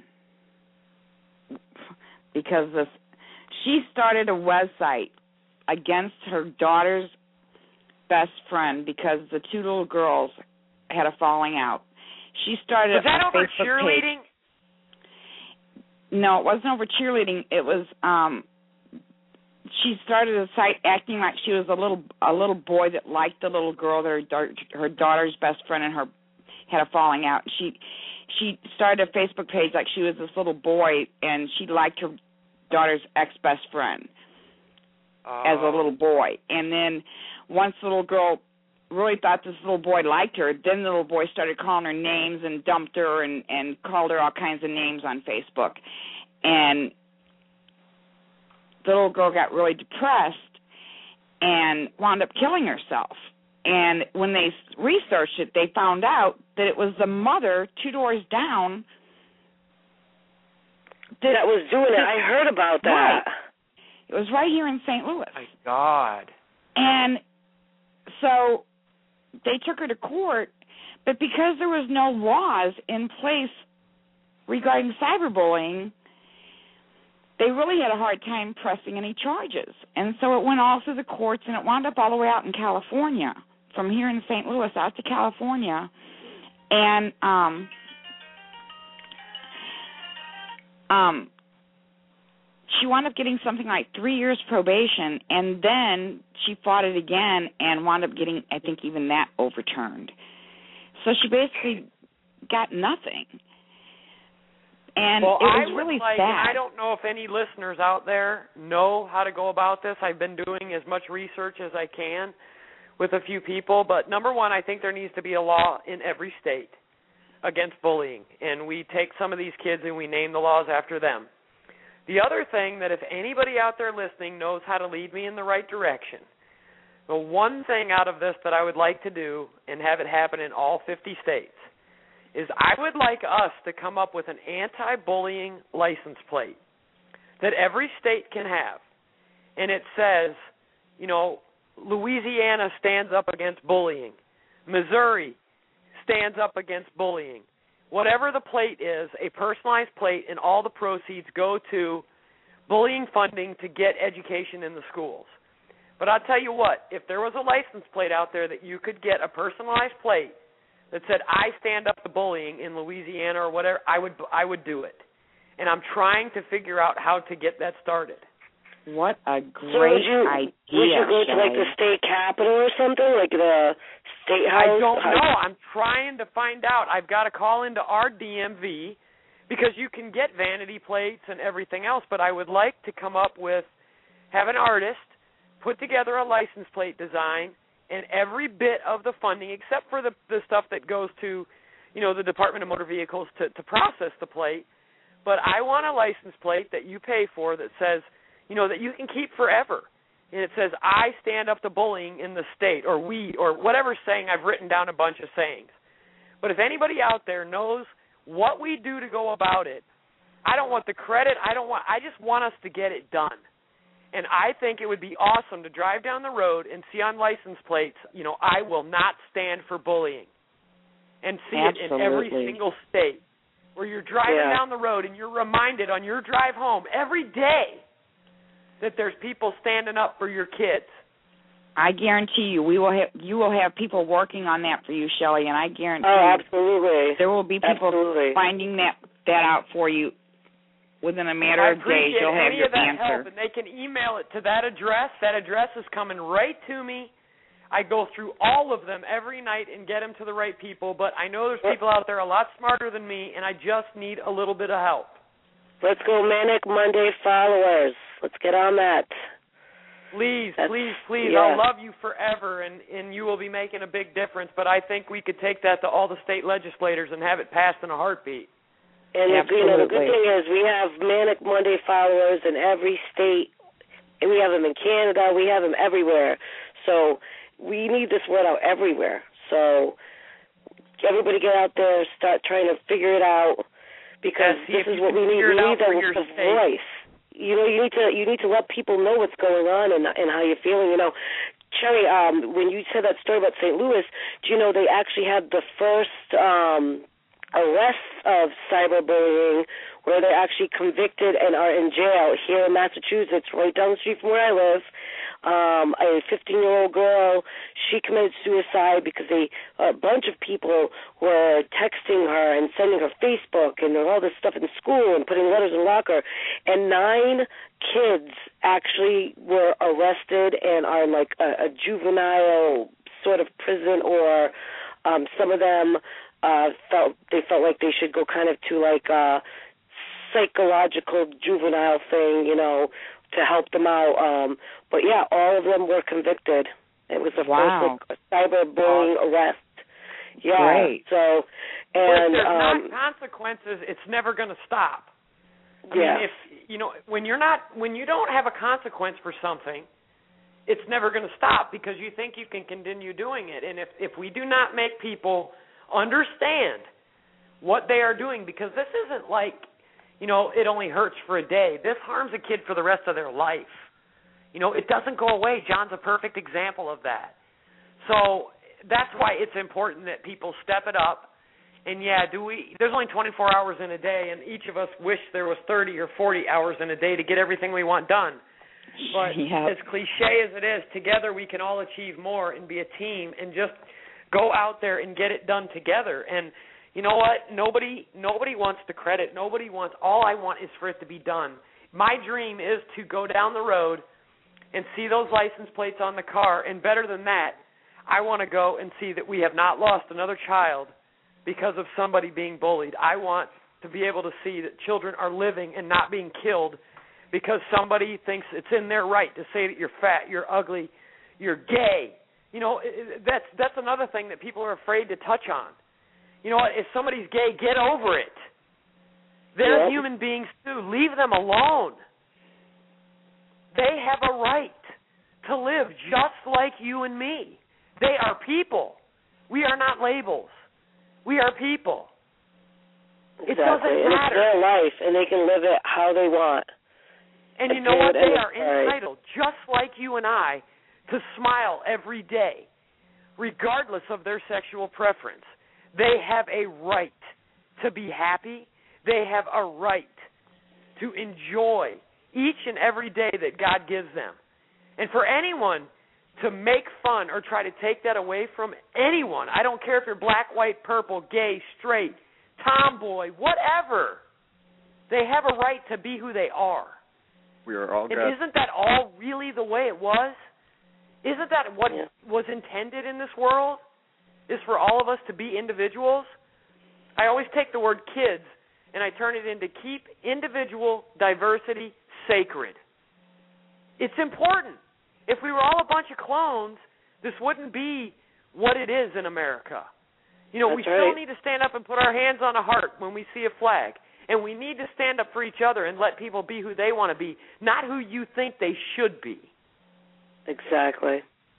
D: because this, she started a website against her daughter's best friend because the two little girls had a falling out. She started
J: was that
D: a
J: over
D: Facebook
J: cheerleading?
D: Page. No, it wasn't over cheerleading. It was um, she started a site acting like she was a little a little boy that liked the little girl that her da- her daughter's best friend and her had a falling out. She she started a Facebook page like she was this little boy and she liked her daughter's ex-best friend uh. as a little boy. And then once the little girl really thought this little boy liked her, then the little boy started calling her names and dumped her and, and called her all kinds of names on Facebook. And the little girl got really depressed and wound up killing herself. And when they researched it, they found out that it was the mother two doors down
F: that, that was doing it. I heard about that.
D: Right. It was right here in Saint Louis.
J: My God.
D: And so they took her to court, but because there was no laws in place regarding cyberbullying, they really had a hard time pressing any charges. And so it went all through the courts, and it wound up all the way out in California, from here in Saint Louis out to California. And um, um, she wound up getting something like three years probation, and then she fought it again and wound up getting, I think, even that overturned. So she basically got nothing. And
J: well,
D: it was
J: I would
D: really
J: like,
D: sad.
J: I don't know if any listeners out there know how to go about this. I've been doing as much research as I can with a few people. But number one, I think there needs to be a law in every state against bullying. And we take some of these kids and we name the laws after them. The other thing that if anybody out there listening knows how to lead me in the right direction, the one thing out of this that I would like to do and have it happen in all fifty states is I would like us to come up with an anti-bullying license plate that every state can have. And it says, you know, Louisiana stands up against bullying. Missouri stands up against bullying. Whatever the plate is, a personalized plate, and all the proceeds go to bullying funding to get education in the schools. But I'll tell you what, if there was a license plate out there that you could get a personalized plate that said, I stand up to bullying in Louisiana or whatever, I would I would do it. And I'm trying to figure out how to get that started.
D: What a great
F: so would you,
D: idea.
F: Would you go to, like, the state capitol or something, like the state house?
J: I don't know. I'm trying to find out. I've got to call into our D M V because you can get vanity plates and everything else, but I would like to come up with, have an artist put together a license plate design, and every bit of the funding, except for the the stuff that goes to, you know, the Department of Motor Vehicles to, to process the plate. But I want a license plate that you pay for that says, you know, that you can keep forever. And it says, I stand up to bullying in the state, or we, or whatever saying. I've written down a bunch of sayings. But if anybody out there knows what we do to go about it, I don't want the credit. I don't want, I just want us to get it done. And I think it would be awesome to drive down the road and see on license plates, you know, I will not stand for bullying. And see
D: Absolutely.
J: it in every single state where you're driving
F: Yeah.
J: down the road and you're reminded on your drive home every day that there's people standing up for your kids.
D: I guarantee you, we will have you will have people working on that for you, Shelley, and I guarantee
F: Oh,
D: you
F: absolutely.
D: there will be people
F: Absolutely.
D: finding that that out for you within a matter
J: I
D: of days.
J: appreciate
D: You'll have
J: any
D: your
J: of that
D: answer.
J: help, and they can email it to that address. That address is coming right to me. I go through all of them every night and get them to the right people, but I know there's people out there a lot smarter than me, and I just need a little bit of help.
F: Let's go Manic Monday followers. Let's get on that.
J: Please,
F: That's,
J: please, please.
F: yeah.
J: I'll love you forever, and, and you will be making a big difference, but I think we could take that to all the state legislators and have it passed in a heartbeat.
F: And the, you know, the good
D: Absolutely.
F: thing is we have Manic Monday followers in every state, and we have them in Canada. We have them everywhere. So we need this word out everywhere. So everybody get out there, start trying to figure it out, because
J: Yeah, see
F: this
J: if
F: is
J: you
F: what
J: can
F: we need.
J: figure
F: We
J: it out
F: need the,
J: for your
F: the
J: state.
F: voice. You know, you need to you need to let people know what's going on and and how you're feeling. You know, Cherry, um, when you said that story about Saint Louis, do you know they actually had the first um, arrests of cyberbullying, where they're actually convicted and are in jail here in Massachusetts, right down the street from where I live. Um, a fifteen-year-old girl, she committed suicide because they, a bunch of people were texting her and sending her Facebook and all this stuff in school and putting letters in the locker. And nine kids actually were arrested and are in like a, a juvenile sort of prison, or um, some of them uh, felt they felt like they should go kind of to like a psychological juvenile thing, you know, to help them out. Um, but, yeah, all of them were convicted. It was the
D: Wow.
F: first like, cyberbullying arrest. Yeah.
D: Great.
F: So,
J: But if
F: and
J: there's
F: um,
J: not consequences, it's never going to stop. I
F: yeah.
J: mean, if you know, when you're not, when you don't have a consequence for something, it's never going to stop because you think you can continue doing it. And if if we do not make people understand what they are doing, because this isn't like, you know, it only hurts for a day. This harms a kid for the rest of their life. You know, it doesn't go away. John's a perfect example of that. So that's why it's important that people step it up. And, yeah, do we? There's only twenty-four hours in a day, and each of us wish there was thirty or forty hours in a day to get everything we want done. But
D: Yep.
J: as cliche as it is, together we can all achieve more and be a team and just go out there and get it done together. And you know what? Nobody nobody wants the credit. Nobody wants – all I want is for it to be done. My dream is to go down the road and see those license plates on the car, and better than that, I want to go and see that we have not lost another child because of somebody being bullied. I want to be able to see that children are living and not being killed because somebody thinks it's in their right to say that you're fat, you're ugly, you're gay. You know, that's that's another thing that people are afraid to touch on. You know what? If somebody's gay, get over it. They're
F: yeah.
J: human beings too. Leave them alone. They have a right to live just like you and me. They are people. We are not labels. We are people.
F: Exactly.
J: It doesn't
F: and
J: matter.
F: It's their life, and they can live it how they want.
J: And you know what? They are entitled, just like you and I, to smile every day, regardless of their sexual preference. They have a right to be happy. They have a right to enjoy each and every day that God gives them. And for anyone to make fun or try to take that away from anyone, I don't care if you're black, white, purple, gay, straight, tomboy, whatever, they have a right to be who they are.
E: We are all
J: and
E: God.
J: Isn't that all really the way it was? Isn't that what
F: yeah.
J: was intended in this world, is for all of us to be individuals? I always take the word kids and I turn it into keep individual diversity sacred. It's important. If we were all a bunch of clones, this wouldn't be what it is in America. You know,
F: That's
J: we
F: right.
J: still need to stand up and put our hands on a heart when we see a flag. And we need to stand up for each other and let people be who they want to be, not who you think they should be.
F: Exactly.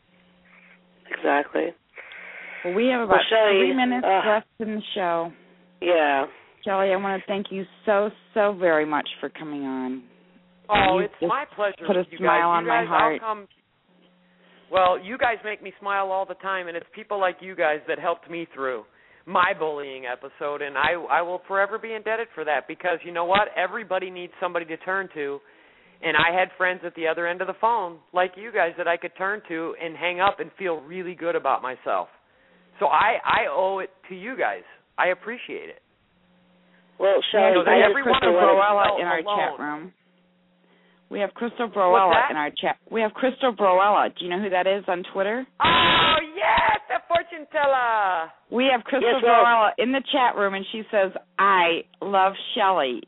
F: Exactly.
D: Well, we have about
F: well, Shelley,
D: three minutes
F: uh,
D: left in the show.
F: Yeah.
D: Shelley, I want to thank you so, so very much for coming on.
J: Oh,
D: you
J: it's my pleasure.
D: Put a
J: you
D: smile
J: guys.
D: on
J: you guys,
D: my heart.
J: I'll come. Well, you guys make me smile all the time, and it's people like you guys that helped me through my bullying episode, and I, I will forever be indebted for that because, you know what, everybody needs somebody to turn to, and I had friends at the other end of the phone, like you guys, that I could turn to and hang up and feel really good about myself. So I, I owe it to you guys. I appreciate it.
F: Well, Shelley,
D: we
F: I
D: have
F: just
D: Crystal Broella in our
J: alone.
D: chat room. We have Crystal Broella in our chat. We have Crystal Broella. Do you know who that is on Twitter?
J: Oh, yes, the fortune teller.
D: We have Crystal
F: yes,
D: Broella in the chat room, and she says, I love Shelley.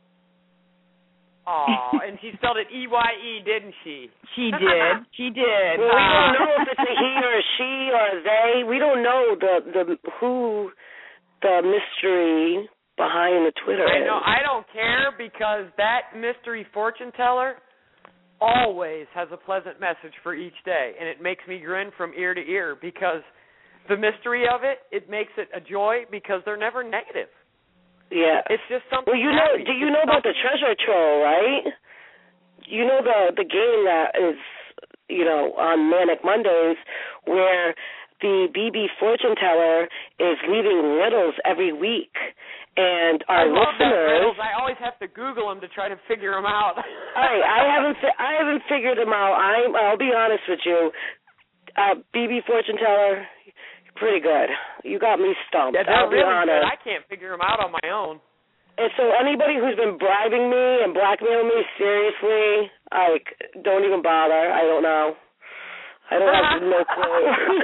J: Oh, and she spelled it E Y E, didn't she?
D: She did. She did.
F: Well, we don't know if it's a he or a she or a they. We don't know the the who the mystery behind the Twitter
J: I
F: is.
J: know. I don't care because that mystery fortune teller always has a pleasant message for each day, and it makes me grin from ear to ear because the mystery of it, it makes it a joy because they're never negative.
F: Yeah.
J: It's just something.
F: Well, you know,
J: happy.
F: do you
J: it's
F: know about the
J: something...
F: treasure troll, right? You know the the game that is, you know, on Manic Mondays where the B B fortune teller is leaving riddles every week, and our
J: I love
F: listeners.
J: That riddles. I always have to Google them to try to figure them out.
F: I I haven't fi- I haven't figured them out. I'm I'll be honest with you, uh, B B fortune teller. Pretty good. You got me stumped.
J: Yeah, they're
F: I'll be
J: really
F: honest.
J: good. I can't figure them out on my own.
F: And so anybody who's been bribing me and blackmailing me, seriously, like, don't even bother. I don't know. I don't have no clue.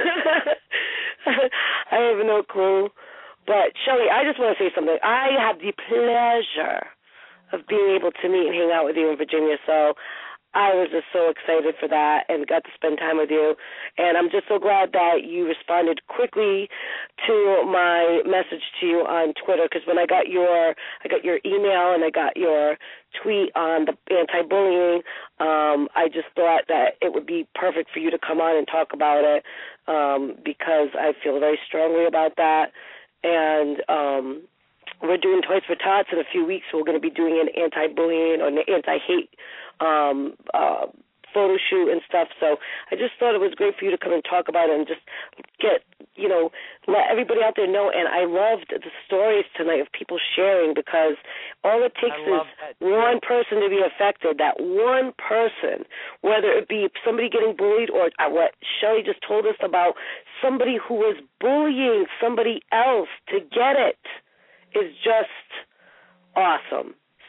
F: I have no clue. But, Shelley, I just want to say something. I had the pleasure of being able to meet and hang out with you in Virginia, so I was just so excited for that and got to spend time with you. And I'm just so glad that you responded quickly to my message to you on Twitter, because when I got your I got your email and I got your tweet on the anti-bullying, um, I just thought that it would be perfect for you to come on and talk about it um, because I feel very strongly about that. And um, we're doing Toys for Tots in a few weeks, so we're going to be doing an anti-bullying or an anti-hate um, uh, photo shoot and stuff. So I just thought it was great for you to come and talk about it and just get, you know, let everybody out there know. And I loved the stories tonight of people sharing, because all it takes is one person to be affected, that one person, whether it be somebody getting bullied or what Shelley just told us about somebody who was bullying somebody else to get it, is just awesome.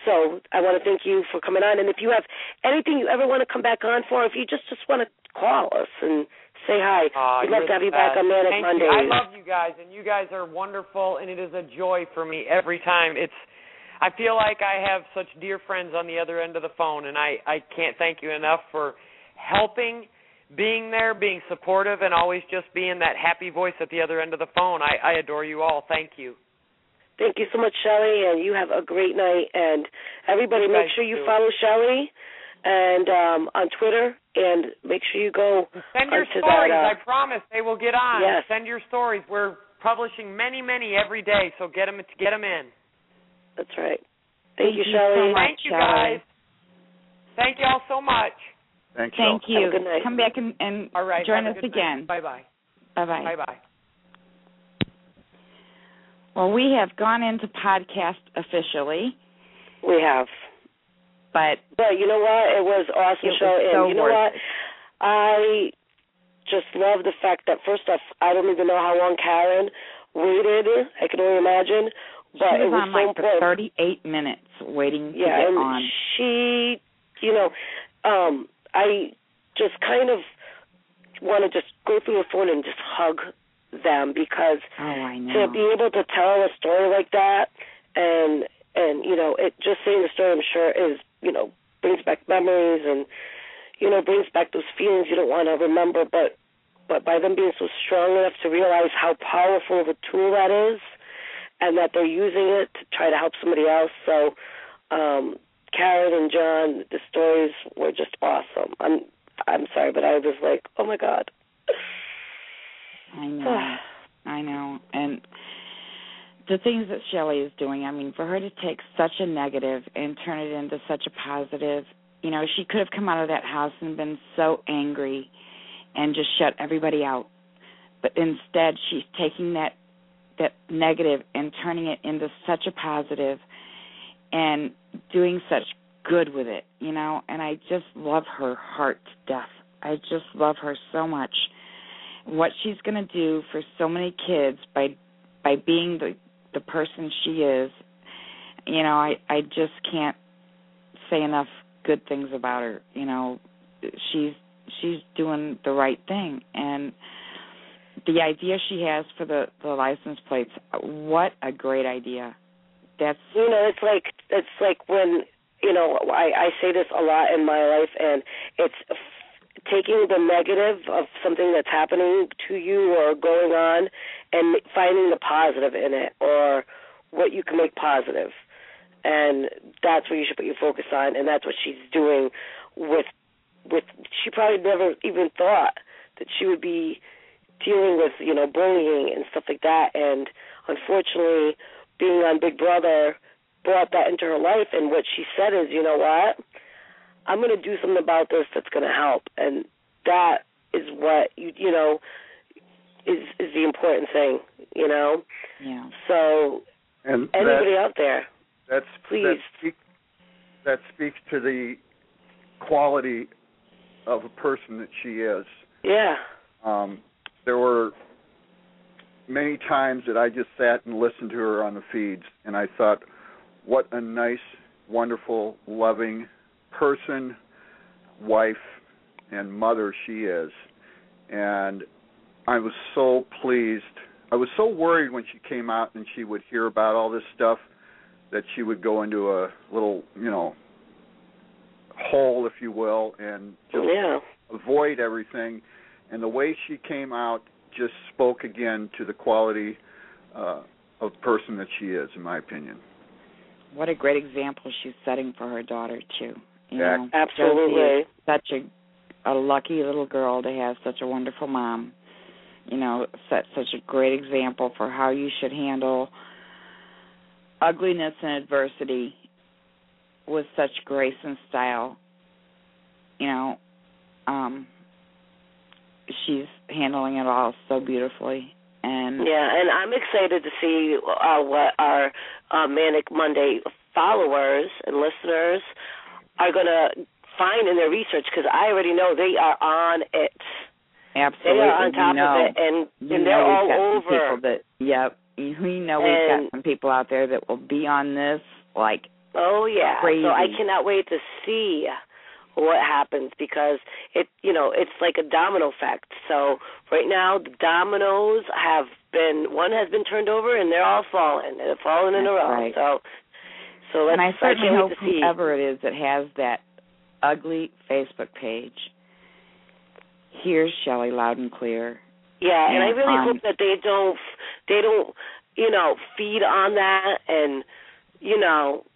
F: So I want to thank you for coming on. And if you have anything you ever want to come back on for, if you just, just want to call us and say hi,
J: uh,
F: we'd love to have you back on Manic
J: Thank
F: Mondays.
J: You. I love you guys, and you guys are wonderful, and it is a joy for me every time. It's I feel like I have such dear friends on the other end of the phone, and I, I can't thank you enough for helping, being there, being supportive, and always just being that happy voice at the other end of the phone. I, I adore you all. Thank you.
F: Thank you so much, Shelley, and you have a great night. And everybody,
J: You
F: make
J: guys
F: sure you
J: too.
F: follow Shelley and um, on Twitter, and make sure you go
J: Send your
F: onto
J: stories.
F: that. Uh,
J: I promise they will get on.
F: Yes.
J: Send your stories. We're publishing many, many every day, so get them, get them in.
F: That's right. Thank,
D: Thank
F: you,
D: you
F: Shelley.
D: so much,
J: Thank you,
D: Shelley.
J: guys. Thank you all so much.
E: Thanks,
D: Thank
E: Shel.
D: you.
F: Have a good night.
D: Come back and, and
J: All right.
D: join
J: have
D: us
J: a good
D: again.
J: Bye bye.
D: Bye bye.
J: Bye bye.
D: Well, we have gone into podcast officially,
F: We have.
D: but
F: But you know what? It was an awesome
D: it
F: show.
D: was
F: And
D: so
F: you know
D: worth
F: what?
D: it.
F: I just love the fact that, first off, I don't even know how long Karen waited. I can only imagine. But
D: she was
F: it was
D: on
F: so
D: like for
F: important.
D: thirty-eight minutes waiting to
F: Yeah,
D: get
F: and
D: on.
F: she, you know, um, I just kind of want to just go through the phone and just hug them, because
D: Oh, I know.
F: to be able to tell a story like that, and and you know, it just saying the story, I'm sure, is, you know, brings back memories, and you know, brings back those feelings you don't want to remember, but but by them being so strong enough to realize how powerful of a tool that is, and that they're using it to try to help somebody else. So, um, Karen and John, the stories were just awesome. I'm I'm sorry, but I was like, oh my God.
D: I know. I know. And the things that Shelley is doing, I mean, for her to take such a negative and turn it into such a positive, you know, she could have come out of that house and been so angry and just shut everybody out. But instead, she's taking that that negative and turning it into such a positive and doing such good with it, you know. And I just love her heart to death. I just love her so much. What she's going to do for so many kids by by being the the person she is, you know, I, I just can't say enough good things about her. You know, she's she's doing the right thing, and the idea she has for the, the license plates, what a great idea. That's
F: you know, it's like it's like when, you know, I, I say this a lot in my life, and it's f- taking the negative of something that's happening to you or going on and finding the positive in it, or what you can make positive. And that's what you should put your focus on, and that's what she's doing with, with she probably never even thought that she would be dealing with, you know, bullying and stuff like that. And unfortunately, being on Big Brother brought that into her life. And what she said is, you know what, I'm going to do something about this that's going to help. And that is what, you you know, is is the important thing, you know.
D: Yeah.
F: So
E: And
F: anybody
E: that,
F: out there,
E: that's,
F: please.
E: That, speak, that speaks to the quality of a person that she is.
F: Yeah.
E: Um, there were many times that I just sat and listened to her on the feeds, and I thought, what a nice, wonderful, loving person, wife, and mother she is. And I was so pleased. I was so worried when she came out and she would hear about all this stuff that she would go into a little, you know, hole, if you will, and just
F: Yeah.
E: avoid everything. And the way she came out just spoke again to the quality uh, of person that she is, in my opinion.
D: what a great example she's setting for her daughter too. You
E: Yeah.
D: know,
F: Absolutely.
D: Josie is such a a lucky little girl to have such a wonderful mom. You know, set such a great example for how you should handle ugliness and adversity with such grace and style. You know, um, she's handling it all so beautifully. And
F: Yeah, and I'm excited to see uh, what our uh, Manic Monday followers and listeners are going to find in their research, because I already know they are on it.
D: Absolutely.
F: They are on top
D: you know,
F: of it, and,
D: you
F: and they're
D: know
F: all
D: we've got
F: over.
D: some people that, yep, we know we've
F: And-
D: got some people out there that will be on this like
F: Oh yeah.
D: Crazy.
F: So I cannot wait to see what happens because it, you know, it's like a domino effect. So right now the dominoes have been one has been turned over and they're all falling. They're falling in
D: That's
F: a row.
D: right.
F: So so let's
D: and I certainly
F: I
D: hope
F: to see.
D: whoever it is that has that ugly Facebook page hears Shelley loud and clear.
F: Yeah, and, and I really
D: um,
F: hope that they don't they don't, you know, feed on that and, you know,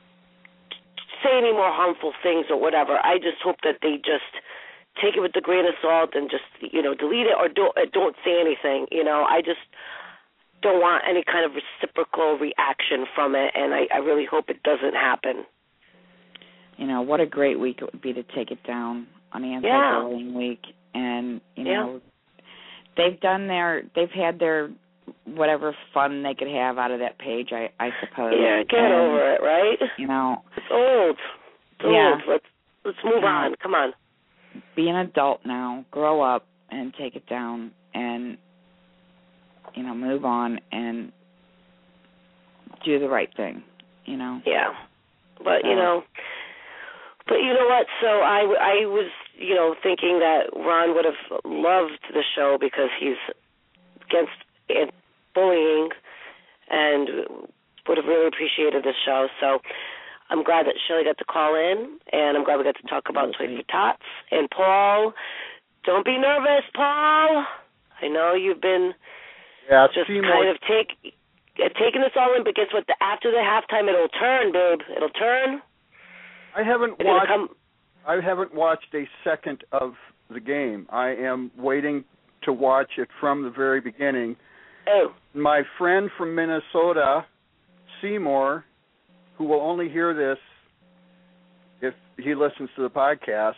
F: say any more harmful things or whatever. I just hope that they just take it with a grain of salt and just, you know, delete it or don't don't say anything. You know, I just don't want any kind of reciprocal reaction from it, and I, I really hope it doesn't happen.
D: You know, what a great week it would be to take it down on Anti-Bullying yeah. Week, and you know, yeah. they've done their, they've had their whatever fun they could have out of that page, I, I suppose.
F: Yeah, get
D: and,
F: over it, right?
D: You know,
F: it's old. It's
D: yeah.
F: old. Let's let's move
D: you
F: on.
D: know,
F: Come on.
D: Be an adult now. Grow up and take it down, and you know, move on and do the right thing. You know.
F: Yeah, but
D: so.
F: you know, but you know what? So I I was you know thinking that Ron would have loved the show because he's against bullying and would have really appreciated this show. So I'm glad that Shelley got to call in, and I'm glad we got to talk about Toys for Tots. And Paul, don't be nervous, Paul. I know you've been
E: yeah,
F: just
E: kind
F: more... of take, uh, taking this all in, but guess what? The, after the halftime, it'll turn, babe. It'll turn.
E: I haven't
F: it's
E: watched.
F: Come...
E: I haven't watched a second of the game. I am waiting to watch it from the very beginning.
F: Oh.
E: My friend from Minnesota, Seymour, who will only hear this if he listens to the podcast,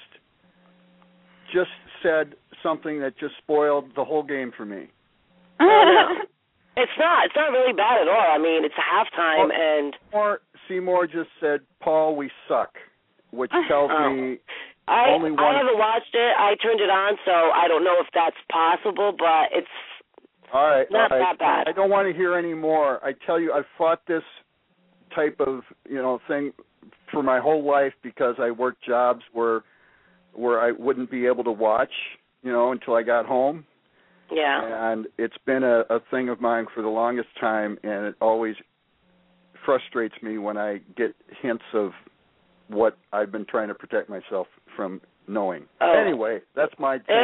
E: just said something that just spoiled the whole game for me.
F: Oh, no. It's not. It's not really bad at all. I mean, it's a halftime,
E: well,
F: and
E: Seymour, Seymour just said, "Paul, we suck," which tells
F: oh.
E: me
F: I,
E: only one.
F: I haven't watched it. I turned it on, so I don't know if that's possible, but it's
E: all right.
F: not
E: all right.
F: that bad.
E: I don't want to hear any more. I tell you, I've fought this type of you know thing for my whole life because I worked jobs where where I wouldn't be able to watch, you know, until I got home.
F: Yeah.
E: And it's been a, a thing of mine for the longest time, and it always frustrates me when I get hints of what I've been trying to protect myself from knowing.
F: Oh.
E: Anyway, that's my thing.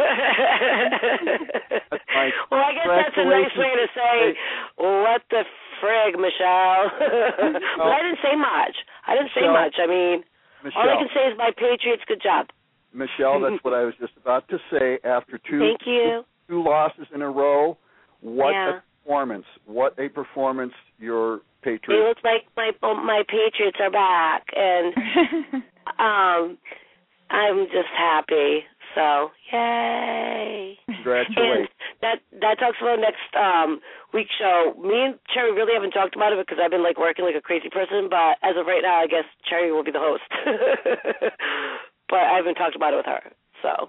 E: that's my
F: well, I guess that's a nice way to say, what the frig, Michelle. But I didn't say much. I didn't say
E: Michelle,
F: much. I mean,
E: Michelle,
F: all I can say is my Patriots, good job.
E: Michelle, that's what I was just about to say. After two,
F: Thank you.
E: two, two losses in a row, what
F: yeah.
E: a performance. What a performance your Patriots.
F: It looks like my my Patriots are back, and um, I'm just happy. So, yay.
E: Congratulations.
F: And that, that talks about next um, week's show. Me and Cherry really haven't talked about it because I've been, like, working like a crazy person, but as of right now, I guess Cherry will be the host. But I haven't talked about it with her, so.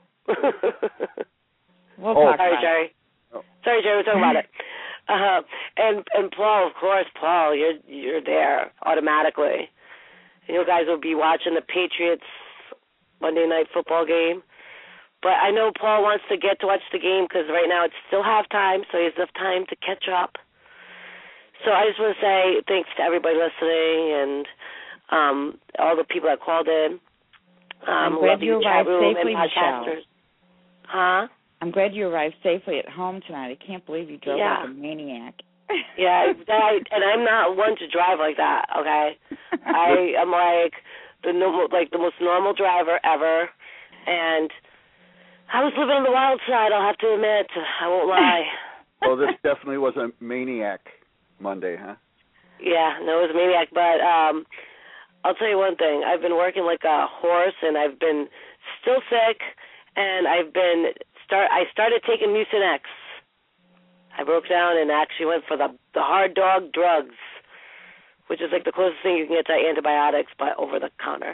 D: we'll
E: oh,
D: talk
F: Sorry,
D: about
F: Cherry.
D: it.
E: Oh.
F: Sorry, Cherry, we'll talk about it. Uh, and and Paul, of course, Paul, you're you're there automatically. And you guys will be watching the Patriots Monday Night Football game. But I know Paul wants to get to watch the game because right now it's still halftime, so he has enough time to catch up. So I just want to say thanks to everybody listening and um, all the people that called in. Um,
D: I'm glad you arrived safely,
F: Michelle. Huh?
D: I'm glad you arrived safely at home tonight. I can't believe you drove
F: yeah.
D: like a maniac.
F: yeah, that, and I'm not one to drive like that. Okay, I am like the normal, like the most normal driver ever, and I was living on the wild side. I'll have to admit. I won't lie.
E: Well, this definitely was a maniac Monday, huh?
F: Yeah, no, it was a maniac, but um. I'll tell you one thing. I've been working like a horse, and I've been still sick, and I've been start. I started taking Mucinex. I broke down and actually went for the the hard dog drugs, which is like the closest thing you can get to antibiotics, but over the counter.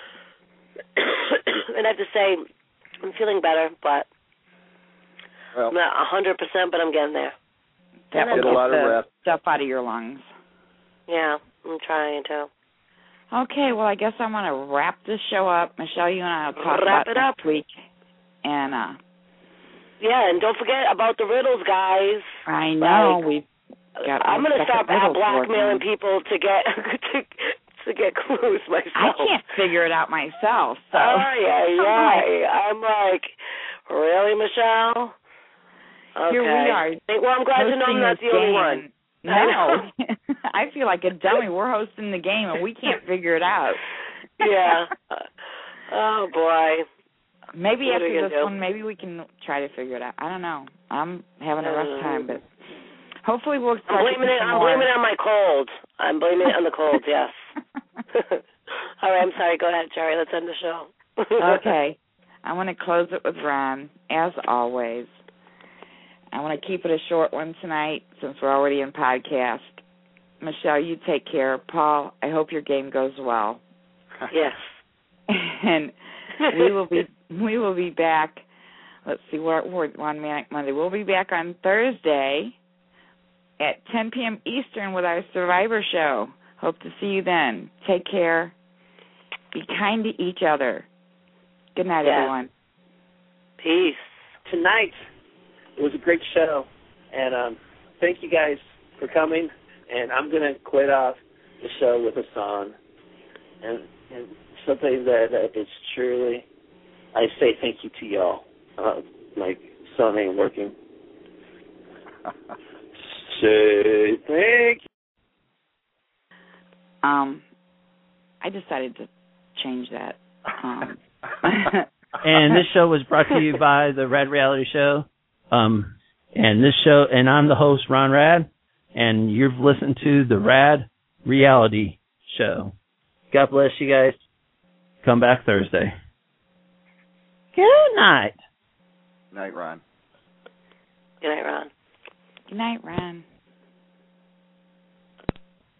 F: And I have to say, I'm feeling better, but
E: well,
F: I'm not a hundred percent, but I'm getting there.
D: That will
E: get a lot
D: get
E: of
D: the
E: rest.
D: stuff out of your lungs.
F: Yeah, I'm trying to.
D: Okay, well, I guess I'm going to wrap this show up. Michelle, you and I will talk
F: wrap
D: about
F: it
D: next
F: up.
D: week. And, uh,
F: yeah, and don't forget about the riddles, guys.
D: I know.
F: Like,
D: we've got
F: I'm going to start
D: riddles
F: blackmailing
D: working.
F: people to get to, to get clues myself.
D: I can't figure it out myself. So.
F: Oh, yeah, yeah. I'm like, really, Michelle? Okay.
D: Here we are.
F: Well, I'm glad to know I'm not the only one.
D: No. I feel like a dummy. We're hosting the game, and we can't figure it out.
F: Yeah. Oh, boy.
D: Maybe
F: what
D: after this
F: do?
D: one, maybe we can try to figure it out. I don't know. I'm having a rough time, but hopefully we'll start
F: I'm blaming it. I'm
D: more.
F: blaming it on my cold. I'm blaming it on the cold. Yes. All right. I'm sorry. Go ahead, Jerry. Let's end the show.
D: Okay. I want to close it with Ron, as always. I want to keep it a short one tonight since we're already in podcast. Michelle, you take care. Paul, I hope your game goes well.
F: Yes.
D: And we will be we will be back. Let's see, we're, we're on Manic Monday. We'll be back on Thursday at ten p.m. Eastern with our Survivor show. Hope to see you then. Take care. Be kind to each other. Good night,
F: yeah.
D: everyone.
F: Peace.
C: Tonight, it was a great show, and um, thank you guys for coming. And I'm going to quit off the show with a song, and, and something that, that is truly, I say thank you to y'all. Uh, my song ain't working. Say thank you.
D: Um, I decided to change that. Um.
L: And this show was brought to you by the Rad Reality Show. Um, and this show, and I'm the host, Ron Rad, and you've listened to the Rad Reality Show. God bless you guys. Come back Thursday. Good night.
E: Night, Ron.
F: Good night, Ron.
D: Good night, Ron.